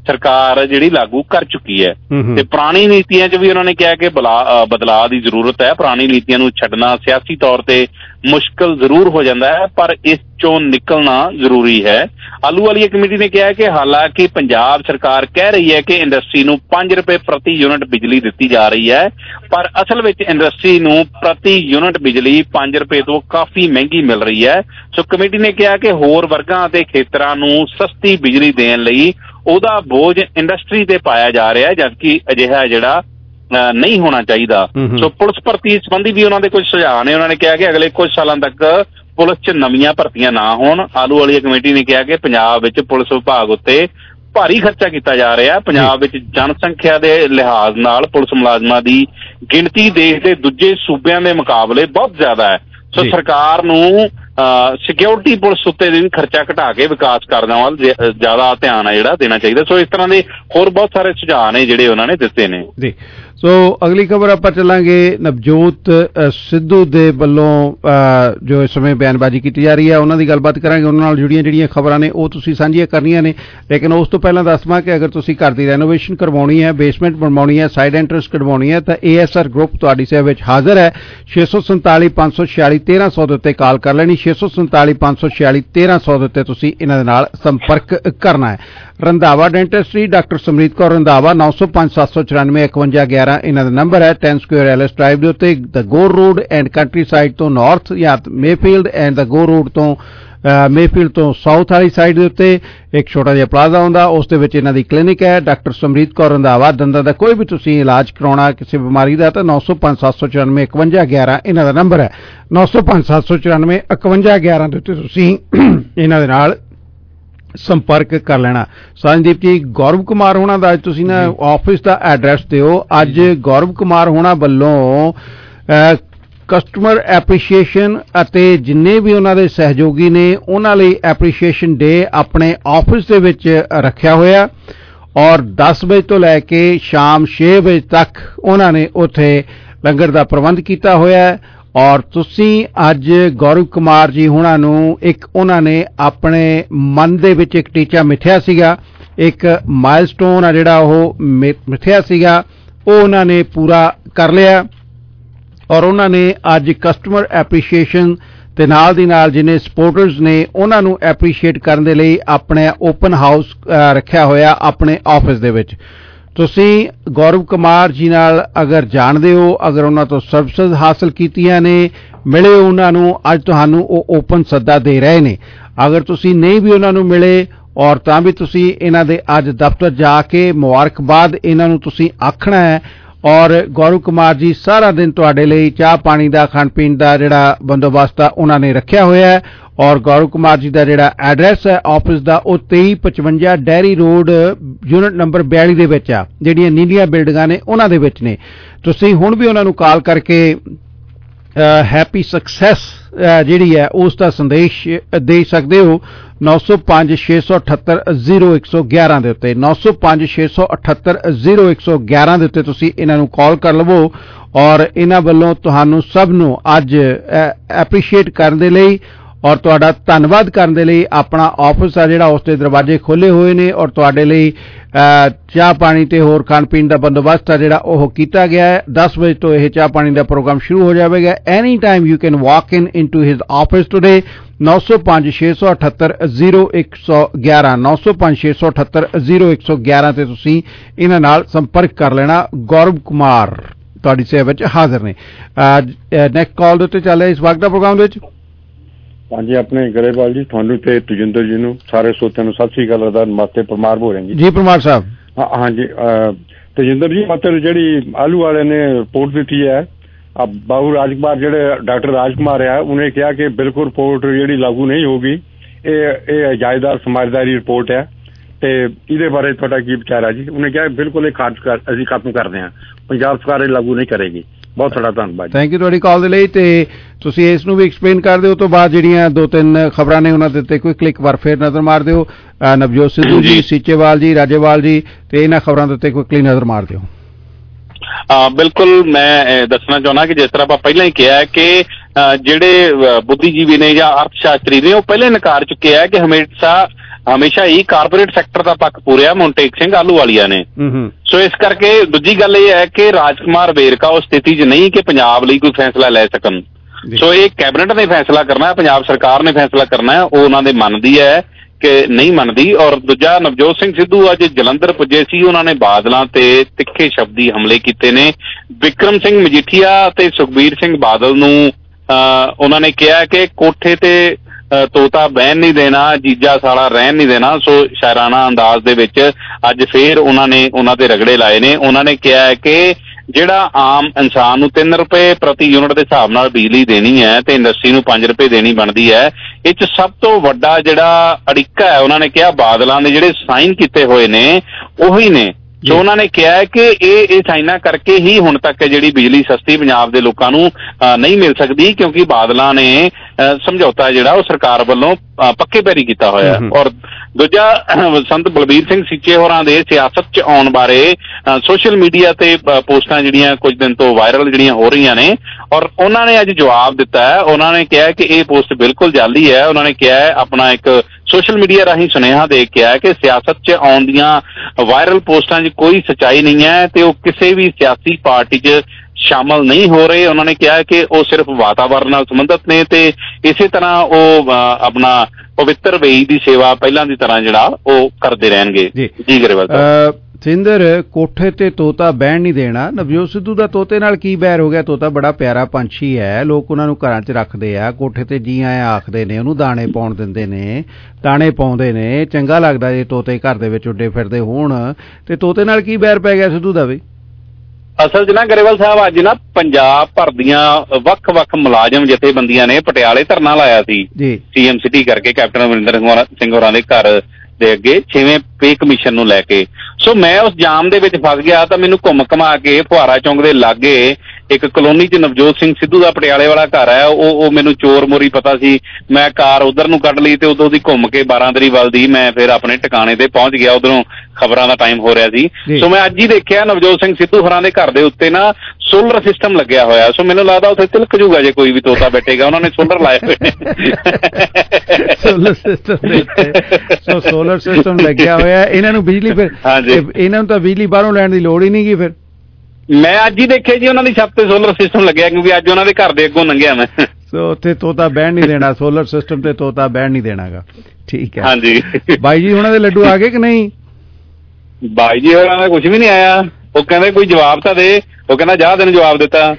ਸਰਕਾਰ ਜਿਹੜੀ ਲਾਗੂ ਕਰ ਚੁੱਕੀ ਹੈ। ਤੇ ਪੁਰਾਣੀ ਨੀਤੀਆਂ 'ਚ ਵੀ ਉਹਨਾਂ ਨੇ ਕਿਹਾ ਕਿ ਬਦਲਾਅ ਦੀ ਜ਼ਰੂਰਤ ਹੈ। ਪੁਰਾਣੀ ਨੀਤੀਆਂ ਨੂੰ ਛੱਡਣਾ ਸਿਆਸੀ ਤੌਰ ਤੇ ਮੁਸ਼ਕਲ ਜ਼ਰੂਰ ਹੋ ਜਾਂਦਾ ਹੈ, ਪਰ ਇਸ ਚੋਂ ਨਿਕਲਣਾ ਜ਼ਰੂਰੀ ਹੈ। ਆਹਲੂਵਾਲੀਆ ਕਮੇਟੀ ਨੇ ਕਿਹਾ ਕਿ ਹਾਲਾਂਕਿ ਪੰਜਾਬ ਸਰਕਾਰ ਕਹਿ ਰਹੀ ਹੈ ਕਿ ਇੰਡਸਟਰੀ ਨੂੰ ਪੰਜ ਰੁਪਏ ਪ੍ਰਤੀ ਯੂਨਿਟ ਬਿਜਲੀ ਦਿੱਤੀ ਜਾ ਰਹੀ ਹੈ, ਪਰ ਅਸਲ ਵਿੱਚ ਇੰਡਸਟਰੀ ਨੂੰ ਪ੍ਰਤੀ ਯੂਨਿਟ ਬਿਜਲੀ ਪੰਜ ਰੁਪਏ ਤੋਂ ਕਾਫੀ ਮਹਿੰਗੀ ਮਿਲ ਰਹੀ ਹੈ। ਸੋ ਕਮੇਟੀ ਨੇ ਕਿਹਾ ਕਿ ਹੋਰ ਵਰਗਾਂ ਅਤੇ ਖੇਤਰਾਂ ਨੂੰ ਸਸਤੀ ਬਿਜਲੀ ਦੇਣ ਲਈ ਉਹਦਾ ਬੋਝ ਇੰਡਸਟਰੀ ਤੇ ਪਾਇਆ ਜਾ ਰਿਹਾ ਹੈ, ਜਦਕਿ ਅਜਿਹਾ ਜਿਹੜਾ ਨਹੀਂ ਹੋਣਾ ਚਾਹੀਦਾ। ਸੋ ਪੁਲਿਸ ਭਰਤੀ ਸੰਬੰਧੀ ਵੀ ਉਹਨਾਂ ਦੇ ਕੁਝ ਸੁਝਾਅ ਨੇ। ਉਹਨਾਂ ਨੇ ਕਿਹਾ ਕਿ ਅਗਲੇ ਕੁਝ ਸਾਲਾਂ ਤੱਕ ਪੁਲਿਸ 'ਚ ਨਵੀਆਂ ਭਰਤੀਆਂ ਨਾ ਹੋਣ। ਆਹਲੂਵਾਲੀਆ ਕਮੇਟੀ ਨੇ ਕਿਹਾ ਕਿ ਪੰਜਾਬ ਵਿੱਚ ਪੁਲਿਸ ਵਿਭਾਗ ਉੱਤੇ ਭਾਰੀ ਖਰਚਾ ਕੀਤਾ ਜਾ ਰਿਹਾ। ਪੰਜਾਬ ਵਿੱਚ ਜਨਸੰਖਿਆ ਦੇ ਲਿਹਾਜ਼ ਨਾਲ ਪੁਲਿਸ ਮੁਲਾਜ਼ਮਾਂ ਦੀ ਗਿਣਤੀ ਦੇਸ਼ ਦੇ ਦੂਜੇ ਸੂਬਿਆਂ ਦੇ ਮੁਕਾਬਲੇ ਬਹੁਤ ਜ਼ਿਆਦਾ ਹੈ। ਸੋ ਸਰਕਾਰ ਨੂੰ ਸਿਕਿਉਰਿਟੀ ਪੁਲਿਸ ਉੱਤੇ ਵੀ ਖਰਚਾ ਘਟਾ ਕੇ ਵਿਕਾਸ ਕਰਨ ਵੱਲ ਜ਼ਿਆਦਾ ਧਿਆਨ ਹੈ ਜਿਹੜਾ ਦੇਣਾ ਚਾਹੀਦਾ। ਸੋ ਇਸ ਤਰ੍ਹਾਂ ਦੇ ਹੋਰ ਬਹੁਤ ਸਾਰੇ ਸੁਝਾਅ ਨੇ ਜਿਹੜੇ ਉਹਨਾਂ ਨੇ ਦਿੱਤੇ ਨੇ ਜੀ। ਸੋ ਅਗਲੀ ਖਬਰ ਆਪਾਂ ਚੱਲਾਂਗੇ। ਨਵਜੋਤ ਸਿੱਧੂ ਦੇ ਵੱਲੋਂ ਜੋ ਇਸ ਸਮੇਂ ਬਿਆਨਬਾਜ਼ੀ ਕੀਤੀ ਜਾ ਰਹੀ ਹੈ ਉਹਨਾਂ ਦੀ ਗੱਲਬਾਤ ਕਰਾਂਗੇ। ਉਹਨਾਂ ਨਾਲ ਜੁੜੀਆਂ ਜਿਹੜੀਆਂ ਖਬਰਾਂ ਨੇ ਉਹ ਤੁਸੀਂ ਸਾਂਝੀਆਂ ਕਰਨੀਆਂ ਨੇ, ਲੇਕਿਨ ਉਸ ਤੋਂ ਪਹਿਲਾਂ ਦੱਸਵਾਂ ਕਿ ਅਗਰ ਤੁਸੀਂ ਘਰ ਦੀ ਰੈਨੋਵੇਸ਼ਨ ਕਰਵਾਉਣੀ ਹੈ, ਬੇਸਮੈਂਟ ਬਣਵਾਉਣੀ ਹੈ, ਸਾਈਡ ਐਂਟਰੈਂਸ ਕਢਵਾਉਣੀ ਹੈ ਤਾਂ ਏ ਐਸ ਆਰ ਗਰੁੱਪ ਤੁਹਾਡੀ ਸੇਵਾ ਵਿੱਚ ਹਾਜ਼ਰ ਹੈ। ਛੇ ਸੌ ਸੰਤਾਲੀ ਪੰਜ ਸੌ ਛਿਆਲੀ ਤੇਰਾਂ ਸੌ ਦੇ ਉੱਤੇ ਕਾਲ ਕਰ ਲੈਣੀ। ਛੇ ਸੌ ਸੰਤਾਲੀ ਪੰਜ ਸੌ ਛਿਆਲੀ ਤੇਰਾਂ ਸੌ ਦੇ ਉੱਤੇ ਤੁਸੀਂ ਇਹਨਾਂ ਦੇ ਨਾਲ ਸੰਪਰਕ ਕਰਨਾ ਹੈ। ਰੰਧਾਵਾ ਡੈਂਟਿਸਟਰੀ ਡਾਕਟਰ ਸਮਰੀਤ ਕੌਰ ਰੰਧਾਵਾ ਨੌ ਸੌ ਪੰਜ ਸੱਤ ਸੌ ਚੁਰਾਨਵੇਂ ਇਕਵੰਜਾ ਗਿਆਰਾਂ ਇਹਨਾਂ ਦਾ ਨੰਬਰ ਹੈ। ਟੈਨ ਸਕੁਅਰ ਐਲਐਸ ਡਰਾਈਵ ਦੇ ਉੱਤੇ the Gore road and country side ਤੋਂ ਨਾਰਥ ਜਾਂ Mayfield and the Gore road ਤੋਂ ਮੇਫੀਲਡ ਤੋਂ ਸਾਊਥ ਵਾਲੀ ਸਾਈਡ ਦੇ ਉੱਤੇ ਇੱਕ ਛੋਟਾ ਜਿਹਾ ਪਲਾਜ਼ਾ ਆਉਂਦਾ, ਉਸ ਦੇ ਵਿੱਚ ਇਹਨਾਂ ਦੀ ਕਲੀਨਿਕ ਹੈ। ਡਾਕਟਰ ਸਮਰੀਤ ਕੌਰ ਰੰਧਾਵਾ। ਦੰਦਾਂ ਦਾ ਕੋਈ ਵੀ ਤੁਸੀਂ ਇਲਾਜ ਕਰਾਉਣਾ ਕਿਸੇ ਬਿਮਾਰੀ ਦਾ ਤਾਂ ਨੌ ਸੌ ਪੰਜ ਸੱਤ ਸੌ ਚੁਰਾਨਵੇਂ ਇਕਵੰਜਾ ਗਿਆਰਾਂ ਇਹਨਾਂ ਦਾ ਨੰਬਰ ਹੈ। ਨੌ ਸੌ ਪੰਜ ਸੱਤ ਸੌ ਚੁਰਾਨਵੇਂ ਇਕਵੰਜਾ ਗਿਆਰਾਂ ਦੇ ਉੱਤੇ ਤੁਸੀਂ ਇਹਨਾਂ ਦੇ ਨਾਲ ਸੰਪਰਕ ਕਰ ਲੈਣਾ। ਸੰਦੀਪ ਜੀ, ਗੌਰਵ ਕੁਮਾਰ ਹੋਣਾ ਦਾ ਅੱਜ ਤੁਸੀਂ ਨਾ ਆਫਿਸ ਦਾ ਐਡਰੈਸ ਦਿਓ। ਅੱਜ ਗੌਰਵ ਕੁਮਾਰ ਹੋਣਾ ਵੱਲੋਂ ਕਸਟਮਰ ਐਪਰੀਸ਼ੀਏਸ਼ਨ ਅਤੇ ਜਿੰਨੇ ਵੀ ਉਹਨਾਂ ਦੇ ਸਹਿਯੋਗੀ ਨੇ ਉਹਨਾਂ ਲਈ ਐਪਰੀਸ਼ੀਏਸ਼ਨ ਡੇ ਆਪਣੇ ਆਫਿਸ ਦੇ ਵਿੱਚ ਰੱਖਿਆ ਹੋਇਆ ਔਰ ਦਸ ਵਜੇ ਤੋਂ ਲੈ ਕੇ ਸ਼ਾਮ ਛੇ ਵਜੇ ਤੱਕ ਉਹਨਾਂ ਨੇ ਉੱਥੇ ਲੰਗਰ ਦਾ ਪ੍ਰਬੰਧ ਕੀਤਾ ਹੋਇਆ ਹੈ। ਔਰ ਤੁਸੀਂ ਅੱਜ ਗੌਰਵ ਕੁਮਾਰ ਜੀ ਹੁਣਾਂ ਨੂੰ ਇੱਕ ਉਹਨਾਂ ਨੇ ਆਪਣੇ ਮਨ ਦੇ ਵਿੱਚ ਇੱਕ ਟੀਚਾ ਮਿਥਿਆ ਸੀਗਾ, ਇੱਕ ਮਾਈਲਸਟੋਨ ਆ ਜਿਹੜਾ ਉਹ ਮਿਥਿਆ ਸੀਗਾ, ਉਹ ਉਹਨਾਂ ਨੇ ਪੂਰਾ ਕਰ ਲਿਆ ਔਰ ਉਹਨਾਂ ਨੇ ਅੱਜ ਕਸਟਮਰ ਐਪਰੀਸ਼ੀਏਸ਼ਨ ਤੇ ਨਾਲ ਦੀ ਨਾਲ ਜਿਹਨੇ ਸਪੋਰਟਰਸ ਨੇ ਉਹਨਾਂ ਨੂੰ ਐਪਰੀਸ਼ੀਏਟ ਕਰਨ ਦੇ ਲਈ ਆਪਣੇ ਓਪਨ ਹਾਊਸ ਰੱਖਿਆ ਹੋਇਆ ਆਪਣੇ ਆਫਿਸ ਦੇ ਵਿੱਚ। ਤੁਸੀਂ ਗੌਰਵ ਕੁਮਾਰ ਜੀ ਨਾਲ ਅਗਰ ਜਾਣਦੇ ਹੋ, ਅਗਰ ਉਹਨਾਂ ਤੋਂ ਸਰਵਿਸਿਜ਼ ਹਾਸਲ ਕੀਤੀਆਂ ਨੇ, ਮਿਲੇ ਉਹਨਾਂ ਨੂੰ, ਅੱਜ ਤੁਹਾਨੂੰ ਉਹ ਓਪਨ ਸੱਦਾ ਦੇ ਰਹੇ ਨੇ। ਅਗਰ ਤੁਸੀਂ ਨਹੀਂ ਵੀ ਉਹਨਾਂ ਨੂੰ ਮਿਲੇ ਔਰ ਤਾਂ ਵੀ ਤੁਸੀਂ ਇਹਨਾਂ ਦੇ ਅੱਜ ਦਫ਼ਤਰ ਜਾ ਕੇ ਮੁਬਾਰਕਬਾਦ ਇਹਨਾਂ ਨੂੰ ਤੁਸੀਂ ਆਖਣਾ ਹੈ। ਔਰ ਗੌਰਵ ਕੁਮਾਰ ਜੀ ਸਾਰਾ ਦਿਨ ਤੁਹਾਡੇ ਲਈ ਚਾਹ ਪਾਣੀ ਦਾ ਖਾਣ ਪੀਣ ਦਾ ਜਿਹੜਾ ਬੰਦੋਬਸਤ ਆ ਉਹਨਾਂ ਨੇ ਰੱਖਿਆ ਹੋਇਆ ਹੈ। ਔਰ ਗੌਰਵ ਕੁਮਾਰ ਜੀ ਦਾ ਜਿਹੜਾ ਐਡਰੈਸ ਹੈ ਆਫਿਸ ਦਾ ਉਹ ਤੇਈ ਪਚਵੰਜਾ ਡੈਰੀ ਰੋਡ ਯੂਨਿਟ ਨੰਬਰ ਬਿਆਲੀ ਦੇ ਵਿੱਚ ਆ। ਜਿਹੜੀਆਂ ਨੀਲੀਆਂ ਬਿਲਡਿੰਗਾਂ ਨੇ ਉਹਨਾਂ ਦੇ ਵਿੱਚ ਨੇ। ਤੁਸੀਂ ਹੁਣ ਵੀ ਉਹਨਾਂ ਨੂੰ ਕਾਲ ਕਰਕੇ ਹੈਪੀ ਸਕਸੈਸ ਜਿਹੜੀ ਹੈ ਉਸ ਦਾ ਸੰਦੇਸ਼ ਦੇ ਸਕਦੇ ਹੋ। ਨੌ ਸੌ ਪੰਜ ਛੇ ਸੌ ਅਠੱਤਰ ਜ਼ੀਰੋ ਇੱਕ ਸੌ ਗਿਆਰਾਂ ਦੇ ਉੱਤੇ ਨੌ ਸੌ ਪੰਜ ਛੇ ਸੌ ਅਠੱਤਰ ਜ਼ੀਰੋ ਇੱਕ ਸੌ ਗਿਆਰਾਂ ਦੇ ਉੱਤੇ ਤੁਸੀਂ ਇਹਨਾਂ ਨੂੰ ਕਾਲ ਕਰ ਲਵੋ ਔਰ ਇਹਨਾਂ ਵੱਲੋਂ ਤੁਹਾਨੂੰ ਸਭ ਨੂੰ ਅੱਜ ਐਪਰੀਸ਼ੀਏਟ ਕਰਨ ਦੇ ਲਈ ਔਰ ਤੁਹਾਡਾ ਧੰਨਵਾਦ ਕਰਨ ਦੇ ਲਈ ਆਪਣਾ ਆਫਿਸ ਆ ਜਿਹੜਾ ਉਸ ਦੇ ਦਰਵਾਜ਼ੇ ਖੋਲੇ ਹੋਏ ਨੇ ਔਰ ਤੁਹਾਡੇ ਲਈ ਚਾਹ ਪਾਣੀ ਤੇ ਹੋਰ ਖਾਣ ਪੀਣ ਦਾ ਬੰਦੋਬਸਤ ਆ ਜਿਹੜਾ ਉਹ ਕੀਤਾ ਗਿਆ ਹੈ। ਦਸ ਵਜੇ ਤੋਂ ਇਹ ਚਾਹ ਪਾਣੀ ਦਾ ਪ੍ਰੋਗਰਾਮ ਸ਼ੁਰੂ ਹੋ ਜਾਵੇਗਾ। Any time you can walk in into his office today. ਨੌ ਸੌ ਪੰਜ ਛੇ ਸੌ ਅਠੱਤਰ ਜ਼ੀਰੋ ਇੱਕ ਸੌ ਗਿਆਰਾਂ ਨੌ ਸੌ ਪੰਜ ਛੇ ਸੌ ਅਠੱਤਰ ਜ਼ੀਰੋ ਇੱਕ ਸੌ ਗਿਆਰਾਂ ਤੇ ਤੁਸੀਂ ਇਹਨਾਂ ਨਾਲ ਸੰਪਰਕ ਕਰ ਲੈਣਾ। ਗੌਰਵ ਕੁਮਾਰ ਤੁਹਾਡੀ ਸੇਵਾ ਵਿੱਚ ਹਾਜ਼ਰ ਨੇ। ਨੈਕਸਟ ਕਾਲ ਦੇ ਉੱਤੇ ਚੱਲ ਰਿਹਾ ਇਸ ਵਕਤ ਦਾ ਪ੍ਰੋਗਰਾਮ ਦੇ ਵਿੱਚ। ਹਾਂਜੀ, ਆਪਣੇ ਗਰੇਵਾਲ ਜੀ, ਤੁਹਾਨੂੰ ਤੇ ਤਜਿੰਦਰ ਜੀ ਨੂੰ ਸਾਰੇ ਸੋਤਿਆਂ ਨੂੰ ਸਤਿ ਸ੍ਰੀ ਅਕਾਲ ਅਰਦਾਸ ਨਮਸਤੇ। ਪਰਮਾਰ ਹੋ ਰਹੇ ਜੀ ਪਰਮਾਰ ਸਾਹਿਬ। ਹਾਂਜੀ ਤਜਿੰਦਰ ਜੀ, ਮਤਲਬ ਜਿਹੜੀ ਆਲੂ ਵਾਲੇ ਨੇ ਰਿਪੋਰਟ ਦਿੱਤੀ ਹੈ ਬਾਬੂ ਰਾਜਕੁਮਾਰ ਜਿਹੜੇ ਡਾਕਟਰ ਰਾਜਕੁਮਾਰ ਆ ਉਹਨੇ ਕਿਹਾ ਕਿ ਬਿਲਕੁਲ ਰਿਪੋਰਟ ਜਿਹੜੀ ਲਾਗੂ ਨਹੀਂ ਹੋਗੀ। ਇਹ ਇਹ ਜਾਇਦਾਦ ਸਮਾਜਦਾਰੀ ਰਿਪੋਰਟ ਹੈ ਤੇ ਇਹਦੇ ਬਾਰੇ ਤੁਹਾਡਾ ਕੀ ਵਿਚਾਰ ਹੈ ਜੀ? ਉਹਨੇ ਕਿਹਾ ਬਿਲਕੁਲ ਇਹ ਖਾਰਜ ਕਰ ਅਸੀਂ ਖਤਮ ਕਰਦੇ ਹਾਂ, ਪੰਜਾਬ ਸਰਕਾਰ ਇਹ ਲਾਗੂ ਨਹੀਂ ਕਰੇਗੀ। ਬਹੁਤ ਤੁਹਾਡਾ ਧੰਨਵਾਦ। ਥੈਂਕ ਯੂ ਤੁਹਾਡੀ ਕਾਲ ਦੇ ਲਈ ਤੇ ਤੁਸੀਂ ਇਸ ਨੂੰ ਵੀ ਐਕਸਪਲੇਨ ਕਰ ਦਿਓ। ਤੋਂ ਬਾਅਦ ਜਿਹੜੀਆਂ ਦੋ ਤਿੰਨ ਖਬਰਾਂ ਨੇ ਉਹਨਾਂ ਦੇ ਉੱਤੇ ਕੋਈ ਕਲਿੱਕ ਵਾਰ ਫੇਰ ਨਜ਼ਰ ਮਾਰ ਦਿਓ। ਨਵਜੋਤ ਸਿੱਧੂ ਜੀ, ਸੀਚੇਵਾਲ ਜੀ, ਰਾਜੇਵਾਲ ਜੀ ਤੇ ਇਹਨਾਂ ਖਬਰਾਂ ਦੇ ਉੱਤੇ ਕੋਈ ਕਲਿੱਕ ਨਜ਼ਰ ਮਾਰ ਦਿਓ। ਬਿਲਕੁਲ, ਮੈਂ ਦੱਸਣਾ ਚਾਹੁੰਦਾ ਕਿ ਜਿਸ ਤਰ੍ਹਾਂ ਆਪਾਂ ਪਹਿਲਾਂ ਹੀ ਕਿਹਾ ਕਿ ਜਿਹੜੇ ਬੁੱਧੀਜੀਵੀ ਨੇ ਜਾਂ ਅਰਥ ਸ਼ਾਸਤਰੀ ਨੇ ਉਹ ਪਹਿਲਾਂ ਨਕਾਰ ਚੁੱਕੇ ਆ ਕਿ ਹਮੇਸ਼ਾ ਹਮੇਸ਼ਾ ਹੀ ਕਾਰਪੋਰੇਟ ਸੈਕਟਰ ਦਾ ਪੱਖ ਪੂਰਿਆ ਮੋਂਟੇਕ ਸਿੰਘ ਆਹਲੂਵਾਲੀਆ ਨੇ। ਸੋ ਇਸ ਕਰਕੇ ਦੂਜੀ ਗੱਲ ਇਹ ਹੈ ਕਿ ਰਾਜਕੁਮਾਰ ਵੇਰਕਾ ਉਸ ਸਥਿਤੀ 'ਚ ਨਹੀਂ ਕਿ ਪੰਜਾਬ ਲਈ ਕੋਈ ਫੈਸਲਾ ਲੈ ਸਕਣ। ਸੋ ਇਹ ਕੈਬਨਿਟ ਨੇ ਫੈਸਲਾ ਕਰਨਾ, ਪੰਜਾਬ ਸਰਕਾਰ ਨੇ ਫੈਸਲਾ ਕਰਨਾ ਹੈ, ਉਹ ਉਹਨਾਂ ਦੇ ਮੰਨਦੀ ਹੈ ਕਿ ਨਹੀਂ ਮੰਨਦੀ। ਔਰ ਦੂਜਾ, ਨਵਜੋਤ ਸਿੰਘ ਸਿੱਧੂ ਅੱਜ ਜਲੰਧਰ ਪੁੱਜੇ ਸੀ, ਉਹਨਾਂ ਨੇ ਬਾਦਲਾਂ ਤੇ ਤਿੱਖੇ ਸ਼ਬਦੀ ਹਮਲੇ ਕੀਤੇ ਨੇ। ਬਿਕਰਮ ਸਿੰਘ ਮਜੀਠੀਆ ਤੇ ਸੁਖਬੀਰ ਸਿੰਘ ਬਾਦਲ ਨੂੰ ਉਹਨਾਂ ਨੇ ਕਿਹਾ ਕਿ ਕੋਠੇ ਤੇ ਤੋਤਾ ਬਹਿਣ ਨਹੀਂ ਦੇਣਾ, ਜੀਜਾ ਸਾਲਾ ਰਹਿਣ ਨਹੀਂ ਦੇਣਾ। ਸੋ ਸ਼ਾਇਰਾਨਾ ਅੰਦਾਜ਼ ਦੇ ਵਿੱਚ ਅੱਜ ਫੇਰ ਉਹਨਾਂ ਨੇ ਉਹਨਾਂ ਤੇ ਰਗੜੇ ਲਾਏ ਨੇ। ਉਹਨਾਂ ਨੇ ਕਿਹਾ ਹੈ ਕਿ ਜਿਹੜਾ ਆਮ ਇਨਸਾਨ ਨੂੰ ਤਿੰਨ ਰੁਪਏ ਪ੍ਰਤੀ ਯੂਨਿਟ ਦੇ ਹਿਸਾਬ ਨਾਲ ਬਿਜਲੀ ਦੇਣੀ ਹੈ ਤੇ ਇੰਡਸਟਰੀ ਨੂੰ ਪੰਜ ਰੁਪਏ ਦੇਣੀ ਬਣਦੀ ਹੈ, ਇਹ 'ਚ ਸਭ ਤੋਂ ਵੱਡਾ ਜਿਹੜਾ ਅੜਿੱਕਾ ਹੈ, ਉਹਨਾਂ ਨੇ ਕਿਹਾ ਬਾਦਲਾਂ ਦੇ ਜਿਹੜੇ ਸਾਈਨ ਕੀਤੇ ਹੋਏ ਨੇ ਉਹੀ ਨੇ। ਸੋ ਉਹਨਾਂ ਨੇ ਕਿਹਾ ਹੈ ਕਿ ਇਹ ਇਹ ਸਾਈਨਾਂ ਕਰਕੇ ਹੀ ਹੁਣ ਤੱਕ ਜਿਹੜੀ ਬਿਜਲੀ ਸਸਤੀ ਪੰਜਾਬ ਦੇ ਲੋਕਾਂ ਨੂੰ ਨਹੀਂ ਮਿਲ ਸਕਦੀ, ਕਿਉਂਕਿ ਬਾਦਲਾਂ ਨੇ ਸਮਝੌਤਾ ਜਿਹੜਾ ਉਹ ਸਰਕਾਰ ਵੱਲੋਂ ਪੱਕੇ ਪੈਰੀ ਕੀਤਾ ਹੋਇਆ। ਔਰ ਦੂਜਾ, ਸੰਤ ਬਲਬੀਰ ਸਿੰਘ ਸੀਚੇ ਹੋਰਾਂ ਦੇ ਸਿਆਸਤ 'ਚ ਆਉਣ ਬਾਰੇ ਸੋਸ਼ਲ ਮੀਡੀਆ ਤੇ ਪੋਸਟਾਂ ਜਿਹੜੀਆਂ ਕੁਝ ਦਿਨ ਤੋਂ ਵਾਇਰਲ ਜਿਹੜੀਆਂ ਹੋ ਰਹੀਆਂ ਨੇ, ਔਰ ਉਹਨਾਂ ਨੇ ਅੱਜ ਜਵਾਬ ਦਿੱਤਾ ਹੈ। ਉਹਨਾਂ ਨੇ ਕਿਹਾ ਕਿ ਇਹ ਪੋਸਟ ਬਿਲਕੁਲ ਜਾਅਲੀ ਹੈ। ਉਹਨਾਂ ਨੇ ਕਿਹਾ ਹੈ, ਆਪਣਾ ਇੱਕ ਸੋਸ਼ਲ ਮੀਡੀਆ ਰਾਹੀਂ ਸੁਨੇਹਾ ਦੇ ਕੇ ਕਿਹਾ ਕਿ ਸਿਆਸਤ 'ਚ ਆਉਣ ਦੀਆਂ ਵਾਇਰਲ ਪੋਸਟਾਂ 'ਚ ਕੋਈ ਸੱਚਾਈ ਨਹੀਂ ਹੈ ਤੇ ਉਹ ਕਿਸੇ ਵੀ ਸਿਆਸੀ ਪਾਰਟੀ 'ਚ ਸ਼ਾਮਲ ਨਹੀਂ ਹੋ ਰਹੇ। ਉਹਨਾਂ ਨੇ ਕਿਹਾ ਕਿ ਉਹ ਸਿਰਫ ਵਾਤਾਵਰਨ ਨਾਲ ਸੰਬੰਧਿਤ ਨੇ ਤੇ ਇਸੇ ਤਰ੍ਹਾਂ ਉਹ ਆਪਣਾ ਪਵਿੱਤਰ ਵੇਈ ਦੀ ਸੇਵਾ ਪਹਿਲਾਂ ਦੀ ਤਰ੍ਹਾਂ ਜਿਹੜਾ ਉਹ ਕਰਦੇ ਰਹਿਣਗੇ। ਜੀ ਗਰੇਵਾਲ ਸਾਹਿਬ। ਸਿੰਦਰ, ਕੋਠੇ ਤੇ ਤੋਤਾ ਬਹਿਣ ਨਹੀਂ ਦੇਣਾ, ਨਵਜੋਤ ਸਿੱਧੂ ਦਾ ਤੋਤੇ ਨਾਲ ਕੀ ਬੈਰ ਹੋ ਗਿਆ? ਤੋਤਾ ਬੜਾ ਪਿਆਰਾ ਪੰਛੀ ਹੈ, ਲੋਕ ਉਹਨਾਂ ਨੂੰ ਘਰਾਂ 'ਚ ਰੱਖਦੇ ਆ, ਕੋਠੇ ਤੇ ਜੀ ਆਏ ਆਖਦੇ ਨੇ, ਉਹਨੂੰ ਦਾਣੇ ਪਾਉਣ ਦਿੰਦੇ ਨੇ, ਦਾਣੇ ਪਾਉਂਦੇ ਨੇ। ਚੰਗਾ ਲੱਗਦਾ ਜੇ ਤੋਤੇ ਘਰ ਦੇ ਵਿੱਚ ਉੱਡੇ ਫਿਰਦੇ ਹੋਣ, ਤੇ ਤੋਤੇ ਨਾਲ ਕੀ ਬੈਰ ਪੈ ਗਿਆ ਸਿੱਧੂ ਦਾ ਵੀ? ਅਸਲ 'ਚ ਨਾ ਗਰੇਵਾਲ ਸਾਹਿਬ, ਅੱਜ ਨਾ ਪੰਜਾਬ ਭਰ ਦੀਆਂ ਵੱਖ-ਵੱਖ ਮੁਲਾਜ਼ਮ ਜਥੇਬੰਦੀਆਂ ਨੇ ਪਟਿਆਲੇ ਧਰਨਾ ਲਾਇਆ ਸੀ ਸੀਐਮ ਸਿਟੀ ਕਰਕੇ, ਕੈਪਟਨ ਅਮਰਿੰਦਰ ਸਿੰਘ ਹੋਰਾਂ ਦੇ ਘਰ ਦੇ ਅੱਗੇ ਛੇਵੇਂ ਪੇ ਕਮਿਸ਼ਨ ਨੂੰ ਲੈ ਕੇ। ਸੋ ਮੈਂ ਉਸ ਜਾਮ ਦੇ ਵਿੱਚ ਫਸ ਗਿਆ ਤਾਂ ਮੈਨੂੰ ਘੁੰਮ ਘੁਮਾ ਕੇ ਫੁਹਾਰਾ ਚੌਂਕ ਦੇ ਲਾਗੇ ਇੱਕ ਕਲੋਨੀ 'ਚ ਨਵਜੋਤ ਸਿੰਘ ਸਿੱਧੂ ਦਾ ਪਟਿਆਲੇ ਵਾਲਾ ਘਰ ਹੈ, ਉਹ ਉਹ ਮੈਨੂੰ ਚੋਰ ਮੋਰੀ ਪਤਾ ਸੀ। ਮੈਂ ਕਾਰ ਉਧਰ ਨੂੰ ਕੱਢ ਲਈ ਤੇ ਉਦੋਂ ਦੀ ਘੁੰਮ ਕੇ ਬਾਰਾਂਦਰੀ ਵੱਲ ਦੀ ਮੈਂ ਫਿਰ ਆਪਣੇ ਟਿਕਾਣੇ ਤੇ ਪਹੁੰਚ ਗਿਆ। ਉਧਰੋਂ ਖਬਰਾਂ ਦਾ ਟਾਈਮ ਹੋ ਰਿਹਾ ਸੀ। ਸੋ ਮੈਂ ਅੱਜ ਹੀ ਦੇਖਿਆ ਨਵਜੋਤ ਸਿੰਘ ਸਿੱਧੂ ਹੋਰਾਂ ਦੇ ਘਰ ਦੇ ਉੱਤੇ ਨਾ ਸੋਲਰ ਸਿਸਟਮ ਲੱਗਿਆ ਹੋਇਆ। ਸੋ ਮੈਨੂੰ ਲੱਗਦਾ ਉੱਥੇ ਤਿਲਕ ਜੂਗਾ ਜੇ ਕੋਈ ਵੀ ਤੋਤਾ ਬੈਠੇਗਾ, ਉਹਨਾਂ ਨੇ ਸੋਲਰ ਲਾਏ ਹੋਏ ਨੇ। ਸੋਲਰ ਸਿਸਟਮ ਦੇ ਉੱਤੇ ਸੋ ਸੋਲਰ ਸਿਸਟਮ ਲੱਗਿਆ ਹੋਇਆ। ਇਹਨਾਂ ਨੂੰ ਬਿਜਲੀ ਫਿਰ ਇਹਨਾਂ ਨੂੰ ਤਾਂ ਬਿਜਲੀ ਬਾਹਰੋਂ ਲੈਣ ਦੀ ਲੋੜ ਹੀ ਨਹੀਂ ਗੀ। ਫਿਰ ਮੈਂ ਅੱਜ ਹੀ ਦੇਖਿਆ ਜੀ ਉਹਨਾਂ ਦੀ ਛੱਤ ਤੇ ਸੋਲਰ ਸਿਸਟਮ ਲੱਗਿਆ, ਕਿਉਂਕਿ ਅੱਜ ਉਹਨਾਂ ਦੇ ਘਰ ਦੇ ਅੱਗੋਂ ਲੰਘਿਆ ਮੈਂ। ਸੋ ਉੱਥੇ ਤੋਤਾ ਬਹਿਣ ਨਹੀਂ ਦੇਣਾ, ਸੋਲਰ ਸਿਸਟਮ ਤੇ ਤੋਤਾ ਬਹਿਣ ਨਹੀਂ ਦੇਣਾਗਾ। ਠੀਕ ਹੈ। ਹਾਂਜੀ। ਬਾਈ ਜੀ ਉਹਨਾਂ ਦੇ ਲੱਡੂ ਆ ਗਏ ਕਿ ਨਹੀਂ? ਬਾਈ ਜੀ ਹੋਰਾਂ ਦਾ ਕੁਝ ਵੀ ਨਹੀਂ ਆਇਆ। ਉਹ ਕਹਿੰਦੇ ਕੋਈ ਜਵਾਬ ਤਾਂ ਦੇ। ਉਹ ਕਹਿੰਦਾ ਜਾ ਤੈਨੂੰ ਜਵਾਬ ਦਿੱਤਾ।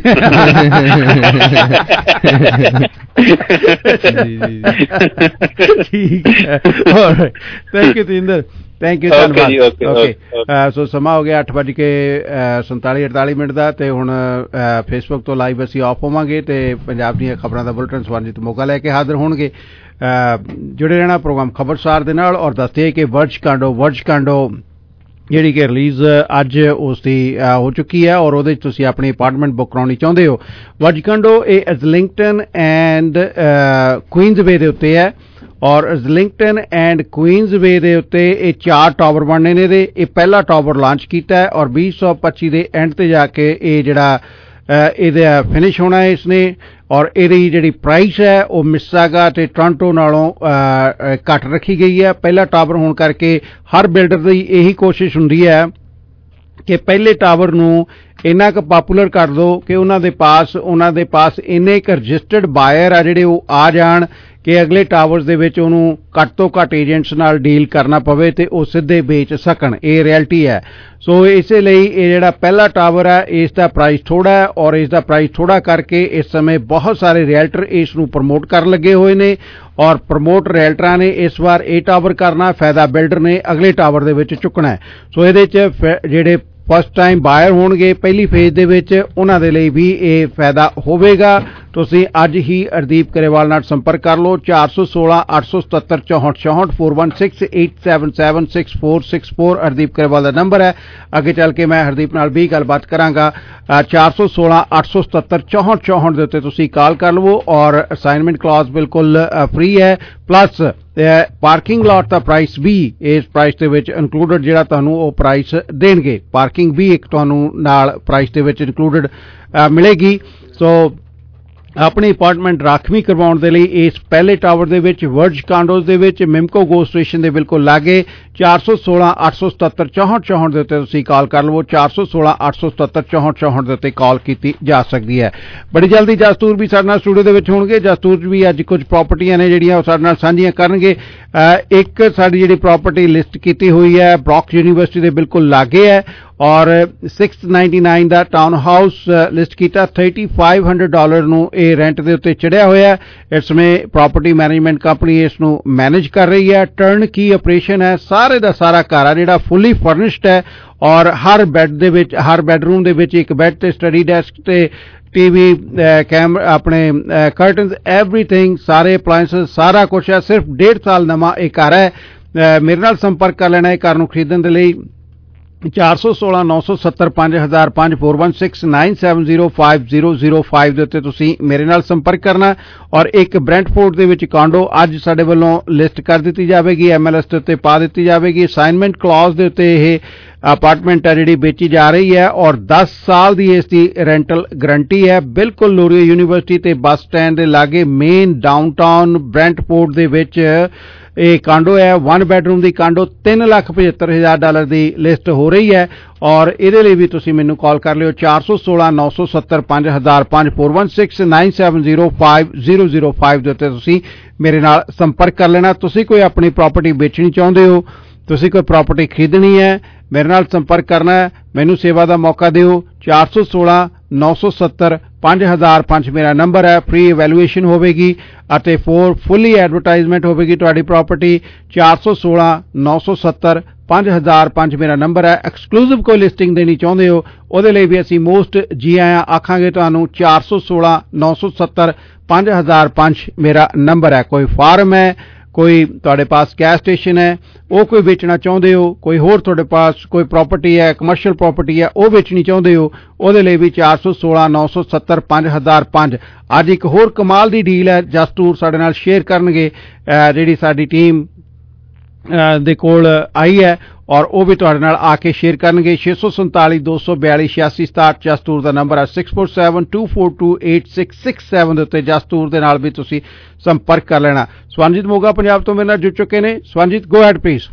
ਠੀਕ ਹੈ। ਥੈਂਕ ਯੂ ਤੇਂਦਰ, ਥੈਂਕ ਯੂ, ਧੰਨਵਾਦ। ਸੋ ਸਮਾਂ ਹੋ ਗਿਆ ਅੱਠ ਵੱਜ ਕੇ ਸੰਤਾਲੀ ਅੜਤਾਲੀ ਮਿੰਟ ਦਾ, ਤੇ ਹੁਣ ਫੇਸਬੁੱਕ ਤੋਂ ਲਾਈਵ ਅਸੀਂ ਆਫ ਹੋਵਾਂਗੇ ਤੇ ਪੰਜਾਬ ਦੀਆਂ ਖਬਰਾਂ ਦਾ ਬੁਲਟਨ ਸਵਰਨਜੀਤ ਮੋਗਾ ਲੈ ਕੇ ਹਾਜ਼ਰ ਹੋਣਗੇ। ਜੁੜੇ ਰਹਿਣਾ ਪ੍ਰੋਗਰਾਮ ਖਬਰਸਾਰ ਦੇ ਨਾਲ। ਔਰ ਦੱਸਦੇ ਕਿ ਵਰਜ ਕਾਂਡੋ ਵਰਜ ਕਾਂਡੋ ਜਿਹੜੀ ਕਿ ਰਿਲੀਜ਼ ਅੱਜ ਉਸ ਦੀ ਹੋ ਚੁੱਕੀ ਹੈ, ਔਰ ਉਹਦੇ 'ਚ ਤੁਸੀਂ ਆਪਣੀ ਅਪਾਰਟਮੈਂਟ ਬੁੱਕ ਕਰਾਉਣੀ ਚਾਹੁੰਦੇ ਹੋ। ਵਰਜ ਕਾਂਡੋ ਇਹ ਇਜ਼ਲਿੰਗਟਨ ਐਂਡ ਕੁਈਨਜ਼ਵੇ ਦੇ ਉੱਤੇ ਹੈ, ਔਰ ਇਜ਼ਲਿੰਗਟਨ ਐਂਡ ਕੁਈਨਜ਼ਵੇ ਦੇ ਉੱਤੇ ਇਹ ਚਾਰ ਟਾਵਰ ਬਣਨੇ ਨੇ। ਇਹਦੇ ਇਹ ਪਹਿਲਾ ਟਾਵਰ ਲਾਂਚ ਕੀਤਾ ਹੈ, ਔਰ ਵੀਹ ਸੌ ਪੱਚੀ ਦੇ ਐਂਡ ਤੇ ਜਾ ਕੇ ਇਹ ਜਿਹੜਾ ਇਹਦਾ ਫਿਨਿਸ਼ ਹੋਣਾ ਹੈ ਇਸਨੇ। ਔਰ ਇਹਦੀ ਜਿਹੜੀ ਪ੍ਰਾਈਸ ਹੈ ਉਹ ਮਿਸਾਗਾ ਤੇ ਟੋਰਾਂਟੋ ਨਾਲੋਂ ਘੱਟ ਰੱਖੀ ਗਈ ਹੈ। ਪਹਿਲਾ ਟਾਵਰ ਹੋਣ ਕਰਕੇ ਹਰ ਬਿਲਡਰ ਦੀ ਇਹੀ ਕੋਸ਼ਿਸ਼ ਹੁੰਦੀ ਹੈ ਕਿ ਪਹਿਲੇ ਟਾਵਰ ਨੂੰ ਇੰਨਾ ਕੁ ਪਾਪੂਲਰ ਕਰ ਦਿਓ ਕਿ ਉਹਨਾਂ ਦੇ ਪਾਸ ਉਹਨਾਂ ਦੇ ਪਾਸ ਇੰਨੇ ਕੁ ਰਜਿਸਟਰਡ ਬਾਇਰ ਆ ਜਿਹੜੇ ਉਹ ਆ ਜਾਣ ਕਿ ਅਗਲੇ ਟਾਵਰਸ ਦੇ ਵਿੱਚ ਉਹਨੂੰ ਘੱਟ ਤੋਂ ਘੱਟ ਏਜੰਟਸ ਨਾਲ ਡੀਲ ਕਰਨਾ ਪਵੇ ਤੇ ਉਹ ਸਿੱਧੇ ਵੇਚ ਸਕਣ। ਇਹ ਰਿਐਲਿਟੀ ਹੈ। ਸੋ ਇਸੇ ਲਈ ਇਹ ਜਿਹੜਾ ਪਹਿਲਾ ਟਾਵਰ ਹੈ ਇਸ ਦਾ ਪ੍ਰਾਈਸ ਥੋੜਾ ਹੈ, ਔਰ ਇਸ ਦਾ ਪ੍ਰਾਈਸ ਥੋੜਾ ਕਰਕੇ ਇਸ ਸਮੇਂ ਬਹੁਤ ਸਾਰੇ ਰੀਅਲਟਰ ਇਸ ਨੂੰ ਪ੍ਰਮੋਟ ਕਰਨ ਲੱਗੇ ਹੋਏ ਨੇ, ਔਰ ਪ੍ਰਮੋਟ ਰੀਅਲਟਰਾਂ ਨੇ ਇਸ ਵਾਰ ਇਹ ਟਾਵਰ ਕਰਨਾ, ਫਾਇਦਾ ਬਿਲਡਰ ਨੇ ਅਗਲੇ ਟਾਵਰ ਦੇ ਵਿੱਚ ਚੁੱਕਣਾ ਹੈ। ਸੋ ਇਹਦੇ 'ਚ ਜਿਹੜੇ ਫਸਟ ਟਾਈਮ ਬਾਇਰ ਹੋਣਗੇ ਪਹਿਲੀ ਫੇਜ਼ ਦੇ ਵਿੱਚ, ਉਹਨਾਂ ਦੇ ਲਈ ਵੀ ਇਹ ਫਾਇਦਾ ਹੋਵੇਗਾ। ਤੁਸੀਂ ਅੱਜ ਹੀ ਹਰਦੀਪ ਗਰੇਵਾਲ ਨਾਲ ਸੰਪਰਕ ਕਰ ਲਓ। ਚਾਰ ਸੌ ਸੋਲਾਂ ਅੱਠ ਸੌ ਸਤੱਤਰ ਚੌਂਹਠ ਚੌਂਹਠ four one six eight seven seven six four six four Hardeep Grewal ਦਾ ਨੰਬਰ ਹੈ। ਅੱਗੇ ਚੱਲ ਕੇ ਮੈਂ ਹਰਦੀਪ ਨਾਲ ਵੀ ਗੱਲਬਾਤ ਕਰਾਂਗਾ। ਚਾਰ ਸੌ ਸੋਲਾਂ ਅੱਠ ਸੌ ਸਤੱਤਰ ਚੌਂਹਠ ਚੌਂਹਠ ਦੇ ਉੱਤੇ ਤੁਸੀਂ ਕਾਲ ਕਰ ਲਵੋ, ਔਰ ਅਸਾਈਨਮੈਂਟ ਕਲਾਸ ਬਿਲਕੁਲ ਫ੍ਰੀ ਹੈ। ਪਲੱਸ ਪਾਰਕਿੰਗ ਲਾਟ ਦਾ ਪ੍ਰਾਈਸ ਵੀ ਇਸ ਪ੍ਰਾਈਸ ਦੇ ਵਿੱਚ ਇਨਕਲੂਡਡ, ਜਿਹੜਾ ਤੁਹਾਨੂੰ ਉਹ ਪ੍ਰਾਈਸ ਦੇਣਗੇ। ਪਾਰਕਿੰਗ ਵੀ ਇੱਕ ਤੁਹਾਨੂੰ ਨਾਲ ਪ੍ਰਾਈਸ ਦੇ ਵਿੱਚ ਇਨਕਲੂਡਡ ਮਿਲੇਗੀ। ਸੋ ਆਪਣੀ ਅਪਾਰਟਮੈਂਟ ਰਾਖਵੀਂ ਕਰਵਾਉਣ ਦੇ ਲਈ ਇਸ ਪਹਿਲੇ ਟਾਵਰ ਦੇ ਵਿੱਚ ਵਰਜ ਕਾਂਡੋਜ਼ ਦੇ ਵਿੱਚ ਮਿਮਕੋ ਗੋ ਸਟੇਸ਼ਨ ਦੇ ਬਿਲਕੁਲ ਲਾਗੇ ਚਾਰ ਸੌ ਸੋਲਾਂ ਅੱਠ ਸੌ ਸਤੱਤਰ ਚੌਂਹਠ ਚੌਂਹਠ ਦੇ ਉੱਤੇ ਤੁਸੀਂ ਕਾਲ ਕਰ ਲਵੋ। ਚਾਰ ਸੌ ਸੋਲਾਂ ਅੱਠ ਸੌ ਸਤੱਤਰ ਚੌਂਹਠ ਚੌਂਹਠ ਦੇ ਉੱਤੇ ਕਾਲ ਕੀਤੀ ਜਾ ਸਕਦੀ ਹੈ। ਬੜੀ ਜਲਦੀ ਜਸਤੂਰ ਵੀ ਸਾਡੇ ਨਾਲ ਸਟੂਡੀਓ ਦੇ ਵਿੱਚ ਹੋਣਗੇ। ਜਸਤੂਰ ਵੀ ਅੱਜ ਕੁਝ ਪ੍ਰਾਪਰਟੀਆਂ ਨੇ ਜਿਹੜੀਆਂ ਉਹ ਸਾਡੇ ਨਾਲ ਸਾਂਝੀਆਂ ਕਰਨਗੇ। ਇੱਕ ਸਾਡੀ ਜਿਹੜੀ ਪ੍ਰਾਪਰਟੀ ਲਿਸਟ ਕੀਤੀ ਹੋਈ ਹੈ ਬ੍ਰੌਕ ਯੂਨੀਵਰਸਿਟੀ ਦੇ ਬਿਲਕੁਲ ਲਾਗੇ ਹੈ ਔਰ सिक्स नाइन्टी नाइन ਦਾ ਟਾਊਨ ਹਾਊਸ ਲਿਸਟ ਕੀਤਾ ਥਰਟੀ ਫਾਈਵ ਹੰਡਰਡ ਡਾਲਰ ਨੂੰ ਇਹ ਰੈਂਟ ਦੇ ਉੱਤੇ ਚੜਿਆ ਹੋਇਆ ਹੈ। ਇਸ ਸਮੇਂ ਪ੍ਰਾਪਰਟੀ ਮੈਨੇਜਮੈਂਟ ਕੰਪਨੀ ਇਸ ਨੂੰ ਮੈਨੇਜ ਕਰ ਰਹੀ ਹੈ। ਟਰਨ ਕੀ ਆਪਰੇਸ਼ਨ ਹੈ। ਸਾਰੇ ਦਾ ਸਾਰਾ ਘਰ ਆ ਜਿਹੜਾ ਫੁੱਲੀ ਫਰਨਿਸ਼ਡ ਹੈ ਔਰ ਹਰ ਬੈੱਡ ਦੇ ਵਿੱਚ ਹਰ ਬੈੱਡਰੂਮ ਦੇ ਵਿੱਚ ਇੱਕ ਬੈੱਡ ਤੇ ਸਟੱਡੀ ਡੈਸਕ ਤੇ टीवी कैमरा अपने कर्टन्स एवरीथिंग सारे अप्लायंसेस सारा कुछ है। सिर्फ डेढ़ साल नवा एक घर है। मेरे नाल संपर्क कर लेना है घर नूं खरीदण दे लई चार सौ सोलह नौ सौ सत्तर पांच हजार पांच four one six nine seven zero five zero zero five दे उत्ते तुसीं मेरे नाल संपर्क करना और एक ब्रैंटफोर्ड दे विच कांडो अज साडे वल्लों लिस्ट कर दित्ती जावेगी एम एल एस दे उत्ते पा दित्ती जावेगी। असाइनमेंट क्लॉज दे उत्ते इह अपार्टमेंट है जिहड़ी बेची जा रही है और दस साल की इसकी रेंटल गारंटी है। बिल्कुल लोरियो यूनीवर्सिटी ते बस स्टैंड दे लागे मेन डाउनटाउन ब्रैंटफोर्ड दे विच ਇਹ ਕਾਂਡੋ ਹੈ। वन ਬੈਡਰੂਮ ਦੀ ਕਾਂਡੋ तीन ਲੱਖ पचहत्तर हज़ार ਡਾਲਰ ਦੀ ਲਿਸਟ ਹੋ ਰਹੀ ਹੈ ਔਰ ਇਹਦੇ ਲਈ ਵੀ ਤੁਸੀਂ ਮੈਨੂੰ ਕਾਲ ਕਰ ਲਿਓ ਚਾਰ ਸੌ ਸੋਲਾਂ ਨੌ ਸੌ ਸੱਤਰ ਪੰਜ ਹਜ਼ਾਰ ਪੰਜ four one six nine seven zero five zero zero five ਦੇ ਉੱਤੇ ਤੁਸੀਂ ਮੇਰੇ ਨਾਲ ਸੰਪਰਕ ਕਰ ਲੈਣਾ। ਤੁਸੀਂ ਕੋਈ ਆਪਣੀ ਪ੍ਰਾਪਰਟੀ ਵੇਚਣੀ ਚਾਹੁੰਦੇ ਹੋ, ਤੁਸੀਂ ਕੋਈ ਪ੍ਰਾਪਰਟੀ ਖਰੀਦਣੀ ਹੈ, ਮੇਰੇ ਨਾਲ ਸੰਪਰਕ ਕਰਨਾ ਹੈ। ਮੈਨੂੰ ਸੇਵਾ ਦਾ ਮੌਕਾ ਦਿਓ। ਚਾਰ ਸੌ ਸੋਲਾਂ ਨੌ ਸੌ ਸੱਤਰ ਪੰਜ ਹਜ਼ਾਰ ਪੰਜ ਮੇਰਾ ਨੰਬਰ ਹੈ। ਫ੍ਰੀ ਇਵੈਲੂਏਸ਼ਨ ਹੋਵੇਗੀ ਅਤੇ ਫੋਰ ਫੁੱਲੀ ਐਡਵਰਟਾਈਜ਼ਮੈਂਟ ਹੋਵੇਗੀ ਤੁਹਾਡੀ ਪ੍ਰਾਪਰਟੀ। ਚਾਰ ਸੌ ਸੋਲਾਂ ਨੌ ਸੌ ਸੱਤਰ ਪੰਜ ਹਜ਼ਾਰ ਪੰਜ ਮੇਰਾ ਨੰਬਰ ਹੈ। ਐਕਸਕਲੂਸਿਵ ਕੋਈ ਲਿਸਟਿੰਗ ਦੇਣੀ ਚਾਹੁੰਦੇ ਹੋ ਉਹਦੇ ਲਈ ਵੀ ਅਸੀਂ ਮੋਸਟ ਜੀ ਆਇਆਂ ਆਖਾਂਗੇ ਤੁਹਾਨੂੰ। ਚਾਰ ਸੌ ਸੋਲਾਂ ਨੌ ਸੌ ਸੱਤਰ ਪੰਜ ਹਜ਼ਾਰ ਪੰਜ ਮੇਰਾ ਨੰਬਰ ਹੈ। ਕੋਈ ਫਾਰਮ ਹੈ, ਕੋਈ ਤੁਹਾਡੇ ਪਾਸ ਗੈਸ ਸਟੇਸ਼ਨ ਹੈ ਉਹ ਕੋਈ ਵੇਚਣਾ ਚਾਹੁੰਦੇ ਹੋ, ਕੋਈ ਹੋਰ ਤੁਹਾਡੇ ਪਾਸ ਕੋਈ ਪ੍ਰਾਪਰਟੀ ਹੈ ਕਮਰਸ਼ੀਅਲ ਪ੍ਰਾਪਰਟੀ ਹੈ ਉਹ ਵੇਚਣੀ ਚਾਹੁੰਦੇ ਹੋ ਉਹਦੇ ਲਈ ਵੀ ਚਾਰ ਸੌ ਸੋਲਾਂ ਨੌ ਸੌ ਸੱਤਰ ਪੰਜ ਹਜ਼ਾਰ ਪੰਜ। ਅੱਜ ਇੱਕ ਹੋਰ ਕਮਾਲ ਦੀ ਡੀਲ ਹੈ ਜਸਟੂਰ ਸਾਡੇ ਨਾਲ ਸ਼ੇਅਰ ਕਰਨਗੇ ਜਿਹੜੀ ਸਾਡੀ ਟੀਮ ਦੇ ਕੋਲ ਆਈ ਹੈ ਔਰ ਉਹ ਵੀ ਤੁਹਾਡੇ ਨਾਲ ਆ ਕੇ ਸ਼ੇਅਰ ਕਰਨਗੇ। ਛੇ ਸੌ ਸੰਤਾਲੀ ਦੋ ਸੌ ਬਿਆਲੀ ਛਿਆਸੀ ਸਤਾਹਠ ਜਸਟੂਰ ਦਾ ਨੰਬਰ ਹੈ। Six four seven two four two eight six six seven ਦੇ ਉੱਤੇ ਜਸਟੂਰ ਦੇ ਨਾਲ ਵੀ ਤੁਸੀਂ ਸੰਪਰਕ ਕਰ ਲੈਣਾ। ਸਵਰਨਜੀਤ ਮੋਗਾ ਪੰਜਾਬ ਤੋਂ ਮੇਰੇ ਨਾਲ ਜੁੜ ਚੁੱਕੇ ਨੇ। Swaranjit go ahead please.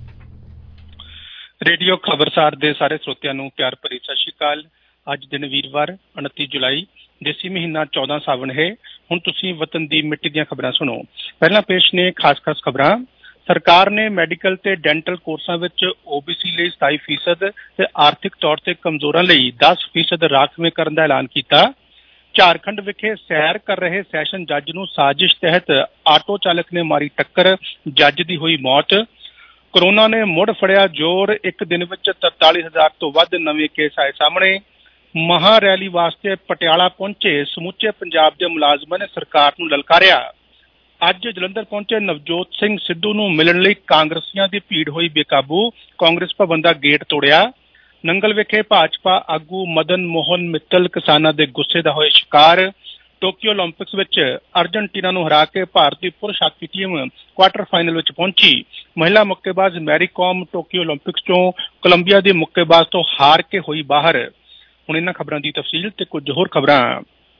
Radio Khabarsar ਦੇ ਸਾਰੇ ਸਰੋਤਿਆਂ ਨੂੰ ਪਿਆਰ ਭਰੀ ਸਤਿ ਸ਼੍ਰੀ ਅਕਾਲ। ਅੱਜ ਦਿਨ ਵੀਰਵਾਰ ਉਨੱਤੀ ਜੁਲਾਈ ਦੇਸੀ ਮਹੀਨਾ ਚੌਦਾਂ ਸਾਵਣ ਹੈ। ਹੁਣ ਤੁਸੀਂ ਵਤਨ ਦੀ ਮਿੱਟੀ ਦੀਆਂ ਖਬਰਾਂ ਸੁਣੋ। ਪਹਿਲਾਂ ਪੇਸ਼ ਨੇ ਖਾਸ ਖਾਸ ਖਬਰਾਂ। ਸਰਕਾਰ ਨੇ ਮੈਡੀਕਲ ਤੇ ਡੈਂਟਲ ਕੋਰਸਾਂ ਵਿੱਚ ਓਬੀਸੀ ਲਈ ਸਤਾਈ ਫੀਸਦ ਤੇ ਆਰਥਿਕ ਤੌਰ ਤੇ ਕਮਜ਼ੋਰਾਂ ਲਈ ਦਸ ਫੀਸਦ ਰਾਖਵੇਂ ਕਰਨ ਦਾ ਐਲਾਨ ਕੀਤਾ। ਝਾਰਖੰਡ ਵਿਖੇ ਸੈਰ ਕਰ ਰਹੇ ਸੈਸ਼ਨ ਜੱਜ ਨੂੰ ਸਾਜ਼ਿਸ਼ ਤਹਿਤ ਆਟੋ ਚਾਲਕ ਨੇ ਮਾਰੀ ਟੱਕਰ, ਜੱਜ ਦੀ ਹੋਈ ਮੌਤ। ਕੋਰੋਨਾ ਨੇ ਮੁੜ ਫੜਿਆ ਜ਼ੋਰ, ਇੱਕ ਦਿਨ ਵਿੱਚ ਤਰਤਾਲੀ ਹਜ਼ਾਰ ਤੋਂ ਵੱਧ ਨਵੇਂ ਕੇਸ ਆਏ ਸਾਹਮਣੇ। ਮਹਾ ਰੈਲੀ ਵਾਸਤੇ ਪਟਿਆਲਾ ਪਹੁੰਚੇ ਸਮੁੱਚੇ ਪੰਜਾਬ ਦੇ ਮੁਲਾਜ਼ਮਾਂ ਨੇ ਸਰਕਾਰ ਨੂੰ ਲਲਕਾਰਿਆ। ਅੱਜ ਜਲੰਧਰ ਪਹੁੰਚੇ ਨਵਜੋਤ ਸਿੰਘ ਸਿੱਧੂ ਨੂੰ ਮਿਲਣ ਲਈ ਕਾਂਗਰਸੀਆਂ ਦੀ ਭੀੜ ਹੋਈ ਬੇਕਾਬੂ, ਕਾਂਗਰਸ ਭਵਨ ਦਾ ਗੇਟ ਤੋੜਿਆ। ਨੰਗਲ ਵਿਖੇ ਭਾਜਪਾ ਆਗੂ ਮਦਨ ਮੋਹਨ ਮਿੱਤਲ ਕਿਸਾਨਾਂ ਦੇ ਗੁੱਸੇ ਦਾ ਹੋਏ ਸ਼ਿਕਾਰ। ਟੋਕੀਓ ਓਲੰਪਿਕਸ ਵਿੱਚ ਅਰਜਨਟੀਨਾ ਨੂੰ ਹਰਾ ਕੇ ਭਾਰਤੀ ਪੁਰਸ਼ ਹਾਕੀ ਟੀਮ ਕੁਆਟਰ ਫਾਈਨਲ ਵਿੱਚ ਪਹੁੰਚੀ। ਮਹਿਲਾ ਮੁੱਕੇਬਾਜ਼ ਮੈਰੀ ਕਾਮ ਟੋਕੀਓ ਓਲੰਪਿਕਸ ਤੋਂ ਕੋਲੰਬੀਆ ਦੇ ਮੁੱਕੇਬਾਜ਼ ਤੋਂ ਹਾਰ ਕੇ ਹੋਈ ਬਾਹਰ। ਹੁਣ ਇਹਨਾਂ ਖਬਰਾਂ ਦੀ ਤਫਸੀਲ ਤੇ ਕੁਝ ਹੋਰ ਖਬਰਾਂ।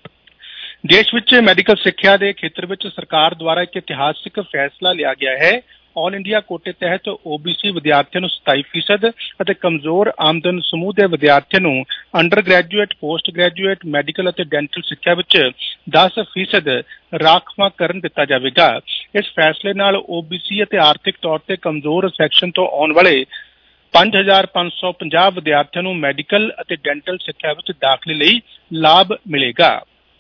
ਦੇਸ਼ ਵਿੱਚ ਮੈਡੀਕਲ ਸਿੱਖਿਆ ਦੇ ਖੇਤਰ ਵਿੱਚ ਸਰਕਾਰ ਦੁਆਰਾ ਇੱਕ ਇਤਿਹਾਸਿਕ ਫੈਸਲਾ ਲਿਆ ਗਿਆ ਹੈ। ਆਲ ਇੰਡੀਆ ਕੋਟੇ ਤਹਿਤ ਓਬੀਸੀ ਵਿਦਿਆਰਥੀਆਂ ਨੂੰ ਸਤਾਈ ਫੀਸਦ ਅਤੇ ਕਮਜ਼ੋਰ ਆਮਦਨ ਸਮੂਹ ਦੇ ਵਿਦਿਆਰਥੀਆਂ ਨੂੰ undergraduate, postgraduate, medical ਅਤੇ ਡੈਂਟਲ ਸਿੱਖਿਆ ਵਿੱਚ ਦਸ ਫੀਸਦ ਰਾਖਵਾਂਕਰਨ ਦਿੱਤਾ ਜਾਵੇਗਾ। ਇਸ ਫੈਸਲੇ ਨਾਲ ਓਬੀਸੀ ਅਤੇ ਆਰਥਿਕ ਤੌਰ ਤੇ ਕਮਜ਼ੋਰ ਸੈਕਸ਼ਨ ਤੋਂ ਆਉਣ ਵਾਲੇ ਪੰਜ ਹਜ਼ਾਰ ਪੰਜ ਸੌ ਪੰਜਾਹ ਵਿਦਿਆਰਥੀਆਂ ਨੂੰ ਮੈਡੀਕਲ ਅਤੇ ਡੈਂਟਲ ਸਿੱਖਿਆ ਵਿੱਚ ਦਾਖਲੇ ਲਈ ਲਾਭ ਮਿਲੇਗਾ।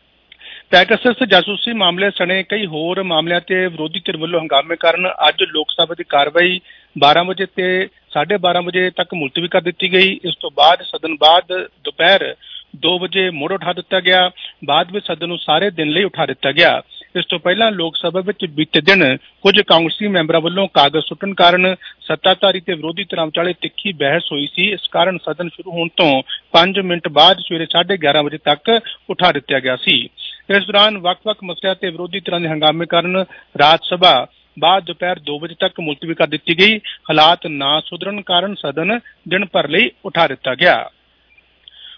ਪੈਗਸਸ ਜਾਸੂਸੀ ਮਾਮਲੇ ਸਣੇ ਕਈ ਹੋਰ ਮਾਮਲਿਆਂ ਤੇ ਵਿਰੋਧੀ ਧਿਰ ਵੱਲੋਂ ਹੰਗਾਮੇ ਕਾਰਨ ਅੱਜ ਲੋਕ ਸਭਾ ਦੀ ਕਾਰਵਾਈ ਬਾਰਾਂ ਵਜੇ ਤੇ ਸਾਢੇ ਬਾਰਾਂ ਵਜੇ ਤੱਕ ਮੁਲਤਵੀ ਕਰ ਦਿੱਤੀ ਗਈ। ਇਸ ਤੋਂ ਬਾਅਦ ਸਦਨ ਬਾਅਦ ਦੁਪਹਿਰ ਦੋ ਵਜੇ ਮੁੜ ਉਠਾ ਦਿੱਤਾ ਗਿਆ। ਬਾਅਦ ਵਿੱਚ ਸਦਨ ਨੂੰ ਸਾਰੇ ਦਿਨ ਲਈ ਉਠਾ ਦਿੱਤਾ ਗਿਆ। ਇਸ ਤੋਂ ਪਹਿਲਾਂ ਲੋਕ ਸਭਾ ਵਿੱਚ ਬੀਤੇ ਦਿਨ ਕੁਝ ਕਾਂਗਰਸੀ ਮੈਂਬਰਾਂ ਵੱਲੋਂ ਕਾਗਜ਼ ਸੁੱਟਣ ਕਾਰਨ ਸੱਤਾਧਾਰੀ ਤੇ ਵਿਰੋਧੀ ਧਿਰਾਂ ਵਿਚਾਲੇ ਤਿੱਖੀ ਬਹਿਸ ਹੋਈ ਸੀ। ਇਸ ਕਾਰਨ ਸਦਨ ਸ਼ੁਰੂ ਹੋਣ ਤੋਂ ਪੰਜ ਮਿੰਟ ਬਾਅਦ ਸਵੇਰੇ ਸਾਢੇ ਗਿਆਰਾਂ ਵਜੇ ਤੱਕ ਉਠਾ ਦਿੱਤਾ ਗਿਆ ਸੀ। ਇਸ ਦੌਰਾਨ ਵੱਖ-ਵੱਖ ਮਸਲਿਆਂ ਤੇ ਵਿਰੋਧੀ ਧਿਰਾਂ ਦੇ ਹੰਗਾਮੇ ਕਾਰਨ ਰਾਜ ਸਭਾ ਬਾਅਦ ਦੁਪਹਿਰ ਦੋ ਵਜੇ ਤੱਕ ਮੁਲਤਵੀ ਕਰ ਦਿੱਤੀ ਗਈ। ਹਾਲਾਤ ਨਾ ਸੁਧਰਨ ਕਾਰਨ ਸਦਨ ਦਿਨ ਭਰ ਲਈ ਉਠਾ ਦਿੱਤਾ ਗਿਆ।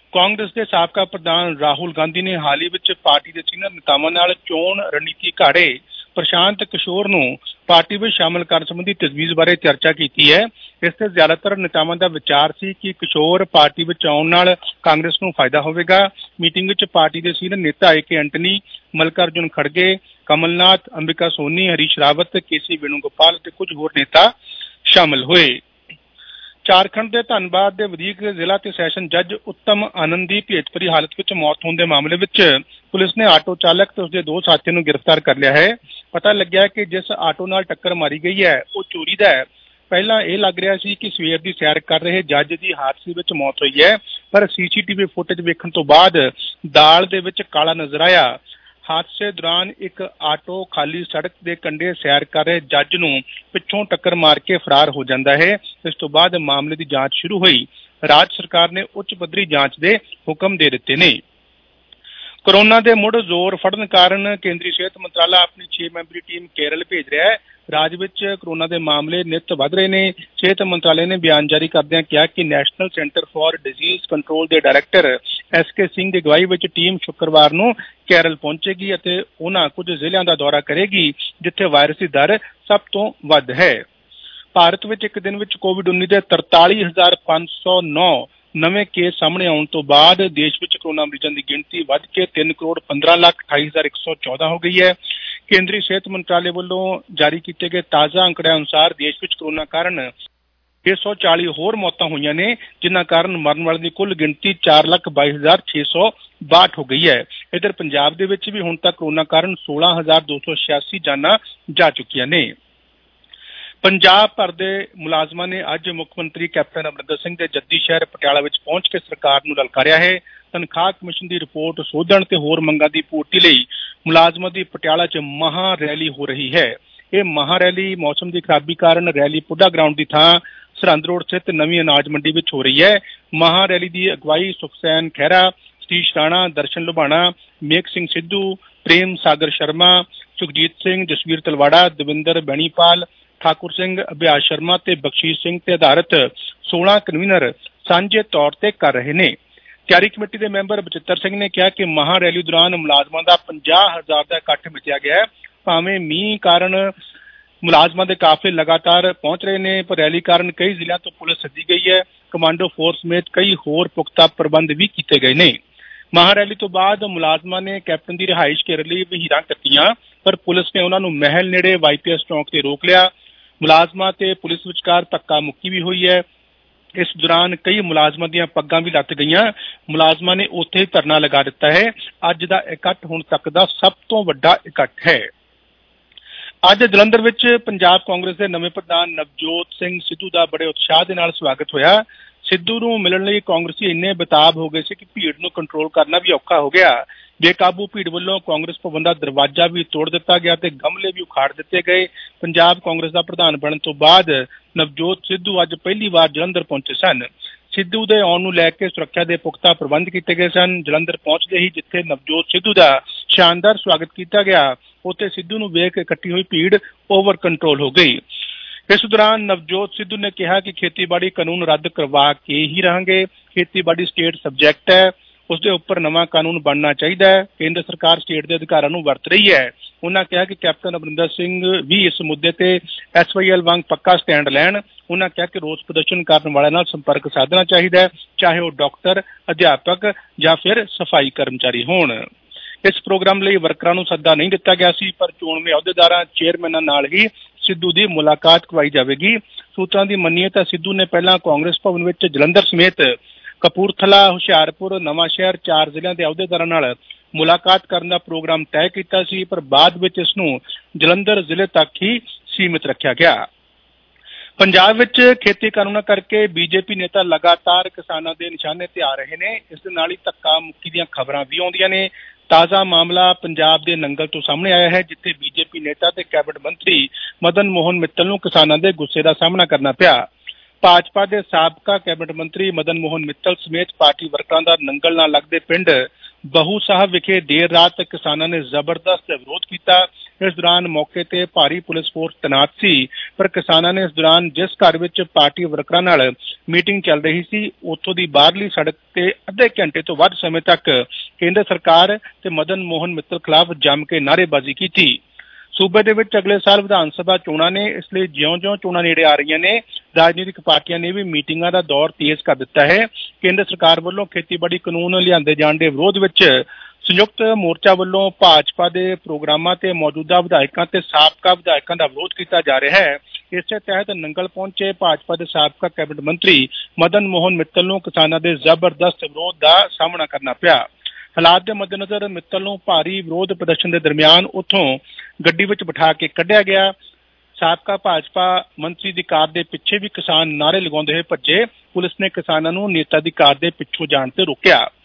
ਕਾਂਗਰਸ ਦੇ ਸਾਬਕਾ ਪ੍ਰਧਾਨ ਰਾਹੁਲ ਗਾਂਧੀ ਨੇ ਹਾਲ ਹੀ ਵਿੱਚ ਪਾਰਟੀ ਦੇ ਸੀਨੀਅਰ ਨੇਤਾਵਾਂ ਨਾਲ ਚੋਣ ਰਣਨੀਤੀ ਘਾੜੇ ਪ੍ਰਸ਼ਾਂਤ ਕਿਸ਼ੋਰ ਨੂੰ ਪਾਰਟੀ ਵਿੱਚ ਸ਼ਾਮਲ ਕਰਨ ਸੰਬੰਧੀ ਤਜਵੀਜ਼ ਬਾਰੇ ਚਰਚਾ ਕੀਤੀ ਹੈ। ਇਸ ਤੇ ਜ਼ਿਆਦਾਤਰ ਨੇਤਾਵਾਂ ਦਾ ਵਿਚਾਰ ਸੀ ਕਿ ਕਿਸ਼ੋਰ ਪਾਰਟੀ ਵਿੱਚ ਆਉਣ ਨਾਲ ਕਾਂਗਰਸ ਨੂੰ ਫਾਇਦਾ ਹੋਵੇਗਾ। ਮੀਟਿੰਗ ਵਿੱਚ ਪਾਰਟੀ ਦੇ ਸੀਨੀਅਰ ਨੇਤਾ A K Antony, Mallikarjun Kharge, Kamal Nath, Ambika Soni, Harish Rawat, K C Venugopal ਅਤੇ ਕੁਝ ਹੋਰ ਨੇਤਾ ਸ਼ਾਮਲ ਹੋਏ। ਝਾਰਖੰਡ ਦੇ ਧੰਨਬਾਦ ਦੇ ਵਧੀਕ ਜ਼ਿਲ੍ਹਾ ਤੇ ਸੈਸ਼ਨ ਜੱਜ ਉੱਤਮ ਆਨੰਦ ਦੀ ਭੇਤਭਰੀ ਹਾਲਤ ਵਿੱਚ ਮੌਤ ਹੋਣ ਦੇ ਮਾਮਲੇ ਵਿੱਚ ਪੁਲਿਸ ਨੇ ਆਟੋ ਚਾਲਕ ਤੇ ਉਸਦੇ ਦੋ ਸਾਥੀਆਂ ਨੂੰ ਗ੍ਰਿਫਤਾਰ ਕਰ ਲਿਆ ਹੈ। ਪਤਾ ਲੱਗਿਆ ਕਿ ਜਿਸ ਆਟੋ ਨਾਲ ਟੱਕਰ ਮਾਰੀ ਗਈ ਹੈ ਉਹ ਚੋਰੀ ਦਾ ਹੈ। ਪਹਿਲਾਂ ਇਹ ਲੱਗ ਰਿਹਾ ਸੀ ਕਿ ਸਵੇਰ ਦੀ ਸੈਰ ਕਰ ਰਹੇ ਜੱਜ ਦੀ ਹਾਦਸੇ ਵਿੱਚ ਮੌਤ ਹੋਈ ਹੈ, ਪਰ ਸੀਸੀਟੀਵੀ ਫੁਟੇਜ ਵੇਖਣ ਤੋਂ ਬਾਅਦ ਦਾਲ ਦੇ ਵਿੱਚ ਕਾਲਾ ਨਜ਼ਰ ਆਇਆ। ਹਾਦਸੇ ਦੌਰਾਨ ਇੱਕ ਆਟੋ ਖਾਲੀ ਸੜਕ ਦੇ ਕੰਢੇ ਸੈਰ ਕਰ ਰਹੇ ਜੱਜ ਨੂੰ ਪਿੱਛੋਂ ਟੱਕਰ ਮਾਰ ਕੇ ਫਰਾਰ ਹੋ ਜਾਂਦਾ ਹੈ। ਇਸ ਤੋਂ ਬਾਅਦ ਮਾਮਲੇ ਦੀ ਜਾਂਚ ਸ਼ੁਰੂ ਹੋਈ। ਰਾਜ ਸਰਕਾਰ ਨੇ ਉੱਚ ਪੱਧਰੀ ਜਾਂਚ ਦੇ ਹੁਕਮ ਦੇ ਦਿੱਤੇ ਨੇ। ਕੋਰੋਨਾ ਦੇ ਮੁੜ ਜ਼ੋਰ ਫੜਨ ਕਾਰਨ ਕੇਂਦਰੀ ਸਿਹਤ ਮੰਤਰਾਲਾ ਆਪਣੀ ਛੇ ਮੈਂਬਰੀ ਟੀਮ ਕੇਰਲ ਭੇਜ ਰਿਹਾ ਹੈ। ਰਾਜ ਵਿੱਚ ਕੋਰੋਨਾ ਦੇ ਮਾਮਲੇ ਨਿੱਤ ਵਧ ਰਹੇ ਨੇ। ਸਿਹਤ ਮੰਤਰਾਲੇ ਨੇ ਬਿਆਨ ਜਾਰੀ ਕਰਦਿਆਂ ਕਿਹਾ ਕਿ national centre for disease control ਦੇ ਡਾਇਰੈਕਟਰ ਐਸ ਕੇ ਸਿੰਘ ਦੀ ਅਗਵਾਈ ਵਿੱਚ ਟੀਮ ਸ਼ੁੱਕਰਵਾਰ ਨੂੰ ਕੇਰਲ ਪਹੁੰਚੇਗੀ ਅਤੇ ਉਹਨਾਂ ਕੁਝ ਜ਼ਿਲ੍ਹਿਆਂ ਦਾ ਦੌਰਾ ਕਰੇਗੀ ਜਿੱਥੇ ਵਾਇਰਸ ਦੀ ਦਰ ਸਭ ਤੋਂ ਵੱਧ ਹੈ। ਭਾਰਤ ਵਿੱਚ ਇੱਕ ਦਿਨ ਵਿੱਚ ਕੋਵਿਡ ਉੱਨੀ ਦੇ ਤਰਤਾਲੀ ਹਜ਼ਾਰ ਪੰਜ ਸੌ ਨੌ ਨਵੇਂ ਕੇਸ ਸਾਹਮਣੇ ਆਉਣ ਤੋਂ ਬਾਅਦ ਦੇਸ਼ ਵਿੱਚ ਕੋਰੋਨਾ ਮਰੀਜ਼ਾਂ ਦੀ ਗਿਣਤੀ ਵੱਧ ਕੇ ਤਿੰਨ ਕਰੋੜ ਪੰਦਰਾਂ ਲੱਖ ਅਠਾਈ ਹਜ਼ਾਰ ਇੱਕ ਸੌ ਚੌਦਾਂ ਹੋ ਗਈ ਹੈ। ਕੇਂਦਰੀ ਸਿਹਤ ਮੰਤਰਾਲੇ ਵੱਲੋਂ ਜਾਰੀ ਕੀਤੇ ਗਏ ਤਾਜ਼ਾ ਅੰਕੜਿਆਂ ਅਨੁਸਾਰ ਦੇਸ਼ ਵਿੱਚ ਕੋਰੋਨਾ ਕਾਰਨ ਛੇ ਸੌ ਚਾਲੀ ਹੋਰ ਮੌਤਾਂ ਹੋਈਆਂ ਨੇ, ਜਿਨ੍ਹਾਂ ਕਾਰਨ ਮਰਨ ਵਾਲਿਆਂ ਦੀ ਕੁੱਲ ਗਿਣਤੀ ਚਾਰ ਲੱਖ ਬਾਈ ਹਜ਼ਾਰ ਛੇ ਸੌ ਬਾਹਠ ਹੋ ਗਈ ਹੈ। ਇੱਧਰ ਪੰਜਾਬ ਦੇ ਵਿੱਚ ਵੀ ਹੁਣ ਤੱਕ ਕੋਰੋਨਾ ਕਾਰਨ ਸੋਲਾਂ ਹਜ਼ਾਰ ਦੋ ਸੌ ਛਿਆਸੀ ਜਾਨਾਂ ਜਾ ਚੁੱਕੀਆਂ ਨੇ। ਪੰਜਾਬ ਭਰ ਦੇ ਮੁਲਾਜ਼ਮਾਂ ਨੇ ਅੱਜ ਮੁੱਖ ਮੰਤਰੀ ਕੈਪਟਨ ਅਮਰਿੰਦਰ ਸਿੰਘ ਦੇ ਜੱਦੀ ਸ਼ਹਿਰ ਪਟਿਆਲਾ ਵਿੱਚ ਪਹੁੰਚ ਕੇ ਸਰਕਾਰ ਨੂੰ ਲਲਕਾਰਿਆ ਹੈ। ਤਨਖਾਹ ਕਮਿਸ਼ਨ ਦੀ ਰਿਪੋਰਟ ਸੋਧਣ ਤੇ ਹੋਰ ਮੰਗਾਂ ਦੀ ਪੂਰਤੀ ਲਈ ਮੁਲਾਜ਼ਮਾਂ ਦੀ ਪਟਿਆਲਾ 'ਚ ਮਹਾ ਰੈਲੀ ਹੋ ਰਹੀ ਹੈ। ਇਹ ਮਹਾ ਰੈਲੀ ਮੌਸਮ ਦੀ ਖਰਾਬੀ ਕਾਰਨ ਰੈਲੀ ਪੁੱਡਾ ਗਰਾਊਂਡ ਦੀ ਥਾਂ ਸਰਹੰਦ ਰੋਡ ਸਥਿਤ ਨਵੀਂ ਅਨਾਜ ਮੰਡੀ ਵਿੱਚ ਹੋ ਰਹੀ ਹੈ। ਮਹਾ ਰੈਲੀ ਦੀ ਅਗਵਾਈ ਸੁਖਸੈਨ ਖਹਿਰਾ, ਸਤੀਸ਼ ਰਾਣਾ, ਦਰਸ਼ਨ ਲੁਬਾਣਾ, ਮੇਕ ਸਿੰਘ ਸਿੱਧੂ, ਪ੍ਰੇਮ ਸਾਗਰ ਸ਼ਰਮਾ, ਸੁਖਜੀਤ ਸਿੰਘ, ਜਸਵੀਰ ਤਲਵਾੜਾ, ਦਵਿੰਦਰ ਬੈਣੀਪਾਲ, ਠਾਕੁਰ ਸਿੰਘ, ਅਭਿਆਸ ਸ਼ਰਮਾ ਤੇ ਬਖਸ਼ੀਸ਼ ਸਿੰਘ ਤੇ ਆਧਾਰਿਤ ਸੋਲਾਂ ਕਨਵੀਨਰ ਸਾਂਝੇ ਤੌਰ ਤੇ ਕਰ ਰਹੇ ਨੇ। ਤਿਆਰੀ ਕਮੇਟੀ ਦੇ ਮੈਂਬਰ ਬਚਿੱਤਰ ਸਿੰਘ ਨੇ ਕਿਹਾ ਕਿ ਮਹਾ ਰੈਲੀ ਦੌਰਾਨ ਮੁਲਾਜ਼ਮਾਂ ਦਾ ਪੰਜਾਹ ਹਜ਼ਾਰ ਦਾ ਇਕੱਠ ਮਿਥਿਆ ਗਿਆ ਹੈ। ਭਾਵੇਂ ਮੀਂਹ ਕਾਰਨ ਮੁਲਾਜ਼ਮਾਂ ਦੇ ਕਾਫਲੇ ਲਗਾਤਾਰ ਪਹੁੰਚ ਰਹੇ ਨੇ, ਪਰ ਰੈਲੀ ਕਾਰਨ ਕਈ ਜ਼ਿਲ੍ਹਿਆਂ ਤੋਂ ਪੁਲਿਸ ਸੱਦੀ ਗਈ ਹੈ। ਕਮਾਂਡੋ ਫੋਰਸ ਸਮੇਤ ਕਈ ਹੋਰ ਪੁਖਤਾ ਪ੍ਰਬੰਧ ਵੀ ਕੀਤੇ ਗਏ ਨੇ। ਮਹਾ ਰੈਲੀ ਤੋਂ ਬਾਅਦ ਮੁਲਾਜ਼ਮਾਂ ਨੇ ਕੈਪਟਨ ਦੀ ਰਿਹਾਇਸ਼ ਘੇਰਨ ਲਈ ਵਹੀਰਾਂ ਕੱਟੀਆਂ, ਪਰ ਪੁਲਿਸ ਨੇ ਉਹਨਾਂ ਨੂੰ ਮਹਿਲ ਨੇੜੇ ਵਾਈਪੀਐਸ ਚੌਂਕ ਤੇ ਰੋਕ ਲਿਆ। ਮੁਲਾਜ਼ਮਾਂ ਤੇ ਪੁਲਿਸ ਵਿਚਕਾਰ ਧੱਕਾ ਮੁੱਕੀ ਵੀ ਹੋਈ ਹੈ। ਇਸ ਦੌਰਾਨ ਕਈ ਮੁਲਾਜ਼ਮਾਂ ਦੀਆਂ ਪੱਗਾਂ ਵੀ ਲੱਥ ਗਈਆਂ। ਮੁਲਾਜ਼ਮਾਂ ਨੇ ਉੱਥੇ ਧਰਨਾ ਲਗਾ ਦਿੱਤਾ ਹੈ। ਅੱਜ ਦਾ ਇਕੱਠ ਹੁਣ ਤੱਕ ਦਾ ਸਭ ਤੋਂ ਵੱਡਾ ਇਕੱਠ ਹੈ। ਅੱਜ ਜਲੰਧਰ ਵਿੱਚ ਪੰਜਾਬ ਕਾਂਗਰਸ ਦੇ ਨਵੇਂ ਪ੍ਰਧਾਨ ਨਵਜੋਤ ਸਿੰਘ ਸਿੱਧੂ ਦਾ ਬੜੇ ਉਤਸ਼ਾਹ ਦੇ ਨਾਲ ਸਵਾਗਤ ਹੋਇਆ। ਸਿੱਧੂ ਨੂੰ ਮਿਲਣ ਲਈ ਕਾਂਗਰਸੀ ਇੰਨੇ ਬੇਤਾਬ ਹੋ ਗਏ ਸੀ ਕਿ ਭੀੜ ਨੂੰ ਕੰਟਰੋਲ ਕਰਨਾ ਵੀ ਔਖਾ ਹੋ ਗਿਆ। ਬੇਕਾਬੂ ਭੀੜ ਵੱਲੋਂ ਕਾਂਗਰਸ ਭਵਨ ਦਾ ਦਰਵਾਜ਼ਾ ਵੀ ਤੋੜ ਦਿੱਤਾ ਗਿਆ ਤੇ ਗਮਲੇ ਵੀ ਉਖਾੜ ਦਿੱਤੇ ਗਏ। ਪੰਜਾਬ ਕਾਂਗਰਸ ਦਾ ਪ੍ਰਧਾਨ ਬਣਨ ਤੋਂ ਬਾਅਦ ਨਵਜੋਤ ਸਿੱਧੂ ਅੱਜ ਪਹਿਲੀ ਵਾਰ ਜਲੰਧਰ ਪਹੁੰਚੇ ਸਨ। ਸਿੱਧੂ ਦੇ ਆਉਣ ਨੂੰ ਲੈ ਕੇ ਸੁਰੱਖਿਆ ਦੇ ਪੁਖਤਾ ਪ੍ਰਬੰਧ ਕੀਤੇ ਗਏ ਸਨ। ਜਲੰਧਰ ਪਹੁੰਚਦੇ ਹੀ ਜਿੱਥੇ ਨਵਜੋਤ ਸਿੱਧੂ ਦਾ ਸ਼ਾਨਦਾਰ ਸਵਾਗਤ ਕੀਤਾ ਗਿਆ, ਉੱਥੇ ਸਿੱਧੂ ਨੂੰ ਵੇਖ ਇਕੱਠੀ ਹੋਈ ਭੀੜ ਓਵਰ ਕੰਟਰੋਲ ਹੋ ਗਈ। ਇਸ ਦੌਰਾਨ ਨਵਜੋਤ ਸਿੱਧੂ ਨੇ ਕਿਹਾ ਕਿ ਖੇਤੀਬਾੜੀ ਕਾਨੂੰਨ ਰੱਦ ਕਰਵਾ ਕੇ ਹੀ ਰਹਾਂਗੇ। ਖੇਤੀਬਾੜੀ ਸਟੇਟ ਸਬਜੈਕਟ ਹੈ, ਉਸਦੇ ਉੱਪਰ ਨਵਾਂ ਕਾਨੂੰਨ ਬਣਨਾ ਚਾਹੀਦਾ ਹੈ। ਕੇਂਦਰ ਸਰਕਾਰ ਸਟੇਟ ਦੇ ਅਧਿਕਾਰਾਂ ਨੂੰ ਵਰਤ ਰਹੀ ਹੈ। ਉਹਨਾਂ ਕਿਹਾ ਕਿ ਕੈਪਟਨ ਅਮਰਿੰਦਰ ਸਿੰਘ ਵੀ ਇਸ ਮੁੱਦੇ ਤੇ ਐਸ ਵਾਈ ਐਲ ਵਾਂਗ ਪੱਕਾ ਸਟੈਂਡ ਲੈਣ। ਉਹਨਾਂ ਕਿਹਾ ਕਿ ਰੋਸ ਪ੍ਰਦਰਸ਼ਨ ਕਰਨ ਵਾਲਿਆਂ ਨਾਲ ਸੰਪਰਕ ਸਾਧਣਾ ਚਾਹੀਦਾ ਹੈ, ਚਾਹੇ ਉਹ ਡਾਕਟਰ, ਅਧਿਆਪਕ ਜਾਂ ਫਿਰ ਸਫਾਈ ਕਰਮਚਾਰੀ ਹੋਣ। ਇਸ ਪ੍ਰੋਗਰਾਮ ਲਈ ਵਰਕਰਾਂ ਨੂੰ ਸੱਦਾ ਨਹੀਂ ਦਿੱਤਾ ਗਿਆ ਸੀ, ਪਰ ਚੋਣਵੇਂ ਅਹੁਦੇਦਾਰਾਂ, ਚੇਅਰਮੈਨਾਂ ਨਾਲ ਹੀ ਸਿੱਧੂ ਦੀ ਮੁਲਾਕਾਤ ਕਰਵਾਈ ਜਾਵੇਗੀ। ਸੂਤਰਾਂ ਦੀ ਮੰਨੀਏ ਤਾਂ ਸਿੱਧੂ ਨੇ ਪਹਿਲਾਂ ਕਾਂਗਰਸ ਭਵਨ ਵਿੱਚ ਜਲੰਧਰ ਸਮੇਤ ਕਪੂਰਥਲਾ, ਹੁਸ਼ਿਆਰਪੁਰ, ਨਵਾਂ ਸ਼ਹਿਰ ਚਾਰ ਜ਼ਿਲ੍ਹਿਆਂ ਦੇ ਅਹੁਦੇਦਾਰਾਂ ਨਾਲ ਮੁਲਾਕਾਤ ਕਰਨ ਦਾ ਪ੍ਰੋਗਰਾਮ ਤੈਅ ਕੀਤਾ ਸੀ, ਪਰ ਬਾਅਦ ਵਿੱਚ ਇਸ ਨੂੰ ਜਲੰਧਰ ਜ਼ਿਲ੍ਹੇ ਤੱਕ ਹੀ ਸੀਮਿਤ ਰੱਖਿਆ ਗਿਆ। ਪੰਜਾਬ ਵਿੱਚ ਖੇਤੀ ਕਾਨੂੰਨਾਂ ਕਰਕੇ ਬੀਜੇਪੀ ਨੇਤਾ ਲਗਾਤਾਰ ਕਿਸਾਨਾਂ ਦੇ ਨਿਸ਼ਾਨੇ ਤੇ ਆ ਰਹੇ ਨੇ। ਇਸ ਦੇ ਨਾਲ ਹੀ ਧੱਕਾ ਮੁੱਕੀ ਦੀਆਂ ਖਬਰਾਂ ਵੀ ਆਉਂਦੀਆਂ ਨੇ। ਤਾਜ਼ਾ ਮਾਮਲਾ ਪੰਜਾਬ ਦੇ ਨੰਗਲ ਤੋਂ ਸਾਹਮਣੇ ਆਇਆ ਹੈ, ਜਿੱਥੇ ਬੀਜੇਪੀ ਨੇਤਾ ਤੇ ਕੈਬਨਿਟ ਮੰਤਰੀ ਮਦਨ ਮੋਹਨ ਮਿੱਤਲ ਨੂੰ ਕਿਸਾਨਾਂ ਦੇ ਗੁੱਸੇ ਦਾ ਸਾਹਮਣਾ ਕਰਨਾ ਪਿਆ। ਭਾਜਪਾ ਦੇ ਸਾਬਕਾ ਕੈਬਨਿਟ ਮੰਤਰੀ ਮਦਨ ਮੋਹਨ ਮਿੱਤਲ ਸਮੇਤ ਪਾਰਟੀ ਵਰਕਰਾਂ ਦਾ ਨੰਗਲ ਨਾਲ ਲੱਗਦੇ ਪਿੰਡ ਬਹੂ ਸਾਹਿਬ ਵਿਖੇ ਦੇਰ ਰਾਤ ਕਿਸਾਨਾਂ ਨੇ ਜ਼ਬਰਦਸਤ ਵਿਰੋਧ ਕੀਤਾ। ਇਸ ਦੌਰਾਨ ਮੌਕੇ ਤੇ ਭਾਰੀ ਪੁਲਿਸ ਫੋਰਸ ਤੈਨਾਤ ਸੀ, ਪਰ ਕਿਸਾਨਾਂ ਨੇ ਇਸ ਦੌਰਾਨ ਜਿਸ ਘਰ ਵਿੱਚ ਪਾਰਟੀ ਵਰਕਰਾਂ ਨਾਲ ਮੀਟਿੰਗ ਚੱਲ ਰਹੀ ਸੀ, ਉੱਥੋਂ ਦੀ ਬਾਹਰਲੀ ਸੜਕ ਤੇ ਅੱਧੇ ਘੰਟੇ ਤੋਂ ਵੱਧ ਸਮੇਂ ਤੱਕ ਕੇਂਦਰ ਸਰਕਾਰ ਤੇ ਮਦਨ ਮੋਹਨ ਮਿੱਤਲ ਖਿਲਾਫ ਜੰਮ ਕੇ ਨਾਅਰੇਬਾਜ਼ੀ ਕੀਤੀ। ਸੂਬੇ ਦੇ ਵਿੱਚ ਅਗਲੇ ਸਾਲ ਵਿਧਾਨ ਸਭਾ ਚੋਣਾਂ ਨੇ, ਇਸ ਲਈ ਜਿਉਂ-ਜਿਉਂ ਚੋਣਾਂ ਨੇੜੇ ਆ ਰਹੀਆਂ ਨੇ, ਰਾਜਨੀਤਿਕ ਪਾਰਟੀਆਂ ਨੇ ਵੀ ਮੀਟਿੰਗਾਂ ਦਾ ਦੌਰ ਤੇਜ਼ ਕਰ ਦਿੱਤਾ ਹੈ। ਕੇਂਦਰ ਸਰਕਾਰ ਵੱਲੋਂ ਖੇਤੀਬਾੜੀ ਕਾਨੂੰਨ ਲਿਆਂਦੇ ਜਾਣ ਦੇ ਵਿਰੋਧ ਵਿੱਚ ਸੰਯੁਕਤ ਮੋਰਚਾ ਵੱਲੋਂ ਭਾਜਪਾ ਦੇ ਪ੍ਰੋਗਰਾਮਾਂ ਤੇ ਮੌਜੂਦਾ ਵਿਧਾਇਕਾਂ ਤੇ ਸਾਬਕਾ ਵਿਧਾਇਕਾਂ ਦਾ ਵਿਰੋਧ ਕੀਤਾ ਜਾ ਰਿਹਾ ਹੈ। ਇਸੇ ਤਹਿਤ ਨੰਗਲ ਪਹੁੰਚੇ ਭਾਜਪਾ ਦੇ ਸਾਬਕਾ ਕੈਬਨਿਟ ਮੰਤਰੀ ਮਦਨ ਮੋਹਨ ਮਿੱਤਲ ਨੂੰ ਕਿਸਾਨਾਂ ਦੇ ਜ਼ਬਰਦਸਤ ਵਿਰੋਧ ਦਾ ਸਾਹਮਣਾ ਕਰਨਾ ਪਿਆ। ਹਾਲਾਤ ਦੇ ਮੱਦੇਨਜ਼ਰ ਮਿੱਤਲ ਨੂੰ ਭਾਰੀ ਵਿਰੋਧ ਪ੍ਰਦਰਸ਼ਨ ਦੇ ਦਰਮਿਆਨ ਉੱਥੋਂ ਗੱਡੀ ਵਿੱਚ ਬਿਠਾ ਕੇ ਕੱਢਿਆ ਗਿਆ। ਸਾਬਕਾ ਭਾਜਪਾ ਮੰਤਰੀ ਦੀ ਕਾਰ ਦੇ ਪਿੱਛੇ ਵੀ ਕਿਸਾਨ ਨਾਅਰੇ ਲਗਾਉਂਦੇ ਹੋਏ ਭੱਜੇ। ਪੁਲਿਸ ਨੇ ਕਿਸਾਨਾਂ ਨੂੰ ਨੇਤਾ ਦੀ ਕਾਰ ਦੇ ਪਿੱਛੋਂ ਜਾਣ ਤੇ ਰੋਕਿਆ।